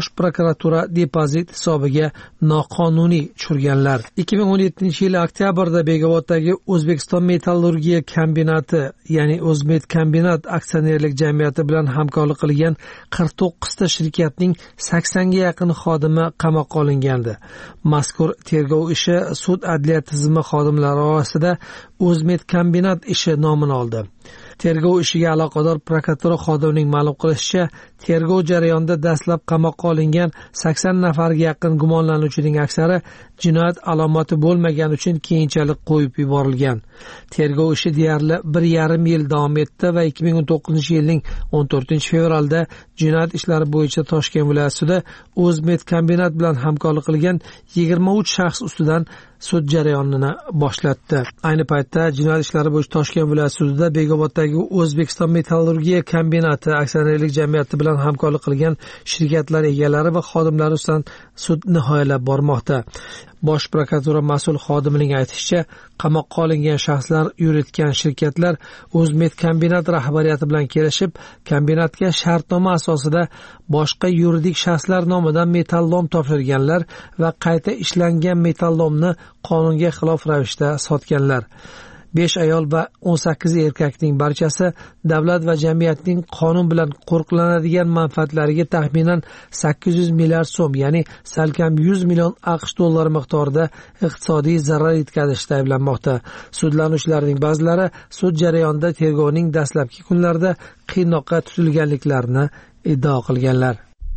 bosh prokuratura depozit hisobiga noqonuniy tushirganlar. ikki ming o'n yettinchi yil oktyabrda Begoboddagi O'zbekiston metallurgiya kombinati, ya'ni O'zmet kombinat aksionerlik jamiyati bilan hamkorlik qilgan qirq to'qqizta shirkatning saksonga yaqin xodimi qamoqqa olingandi. Mazkur tergov ishi sud adliya tizimi xodimlari orasida O'zmet kombinat ishi nomini oldi. Tergov ishiga aloqador prokuratura xodimining ma'lum qilishicha, tergov jarayonida dastlab qamoqqa olingan sakson nafarga yaqin gumonlanuvchining aksari jinoyat alomati bo'lmagani uchun keyinchalik qo'yib yuborilgan. Tergov ishi deyarli bir yarim yil davom etdi va ikki ming o'n to'qqizinchi yilning o'n to'rtinchi fevralda jinoyat ishlari bo'yicha Toshkent viloyat sudi O'zmet kombinat bilan hamkorlik qilgan yigirma uch shaxs ustidan sud jarayonini boshlatdi. Ayni paytda jinoyat ishlari bo'yicha Toshkent viloyat sudida Begoboddagi O'zbekiston metallurgiya kombinati aksionerlik jamiyati bilan hamkorlik qilgan shirkatlar egalari va xodimlari ustidan sud nihoyalab bormoqda. Bosh prokuratura mas'ul xodimining aytishicha, qamoqqa olingan shaxslar yuritgan shirkatlar O'zmet kombinat rahbariyati bilan kelishib, kombinatga shartnoma asosida boshqa yuridik shaxslar nomidan metallom topshirganlar va qayta ishlangan metallomni qonunga xilof ravishda sotganlar. besh ayol va o'n sakkiz erkakning barchasi davlat va jamiyatning qonun bilan qo'riqlanadigan manfaatlariga taxminan sakkiz yuz milliard so'm, ya'ni salkam yuz million AQSh dollari miqdorida iqtisodiy zarar yetkazishda ayblanmoqda. Sudlanuvchilarning ba'zilari sud jarayonida tergovning dastlabki kunlarida qiynoqqa tutilganliklarini iddao qilganlar.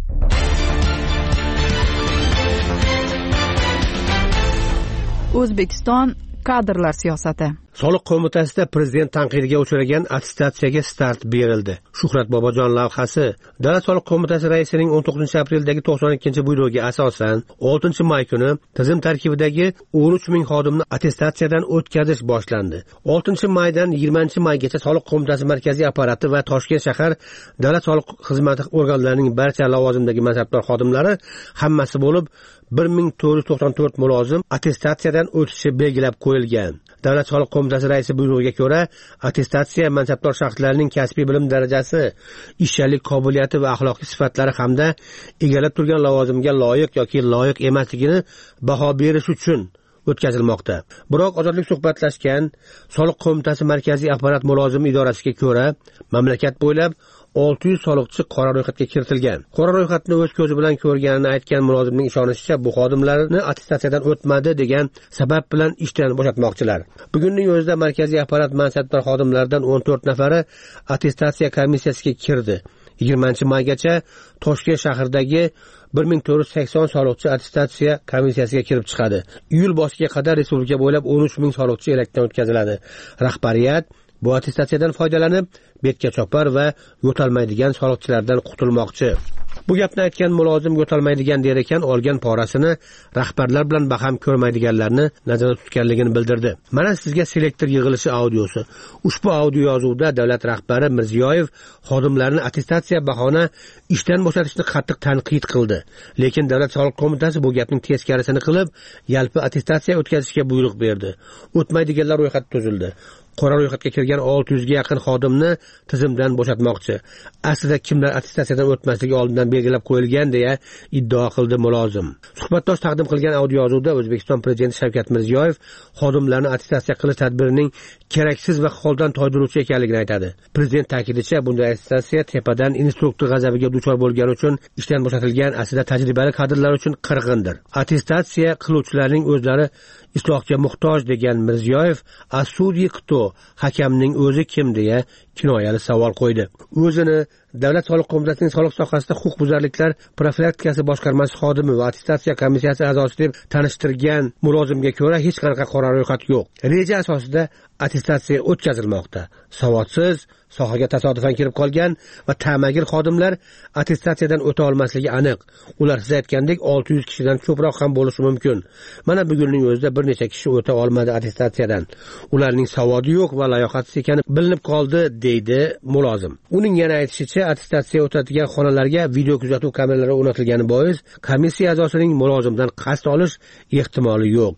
O'zbekiston kadrlar siyosati. Soliq qo'mitasida prezident tanqidiga uchragan attestatsiyaga start berildi. Shuhrat Bobojon lavhasi Davlat soliq qo'mitasi raisining o'n to'qqizinchi aprildagi to'qson ikkinchi buyrug'iga asosan oltinchi may kuni tizim tarkibidagi o'n uch ming xodimni attestatsiyadan o'tkazish boshlandi. oltinchi maydan yigirmanchi maygacha soliq qo'mitasi markaziy apparati va Toshkent shahar davlat soliq xizmati organlarining barcha lavozimdagi mansabdor xodimlari hammasi bo'lib bir ming to'rt yuz to'qson to'rt mulozim attestatsiyadan o'tishi belgilab qo'yilgan. Davlat soliq qo'mitasi raisi buyrug'iga ko'ra, attestatsiya mansabdor shaxslarning kasbiy bilim darajasi, ishchalik qobiliyati va axloqiy sifatlari hamda egallab turgan lavozimga loyiq yoki loyiq emasligini baho berish uchun o'tkazilmoqda. Biroq ozodlik suhbatlashgan soliq qo'mitasi markaziy apparat mulozim idorasiga ko'ra, mamlakat bo'ylab olti yuz soliqchi qora ro'yxatga kiritilgan. Qora ro'yxatni o'z ko'zi bilan ko'rganini aytgan mulozimning ishonishicha, bu xodimlarni attestatsiyadan o'tmadi degan sabab bilan ishdan bo'shatmoqchilar. Bugunning o'zida markaziy apparat mansabdor xodimlaridan o'n to'rt nafari attestatsiya komissiyasiga kirdi. yigirmanchi maygacha Toshkent shahridagi bir ming to'rt yuz sakson soliqchi attestatsiya komissiyasiga kirib chiqadi. Iyul boshiga qadar respublika bo'ylab o'n uch ming soliqchi elakdan o'tkaziladi. Rahbariyat bu attestatsiyadan foydalanib, betga chopar va yo'talmaydigan soliqchilardan qutulmoqchi. Bu gapni aytgan mulozim yo'talmaydigan der ekan, olgan porasini rahbarlar bilan baham ko'rmaydiganlarni nazarda tutganligini bildirdi. Mana sizga selektor yig'ilishi audiosi. Ushbu audio yozuvda davlat rahbari Mirziyoyev xodimlarni attestatsiya bahona ishdan bo'shatishni qattiq tanqid qildi. Lekin davlat soliq qo'mitasi bu gapning teskarisini qilib, yalpi attestatsiya o'tkazishga buyruq berdi. O'tmaydiganlar ro'yxati tuzildi. Qora ro'yxatga kirgan olti yuzga yaqin xodimni tizimdan bo'shatmoqchi. Aslida kimlar attestatsiyadan o'tmasligi oldindan belgilab qo'yilgan deya iddao qildi mulozim. Suhbatdosh taqdim qilgan audio yozuvda O'zbekiston prezidenti Shavkat Mirziyoyev xodimlarni attestatsiya qilish tadbirining keraksiz va holdan toydiruvchi ekanligini aytadi. Prezident ta'kidicha, bunday attestatsiya tepadan instruktor g'azabiga duchor bo'lgani uchun ishdan bo'shatilgan aslida tajribali kadrlar uchun qirg'indir. Attestatsiya qiluvchilarning o'zlari islohga muhtoj degan Mirziyoyev, "Asudi qito, hakamning o'zi kim?" deya kinoyali savol qo'ydi. O'zini Davlat soliq qo'mitasining soliq sohasida huquqbuzarliklar profilaktikasi boshqarmasi xodimi va attestatsiya komissiyasi a'zosi deb tanishtirgan mulozimga ko'ra hech qanaqa qora ro'yxat yo'q. Reja asosida attestatsiya o'tkazilmoqda. Savodsiz, sohaga tasodifan kirib qolgan va ta'magir xodimlar attestatsiyadan o'ta olmasligi aniq. Ular siz aytgandek olti yuz kishidan ko'proq ham bo'lishi mumkin. Mana bugunning o'zida bir necha kishi o'ta olmadi attestatsiyadan. Ularning savodi yo'q va layoqatsiz ekani bilinib qoldi, deydi mulozim. Uning yana aytishicha, attestatsiya o'tadigan xonalarga video kuzatuv kameralari o'rnatilgani bois komissiya a'zosining mulozimdan qasd olish ehtimoli yo'q.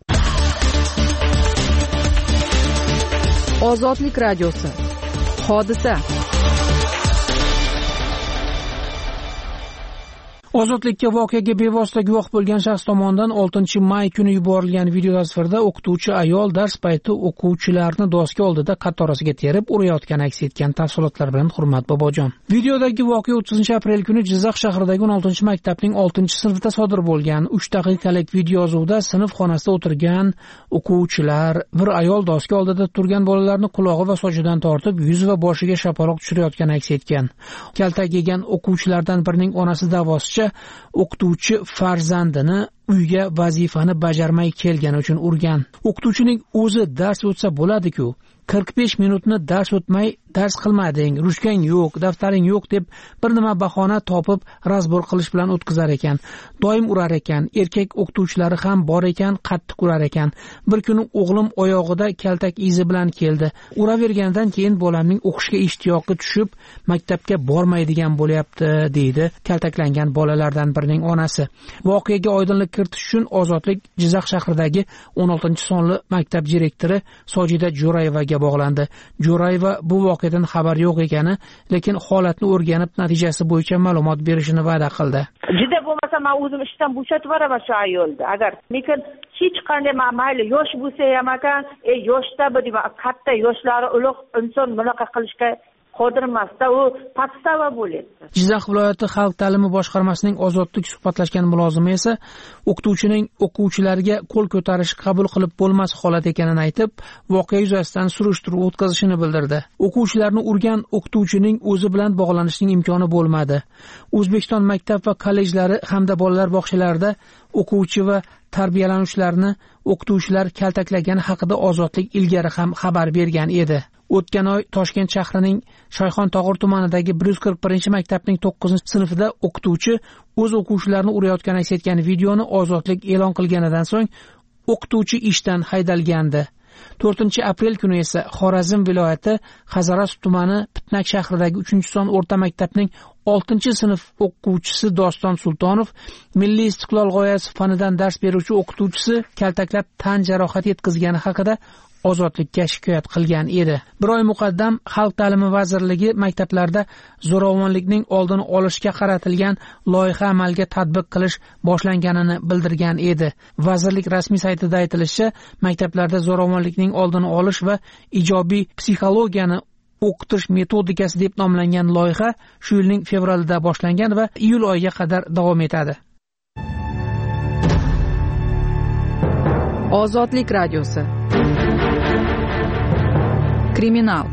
Ozodlik radiosi. Hodisa. Ozodlikka voqeaga bevosita guvoh bo'lgan shaxs tomonidan oltinchi may kuni yuborilgan video tasvirda o'qituvchi ayol dars payti o'quvchilarni doska oldida qatorasiga terib urayotgani aks etgan. Tafsilotlar bilan Hurmat Bobojon. Videodagi voqea o'ttizinchi aprel kuni Jizzax shahridagi o'n oltinchi maktabning oltinchi sinfida sodir bo'lgan. uch daqiqalik video yozuvda sinf xonasida o'tirgan o'quvchilar bir ayol doska oldida turgan bolalarni qulog'i va sochidan tortib, yuz va boshiga shapaloq tushirayotgani aks etgan. Kaltak yegan o'quvchilardan birining onasi da'vosicha o'qituvchi farzandini uyga vazifani bajarmay kelgani uchun urgan. O'qituvchining o'zi dars o'tsa bo'ladi-ku, qirq besh minutni dars o'tmay dars qilmading, ruchkang yo'q, daftaring yo'q deb bir nima bahona topib razbor qilish bilan o'tkazar ekan. Doim urar ekan. Erkak o'qituvchilari ham bor ekan, qattiq urar ekan. Bir kuni o'g'lim oyog'ida kaltak izi bilan keldi. Uravergandan keyin bolamning o'qishga ishtiyoqi tushib, maktabga bormaydigan bo'lyapti, deydi kaltaklangan bolalardan birining onasi. Voqeaga oydinlik kiritish uchun Ozodlik Jizzax shahridagi o'n oltinchi sonli maktab direktori Sojida Jo'rayevaga bog'landi. Jo'rayeva bu voqeadan xabar yo'q ekani, lekin holatni o'rganib natijasi bo'yicha ma'lumot berishini va'da qildi. Juda bo'lmasa men o'zim ishdan bo'shatib yuboraman shu ayolni. Agar lekin hech qanday mayli yosh bo'lsa ham ekan, e yoshda bu katta yoshlari ulug' inson bunaqa qilishga qodir emasda, u podstava bo'ladi. Jizzax viloyati xalq ta'limi boshqarmasining ozodlik suhbatlashgan mulozimi esa o'qituvchining o'quvchilarga qo'l ko'tarish qabul qilib bo'lmas holat ekanini aytib, voqea yuzasidan surishtiruv o'tkazishini bildirdi. O'quvchilarni urgan o'qituvchining o'zi bilan bog'lanishning imkoni bo'lmadi. O'zbekiston maktab va kollejlari hamda bolalar bog'chalarida o'quvchi va tarbiyalanuvchilarni o'qituvchilar kaltaklagani haqida Ozodlik ilgari ham xabar bergan edi. O'tgan oy Toshkent shahrining Shayxontohur tumanidagi bir yuz qirq birinchi maktabning to'qqizinchi sinfida o'qituvchi o'z o'quvchilarini urayotgani aks etgan videoni Ozodlik e'lon qilganidan so'ng o'qituvchi ishdan haydalgandi. to'rtinchi aprel kuni esa Xorazm viloyati Hazaras tumani Pitnak shahridagi uchinchi son o'rta maktabning oltinchi sinf o'quvchisi Doston Sultonov Milliy istiqlol g'oyasi fanidan dars beruvchi o'qituvchisi kaltaklab tan jarohati yetkazgani haqida Ozodlikka shikoyat qilgan edi. Bir oy muqaddam Xalq ta'limi vazirligi maktablarda zo'ravonlikning oldini olishga qaratilgan loyiha amalga tatbiq qilish boshlanganini bildirgan edi. Vazirlik rasmiy saytida aytilishicha, maktablarda zo'ravonlikning oldini olish va ijobiy psixologiyani o'qitish metodikasi deb nomlangan loyiha shu yilning fevralida boshlangan va iyul oyiga qadar davom etadi. Ozodlik radiosi. Kriminal.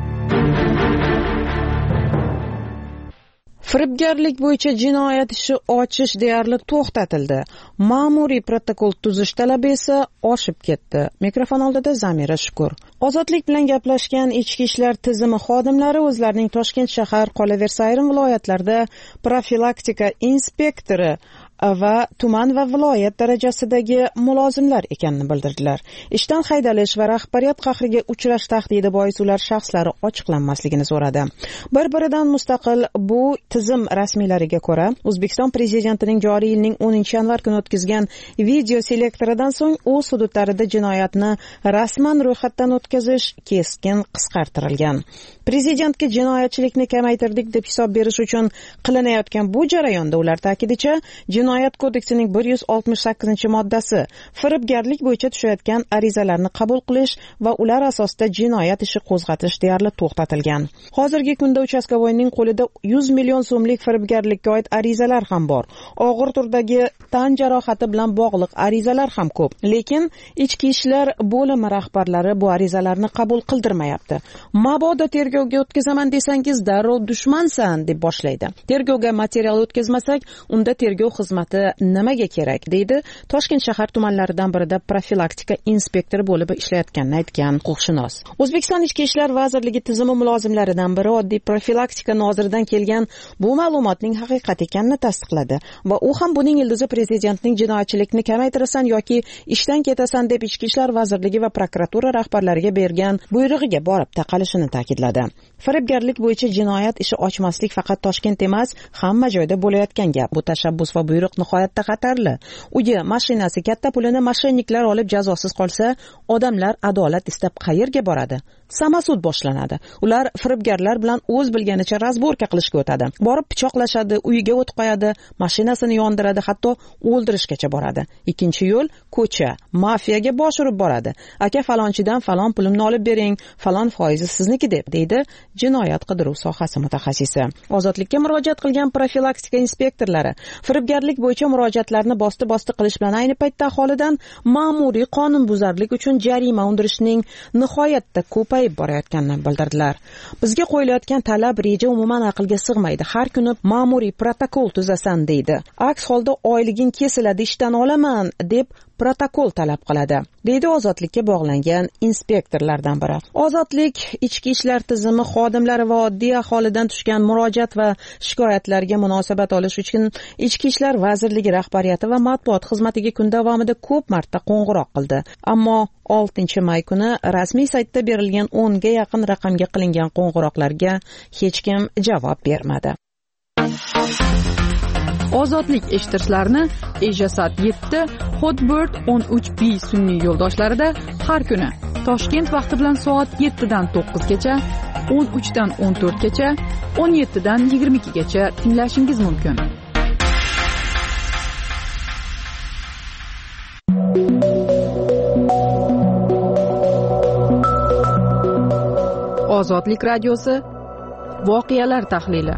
Firibgarlik bo'yicha jinoyat ishi ochish deyarli to'xtatildi. Ma'muriy protokol tuzish talabi esa oshib ketdi. Mikrofon oldida Zamira Shukur. Ozodlik bilan gaplashgan ichki ishlar tizimi xodimlari o'zlarining Toshkent shahar, qolaversa ayrim viloyatlarda profilaktika inspektori va tuman va viloyat darajasidagi mulozimlar ekanini bildirdilar. Ishdan haydalish va rahbariyat qahriga uchrash tahdidi bois ular shaxslari ochiqlanmasligini so'radi. Bir-biridan mustaqil bu tizim rasmiylariga ko'ra, O'zbekiston prezidentining joriy yilning o'ninchi yanvar kuni o'tkazgan video selektoridan so'ng o'z hududlarida jinoyatni rasman ro'yxatdan o'tkazish keskin qisqartirilgan. Prezidentga jinoyatchilikni kamaytirdik deb hisob berish uchun qilinayotgan bu jarayonda ular ta'kidicha Jinoyat kodeksining bir yuz oltmish sakkizinchi moddasi firibgarlik bo'yicha tushayotgan arizalarni qabul qilish va ular asosida jinoyat ishi qo'zg'atish deyarli to'xtatilgan. Hozirgi kunda uchastkavoyning qo'lida yuz million so'mlik firibgarlikka oid arizalar ham bor. Og'ir turdagi tan jarohati bilan bog'liq arizalar ham ko'p. Lekin ichki ishlar bo'limi rahbarlari bu arizalarni qabul qildirmayapti. Mabodo tergovga o'tkazaman desangiz, darrov dushmansan deb boshlaydi. Tergovga material o'tkazmasak, unda tergov xizmati nimaga kerak, deydi Toshkent shahar tumanlaridan birida profilaktika inspektori bo'lib ishlayotganini aytgan huquqshunos. O'zbekiston Ichki ishlar vazirligi tizimi mulozimlaridan biri oddiy profilaktika noziridan kelgan bu ma'lumotning haqiqat ekanini tasdiqladi va u ham buning ildizi prezidentning jinoyatchilikni kamaytirasan yoki ishdan ketasan deb Ichki ishlar vazirligi va prokuratura rahbarlariga bergan buyrug'iga borib taqalishini ta'kidladi. Firibgarlik bo'yicha jinoyat ishi ochmaslik faqat Toshkent emas, hamma joyda bo'layotgan gap. Bu tashabbus va buyruq nihoyatda xatarli. Uyi, mashinasi, katta pulini moshenniklar olib jazosiz qolsa, odamlar adolat istab qayerga boradi? samasud boshlanadi. Ular firibgarlar bilan o'z bilganicha razborka qilishga o'tadi. Borib pichoqlashadi, uyiga o't qo'yadi, mashinasini yondiradi, hatto o'ldirishgacha boradi. Ikkinchi yo'l ko'cha, mafiyaga bosh urib boradi. Aka falonchidan falon pulimni olib bering, falon foizi sizniki deb, deydi jinoyat qidiruv sohasi mutaxassisi. Ozodlikka murojaat qilgan profilaktika inspektorlari firibgarlik bo'yicha murojaatlarni bosti-bosti qilish bilan ayni paytda aholidan ma'muriy qonunbuzarlik uchun jarima undirishning nihoyatda ko'payib borayotganini bildirdilar. Bizga qo'yilayotgan talab, reja umuman aqlga sig'maydi. Har kuni ma'muriy protokol tuzasan deydi. Aks holda oyliging kesiladi, ishdan olaman deb protokol talab qiladi, deydi ozodlikka bog'langan inspektorlardan biri. Ozodlik ichki ishlar tizimi xodimlari va oddiy aholidan tushgan murojaat va shikoyatlarga munosabat olish uchun ichki ishlar vazirligi rahbariyati va matbuot xizmatiga kun davomida ko'p marta qo'ng'iroq qildi. Ammo oltinchi may kuni rasmiy saytda berilgan o'nga yaqin raqamga qilingan qo'ng'iroqlarga hech kim javob bermadi. Ozodlik eshittirishlarni Ejasat yetti, Hotbird o'n uch B sun'iy yo'ldoshlarida har kuni Toshkent vaqti bilan soat yettidan to'qqizgacha, o'n uchdan o'n to'rtgacha, o'n yettidan yigirma ikkigacha tinglashingiz mumkin. Ozodlik radiosi voqealar tahlili.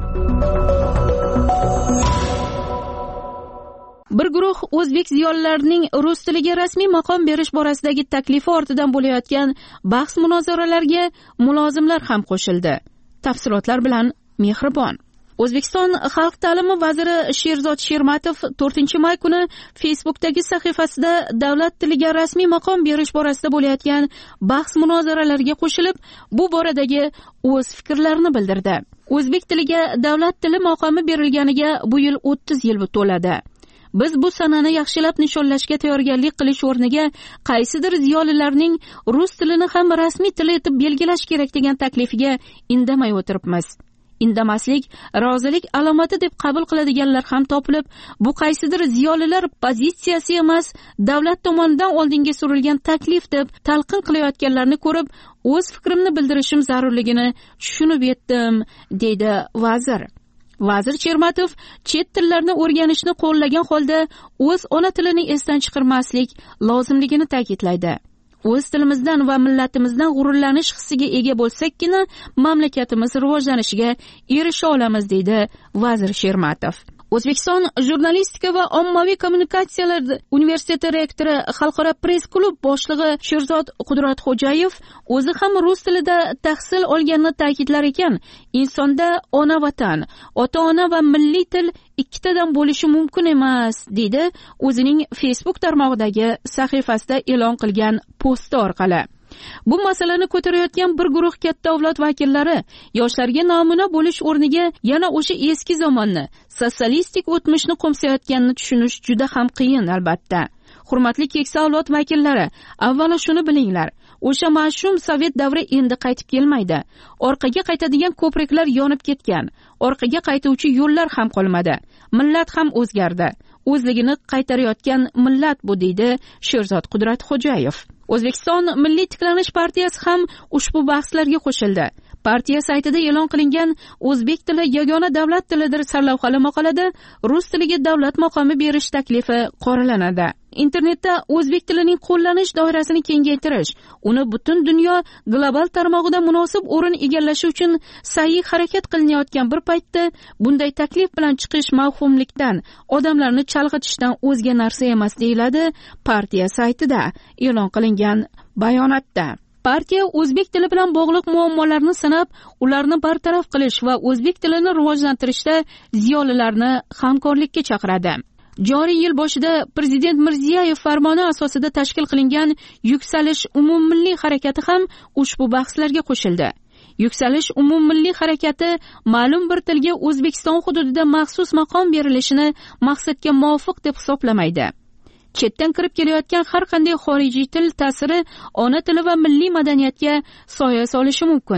Bir guruh o'zbek ziyolilarining rus tiliga rasmiy maqom berish borasidagi taklifi ortidan bo'layotgan bahs-munozaralarga mulozimlar ham qo'shildi. Tafsilotlar bilan Mehribon. O'zbekiston xalq ta'limi vaziri Sherzod Shermatov to'rtinchi may kuni Facebook'dagi sahifasida davlat tiliga rasmiy maqom berish borasida bo'layotgan bahs-munozaralarga qo'shilib, bu boradagi o'z fikrlarini bildirdi. O'zbek tiliga davlat tili maqomi berilganiga bu yil o'ttiz yil to'ladi. Biz bu sanani yaxshilab nishonlashga tayyorgarlik qilish o'rniga qaysidir ziyolilarning rus tilini ham rasmiy til etib belgilash kerak degan taklifiga indamay o'tiribmiz. Indamaslik rozilik alomati deb qabul qiladiganlar ham topilib, bu qaysidir ziyolilar pozitsiyasi emas, davlat tomonidan oldinga surilgan taklif deb talqin qilayotganlarni ko'rib, o'z fikrimni bildirishim zarurligini tushunib yetdim, deydi vazir. Vazir Shermatov chet tillarni o'rganishni qo'llagan holda o'z ona tilini esdan chiqarmaslik lozimligini ta'kidlaydi. O'z tilimizdan va millatimizdan g'ururlanish hissiga ega bo'lsakkina mamlakatimiz rivojlanishiga erisha olamiz, deydi vazir Shermatov. O'zbekiston jurnalistika va ommaviy kommunikatsiyalar universiteti rektori, xalqaro press-klub boshlig'i Sherzod Qudratxo'jayev o'zi ham rus tilida tahsil olganini ta'kidlar ekan, insonda ona vatan, ota-ona va milliy til ikkitadan bo'lishi mumkin emas, deydi o'zining Facebook tarmog'idagi sahifasida e'lon qilgan posti orqali. Bu masalani ko'tarayotgan bir guruh katta avlod vakillari yoshlarga namuna bo'lish o'rniga yana o'sha eski zamonni, sotsialistik o'tmishni qo'msayotganini tushunish juda ham qiyin albatta. Hurmatli keksa avlod vakillari, avvalo shuni bilinglar. O'sha mash'um sovet davri endi qaytib kelmaydi. Orqaga qaytadigan ko'priklar yonib ketgan. Orqaga qaytuvchi yo'llar ham qolmadi. Millat ham o'zgardi. O'zligini qaytarayotgan millat bu, deydi Sherzod Qudratxo'jayev. O'zbekiston Milliy tiklanish partiyasi ham ushbu bahslarga qo'shildi. Partiya saytida e'lon qilingan o'zbek tili yagona davlat tilidir sarlavhali maqolada rus tiliga davlat maqomi berish taklifi qoralanadi. Internetda o'zbek tilining qo'llanish doirasini kengaytirish, uni butun dunyo global tarmog'ida munosib o'rin egallashi uchun sa'yi harakat qilinayotgan bir paytda bunday taklif bilan chiqish mavhumlikdan, odamlarni chalg'itishdan o'zga narsa emas, deyiladi partiya saytida e'lon qilingan bayonotda. Partiya o'zbek tili bilan bog'liq muammolarni sanab, ularni bartaraf qilish va o'zbek tilini rivojlantirishda ziyolilarni hamkorlikka chaqiradi. Joriy yil boshida Prezident Mirziyoyev farmoni asosida tashkil qilingan Yuksalish umummilliy harakati ham ushbu bahslarga qo'shildi. Yuksalish umummilliy harakati ma'lum bir tilga O'zbekiston hududida maxsus maqom berilishini maqsadga muvofiq deb hisoblamaydi. Chetdan kirib kelayotgan har qanday xorijiy til ta'siri ona tili va milliy madaniyatga soya solishi mumkin.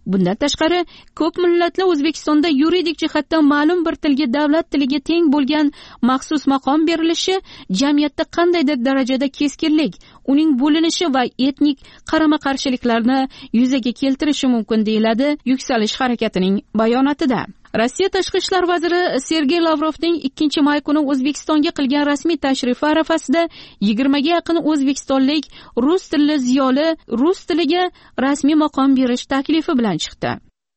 Bundan tashqari, ko'p millatli O'zbekistonda yuridik jihatdan ma'lum bir tilga davlat tiliga teng bo'lgan maxsus maqom berilishi jamiyatda qandaydir darajada keskinlik, uning bo'linishi va etnik qarama-qarshiliklarni yuzaga keltirishi mumkin deyiladi Yuksalish harakatining bayonotida. Rossiya tashqi ishlar vaziri Sergey Lavrovning ikkinchi may kuni O'zbekistonga qilgan rasmiy tashrifi arafasida yigirmaga yaqin o'zbekistonlik rus tilli ziyoli rus tiliga rasmiy maqom berish taklifi bilan chiqdi.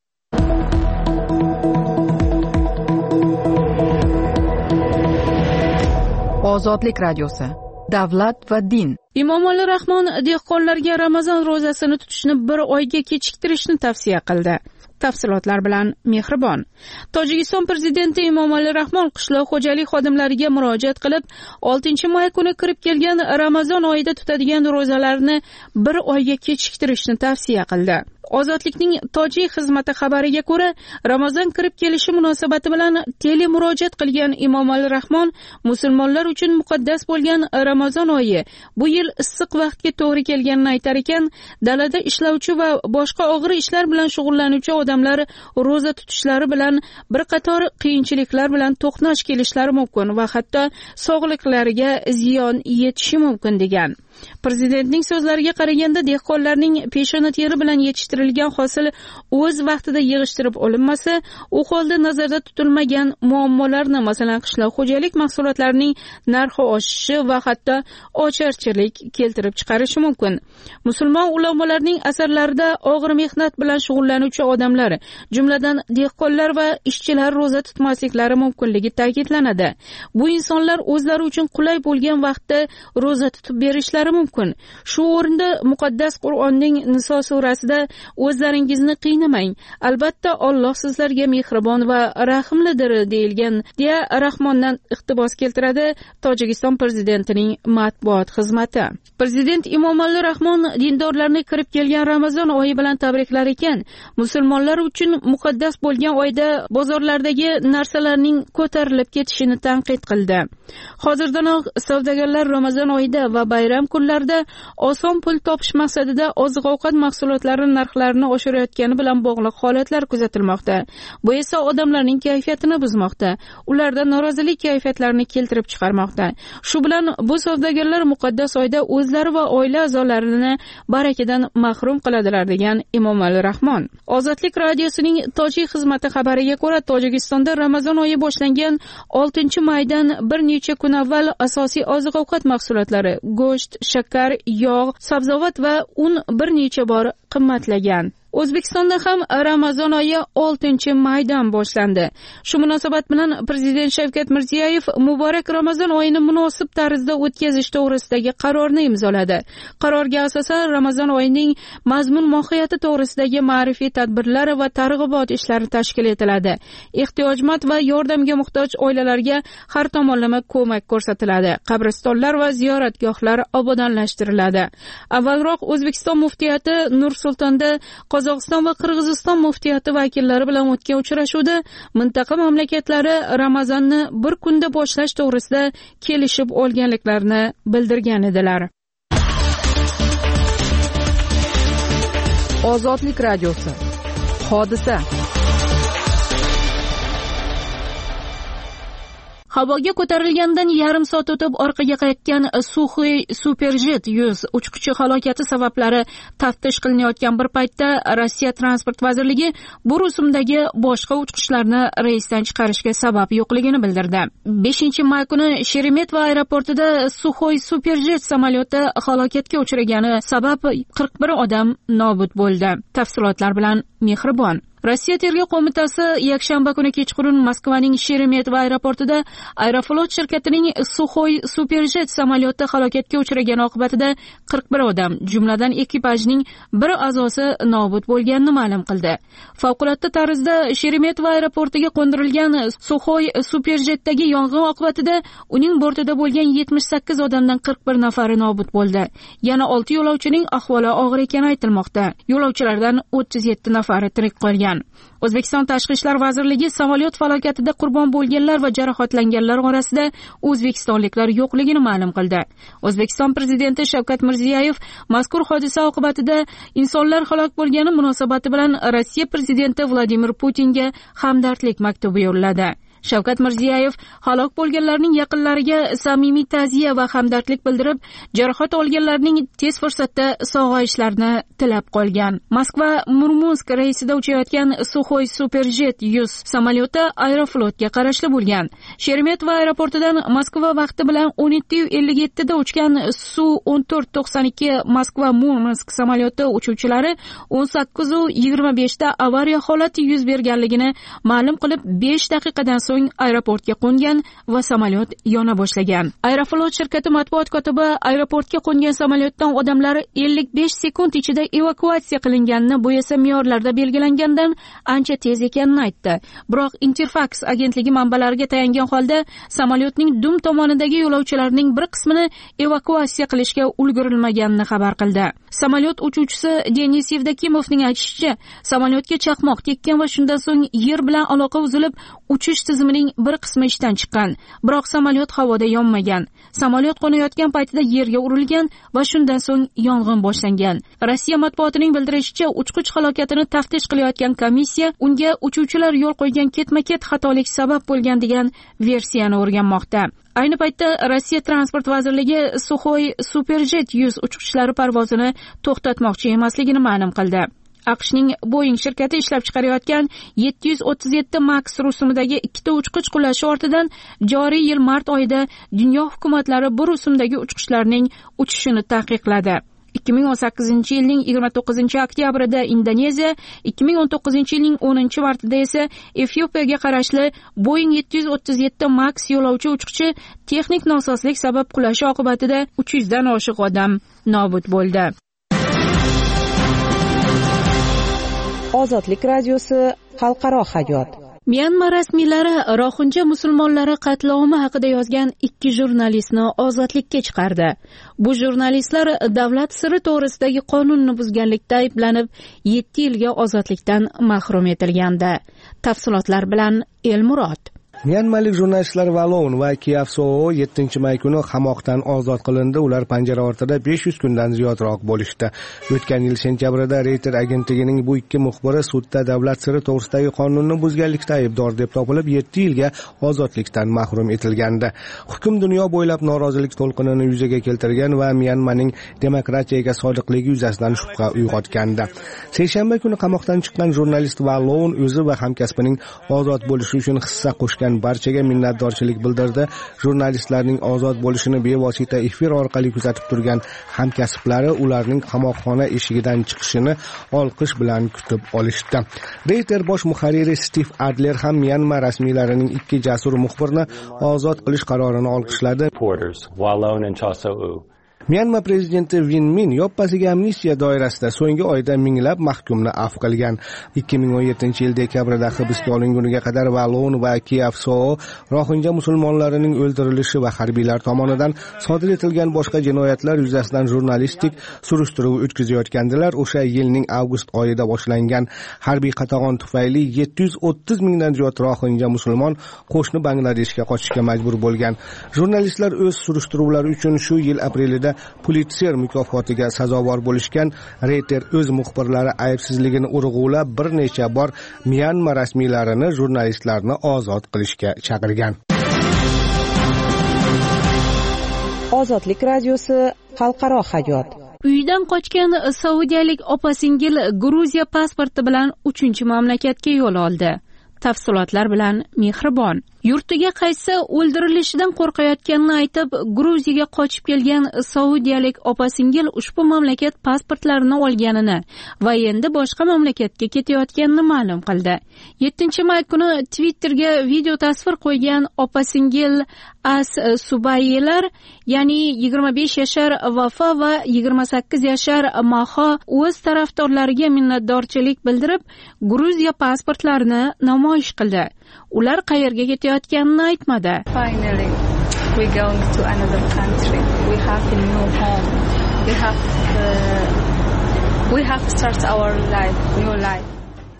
Ozodlik radiosi. Davlat va din. Emomali Rahmon dehqonlarga Ramazon ro'zasini tutishni bir oyga kechiktirishni tavsiya qildi. Tafsilotlar bilan Mehribon. Tojikiston prezidenti Emomali Rahmon qishloq xo'jalik xodimlariga murojaat qilib, oltinchi may kuni kirib kelgan Ramazon oyida tutadigan ro'zalarni bir oyga kechiktirishni tavsiya qildi. Ozodlikning tojik xizmati xabariga ko'ra, Ramazon kirib kelishi munosabati bilan tele murojaat qilgan Emomali Rahmon musulmonlar uchun muqaddas bo'lgan Ramazon oyi bu yil issiq vaqtga to'g'ri kelganini aytar ekan, dalada ishlovchi va boshqa og'ir ishlar bilan shug'ullanuvchi odamlar ro'za tutishlari bilan bir qator qiyinchiliklar bilan to'qnash kelishlari mumkin va hatto sog'liqlariga ziyon yetishi mumkin degan. Prezidentning so'zlariga qaraganda, dehqonlarning peshona teri bilan yetishtirilgan hosil o'z vaqtida yig'ishtirib olinmasa, u holda nazarda tutilmagan muammolarni, masalan, qishloq xo'jalik mahsulotlarining narxi oshishi va hatto ocharchilik keltirib chiqarishi mumkin. Musulmon ulamolarning asarlarida og'ir mehnat bilan shug'ullanuvchi odamlar, jumladan dehqonlar va ishchilar ro'za tutmasliklari mumkinligi ta'kidlanadi. Bu insonlar o'zlari uchun qulay bo'lgan vaqtda ro'za tutib berishlari mumkin. Shu o'rinda muqaddas Qur'onning Niso surasida o'zlaringizni qiynamang, albatta Alloh sizlarga mehribon va rahimlidir deyilgan deya Rahmondan iqtibos keltiradi Tojikiston prezidentining matbuot xizmati. Prezident Emomali Rahmon dindorlarni kirib kelgan Ramazon oyi bilan tabriklar ekan, musulmonlar uchun muqaddas bo'lgan oyda bozorlardagi narsalarning ko'tarilib ketishini tanqid qildi. Hozirdanoq savdogarlar Ramazon oyida va bayram kunlarda oson pul topish maqsadida oziq-ovqat mahsulotlari narxlarini oshirayotgani bilan bog'liq holatlar kuzatilmoqda. Bu esa odamlarning kayfiyatini buzmoqda, ularda norozilik kayfiyatlarini keltirib chiqarmoqda. Shu bilan bu savdogarlar muqaddas oyda o'zlari va oila a'zolarini barakadan mahrum qiladilar degan Emomali Rahmon. Ozodlik radiosining tojik xizmati xabariga ko'ra, Tojikistonda Ramazon oyi boshlangan oltinchi maydan bir necha kun avval asosiy oziq-ovqat mahsulotlari, go'sht, shakar, yog', sabzavot va un bir necha bor qimmatlagan. O'zbekistonda ham Ramazon oyi oltinchi maydan boshlandi. Shu munosabat bilan Prezident Shavkat Mirziyoyev muborak Ramazon oyini munosib tarzda o'tkazish to'g'risidagi qarorni imzoladi. Qarorga asosan Ramazon oyining mazmun mohiyati to'g'risidagi ma'rifiy tadbirlar va targ'ibot ishlari tashkil etiladi. Ehtiyojmand va yordamga muhtoj oilalarga har tomonlama ko'mak ko'rsatiladi. Qabristonlar va ziyoratgohlar obodonlashtiriladi. Avvalroq O'zbekiston muftiyati Nur-Sultonda Qozog'iston va Qirg'iziston muftiyati vakillari bilan o'tgan uchrashuvda mintaqa mamlakatlari Ramazonni bir kunda boshlash to'g'risida kelishib olganliklarini bildirgan edilar. Ozodlik radiosi. Hodisa. Havoga ko'tarilgandan yarim soat o'tib orqaga qaytgan Suxoy Superjet yuz uchquchi halokati sabablari taftish qilinayotgan bir paytda Rossiya transport vazirligi bu rusumdagi boshqa uchquchlarni reysdan chiqarishga sabab yo'qligini bildirdi. beshinchi may kuni Sheremetyevo aeroportida Suxoy Superjet samolyoti halokatga uchragani sabab qirq bir odam nobud bo'ldi. Tafsilotlar bilan Mehribon. Rossiya tergov qo'mitasi yakshanba kuni kechqurun Moskvaning Sheremetyevo aeroportida Aeroflot shirkatining Suxoy Superjet samolyoti halokatga uchragani oqibatida qirq bir odam, jumladan ekipajning bir a'zosi nobud bo'lganini ma'lum qildi. Favqulodda tarzda Sheremetyevo aeroportiga qo'ndirilgan Suxoy Superjetdagi yong'in oqibatida uning bortida bo'lgan yetmish sakkiz odamdan qirq bir nafari nobud bo'ldi. Yana olti yo'lovchining ahvoli og'ir ekani aytilmoqda. Yo'lovchilardan o'ttiz yetti nafari tirik qolgan. qolgan. O'zbekiston Tashqi ishlar vazirligi samolyot falokatida qurbon bo'lganlar va jarohatlanganlar orasida o'zbekistonliklar yo'qligini ma'lum qildi. O'zbekiston prezidenti Shavkat Mirziyoyev mazkur hodisa oqibatida insonlar halok bo'lgani munosabati bilan Rossiya prezidenti Vladimir Putinga hamdardlik maktubi yo'lladi. Shavkat Mirziyoyev halok bo'lganlarning yaqinlariga samimiy ta'ziya va hamdardlik bildirib, jarohat olganlarning tez fursatda sog'ayishlarini tilab qolgan. Moskva Murmansk reysida uchayotgan Suxoy Superjet yuz samolyoti Aeroflotga qarashli bo'lgan. Sheremetyevo aeroportidan Moskva vaqti bilan o'n yetti ellik yetti da uchgan Su o'n to'rt to'qson ikki Moskva Murmansk samolyoti uchuvchilari o'n sakkiz yigirma besh da avariya holati yuz berganligini ma'lum qilib, besh daqiqadan so'ng aeroportga qo'ngan va samolyot yona boshlagan. Aeroflot shirkati matbuot kotibi aeroportga qo'ngan samolyotdan odamlar ellik besh sekund ichida evakuatsiya qilinganini, bu esa me'yorlarda belgilangandan ancha tez ekanini aytdi. Biroq Interfax agentligi manbalariga tayangan holda samolyotning dum tomonidagi yo'lovchilarning bir qismini evakuatsiya qilishga ulgurilmaganini xabar qildi. Samolyot uchuvchisi Denis Yevdokimovning aytishicha, samolyotga chaqmoq tekkan va shundan so'ng yer bilan aloqa uzilib, uchish tizimining bir qismi ishdan chiqqan. Biroq samolyot havoda yonmagan. Samolyot qo'nayotgan paytida yerga urilgan va shundan so'ng yong'in boshlangan. Rossiya matbuotining bildirishicha, uchqich halokatini taftish qilayotgan komissiya unga uchuvchilar yo'l qo'ygan ketma-ket xatolik sabab bo'lgan degan versiyani o'rganmoqda. Ayni paytda Rossiya transport vazirligi Suxoy Superjet yuz uchqichlari parvozini to'xtatmoqchi emasligini ma'lum qildi. AQShning Boeing shirkati ishlab chiqarayotgan yetti yuz o'ttiz yetti Max rusumidagi ikkita uchqich qulashi ortidan joriy yil mart oyida dunyo hukumatlari bu rusumdagi uchqichlarning uchishini taqiqladi. ikki ming o'n sakkizinchi yilning yigirma to'qqizinchi oktyabrida Indoneziya, ikki ming o'n to'qqizinchi yilning o'ninchi martida esa Efiopiyaga qarashli Boeing yetti yuz o'ttiz yetti Max yo'lovchi uchqichi texnik nosozlik sabab qulashi oqibatida uch yuz dan oshiq odam nobud bo'ldi. Ozodlik radiosi xalqaro hayot. Myanma rasmiylari Roxinja musulmonlari qatlovi haqida yozgan ikki jurnalistni ozodlikka chiqardi. Bu jurnalistlar davlat siri to'g'risidagi qonunni buzganlikda ayblanib, yetti yilga ozodlikdan mahrum etilgandi. Tafsilotlar bilan Elmurod. Myanmalik jurnalistlar Valon va Kiyavsoo yettinchi may kuni qamoqdan ozod qilindi. Ular panjara ortida besh yuz kundan ziyodroq bo'lishdi. O'tgan yil sentyabrda Reuters agentligining bu ikki muxbiri sudda davlat siri to'g'risidagi qonunni buzganlikda aybdor deb topilib, yetti yilga ozodlikdan mahrum etilgandi. Hukm dunyo bo'ylab norozilik to'lqinini yuzaga keltirgan va Myanmaning demokratiyaga sodiqligi yuzasidan shubha uyg'otgandi. Seshanba kuni qamoqdan chiqqan jurnalist Valon o'zi va hamkasbining ozod bo'lishi uchun hissa qo'shgan barchaga minnatdorchilik bildirdi. Jurnalistlarning ozod bo'lishini bevosita efir orqali kuzatib turgan hamkasblari ularning qamoqxona eshigidan chiqishini olqish bilan kutib olishdi. Reuters bosh muharriri Steve Adler ham Myanma rasmiylarining ikki jasur muxbirni ozod qilish qarorini olqishladi. Myanma prezidenti Win Min yoppasiga amnistiya doirasida so'nggi oyda minglab mahkumni afv qilgan. ikki ming o'n yettinchi yil dekabrda hibsga olinguniga qadar Valon va Kiyavsoo Roxinja musulmonlarining o'ldirilishi va harbiylar tomonidan sodir etilgan boshqa jinoyatlar yuzasidan jurnalistik surishtiruv o'tkazayotgandilar. O'sha yilning avgust oyida boshlangan harbiy qatag'on tufayli yetti yuz o'ttiz mingdan ziyod Roxinja musulmon qo'shni Bangladeshga qochishga majbur bo'lgan. Jurnalistlar o'z surishtiruvlari uchun shu yil aprelida Pulitzer mukofotiga sazovor bo'lishgan. Reuters o'z muxbirlari aybsizligini urg'ulab bir necha bor Myanma rasmiylarini jurnalistlarni ozod qilishga chaqirgan. Ozodlik radiosi xalqaro hayot. Uydan qochgan saudiyalik opa-singil Gruziya pasporti bilan uchinchi mamlakatga yo'l oldi. Tafsilotlar bilan Mehribon. Yurtiga qaytsa o'ldirilishidan qo'rqayotganini aytib, Gruziyaga qochib kelgan saudiyalik opa-singil ushbu mamlakat pasportlarini olganini va endi boshqa mamlakatga ketayotganini ma'lum qildi. yettinchi may kuni Twitterga video tasvir qo'ygan opa-singil As Subayyelar, ya'ni yigirma besh yashar Vafa va yigirma sakkiz yashar Maho o'z tarafdorlariga minnatdorchilik bildirib, Gruziya pasportlarini namoyish qildi. Ular qayerga ketayotganini aytmadi. Finally, we going to another country. We have a new home. We have uh, we have start our life, new life.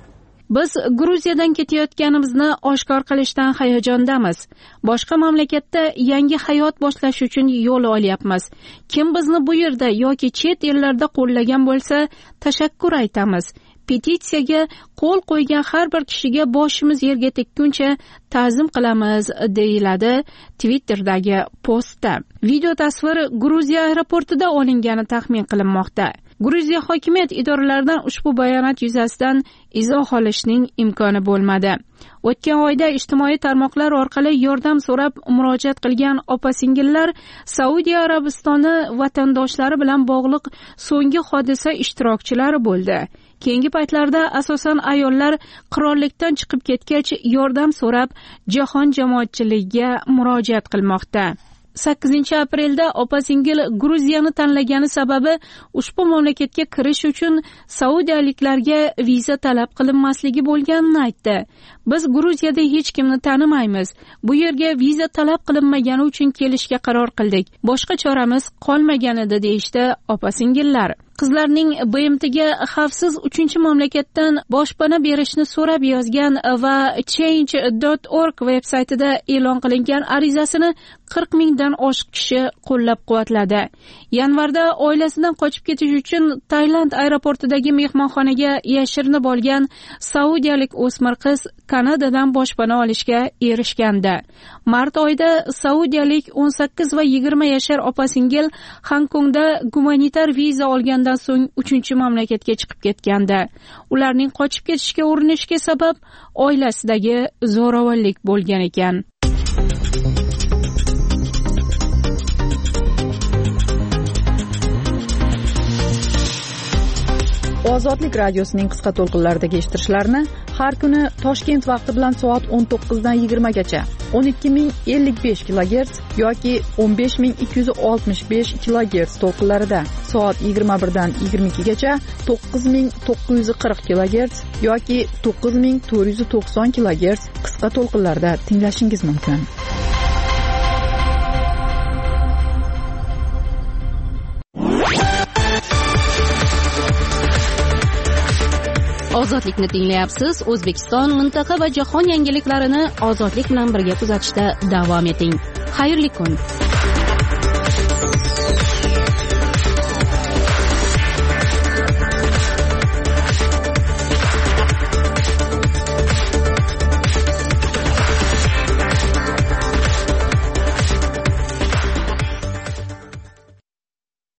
Biz Gruziyadan ketayotganimizni oshkor qilishdan hayajondamiz. Boshqa mamlakatda yangi hayot boshlash uchun yo'l olyapmiz. Kim bizni bu yerda yoki chet ellarda qo'llagan bo'lsa, tashakkur aytamiz. Petitsiyaga qo'l qo'ygan har bir kishiga boshimiz yerga tekkuncha ta'zim qilamiz, deyiladi Twitter'dagi postda. Video tasvir Gruziya aeroportida olingani taxmin qilinmoqda. Gruziya hokimiyat idoralaridan ushbu bayonot yuzasidan izoh olishning imkoni bo'lmadi. O'tgan oyda ijtimoiy tarmoqlar orqali yordam so'rab murojaat qilgan opa-singillar Saudiya Arabistoni vatandoshlari bilan bog'liq so'nggi hodisa ishtirokchilari bo'ldi. Keyingi paytlarda asosan ayollar qirollikdan chiqib ketgach yordam so'rab jahon jamoatchiligiga murojaat qilmoqda. sakkizinchi aprelda opa-singil Gruziyani tanlagani sababi ushbu mamlakatga kirish uchun saudiyaliklarga viza talab qilinmasligi bo'lganini aytdi. Biz Gruziyada hech kimni tanimaymiz. Bu yerga viza talab qilinmagani uchun kelishga qaror qildik. Boshqa choramiz qolmagan edi, deyishdi opa-singillar. Qizlarning B M Tga xavfsiz uchinchi mamlakatdan boshpana berishni so'rab yozgan va change dot org veb-saytida e'lon qilingan arizasini qirq mingdan oshiq kishi qo'llab-quvvatladi. Yanvarda oilasidan qochib ketish uchun Tailand aeroportidagi mehmonxonaga yashirinib olgan saudiyalik o'smir qiz Kanadadan boshpana olishga erishgandi. Mart oyida saudiyalik o'n sakkiz va yigirma yashar opa-singil Hongkongda gumanitar viza olgandan so'ng uchinchi mamlakatga chiqib ketgandi. Ularning qochib ketishga urinishiga sabab oilasidagi zo'ravonlik bo'lgan ekan. Ozodlik radiosining qisqa to'lqinlaridagi eshittirishlarni har kuni Toshkent vaqti bilan soat o'n to'qqiz dan yigirma gacha o'n ikki ming ellik besh kilogerts yoki o'n besh ming ikki yuz oltmish besh kilogerts to'lqinlarida, soat yigirma bir dan yigirma ikki gacha to'qqiz ming to'qqiz yuz qirq kilogerts yoki to'qqiz ming to'rt yuz to'qson kilogerts qisqa to'lqinlarda tinglashingiz mumkin. Ozodlikni tinglayapsiz. O'zbekiston, mintaqa va jahon yangiliklarini ozodlik bilan birga kuzatishda davom eting. Xayrli kun.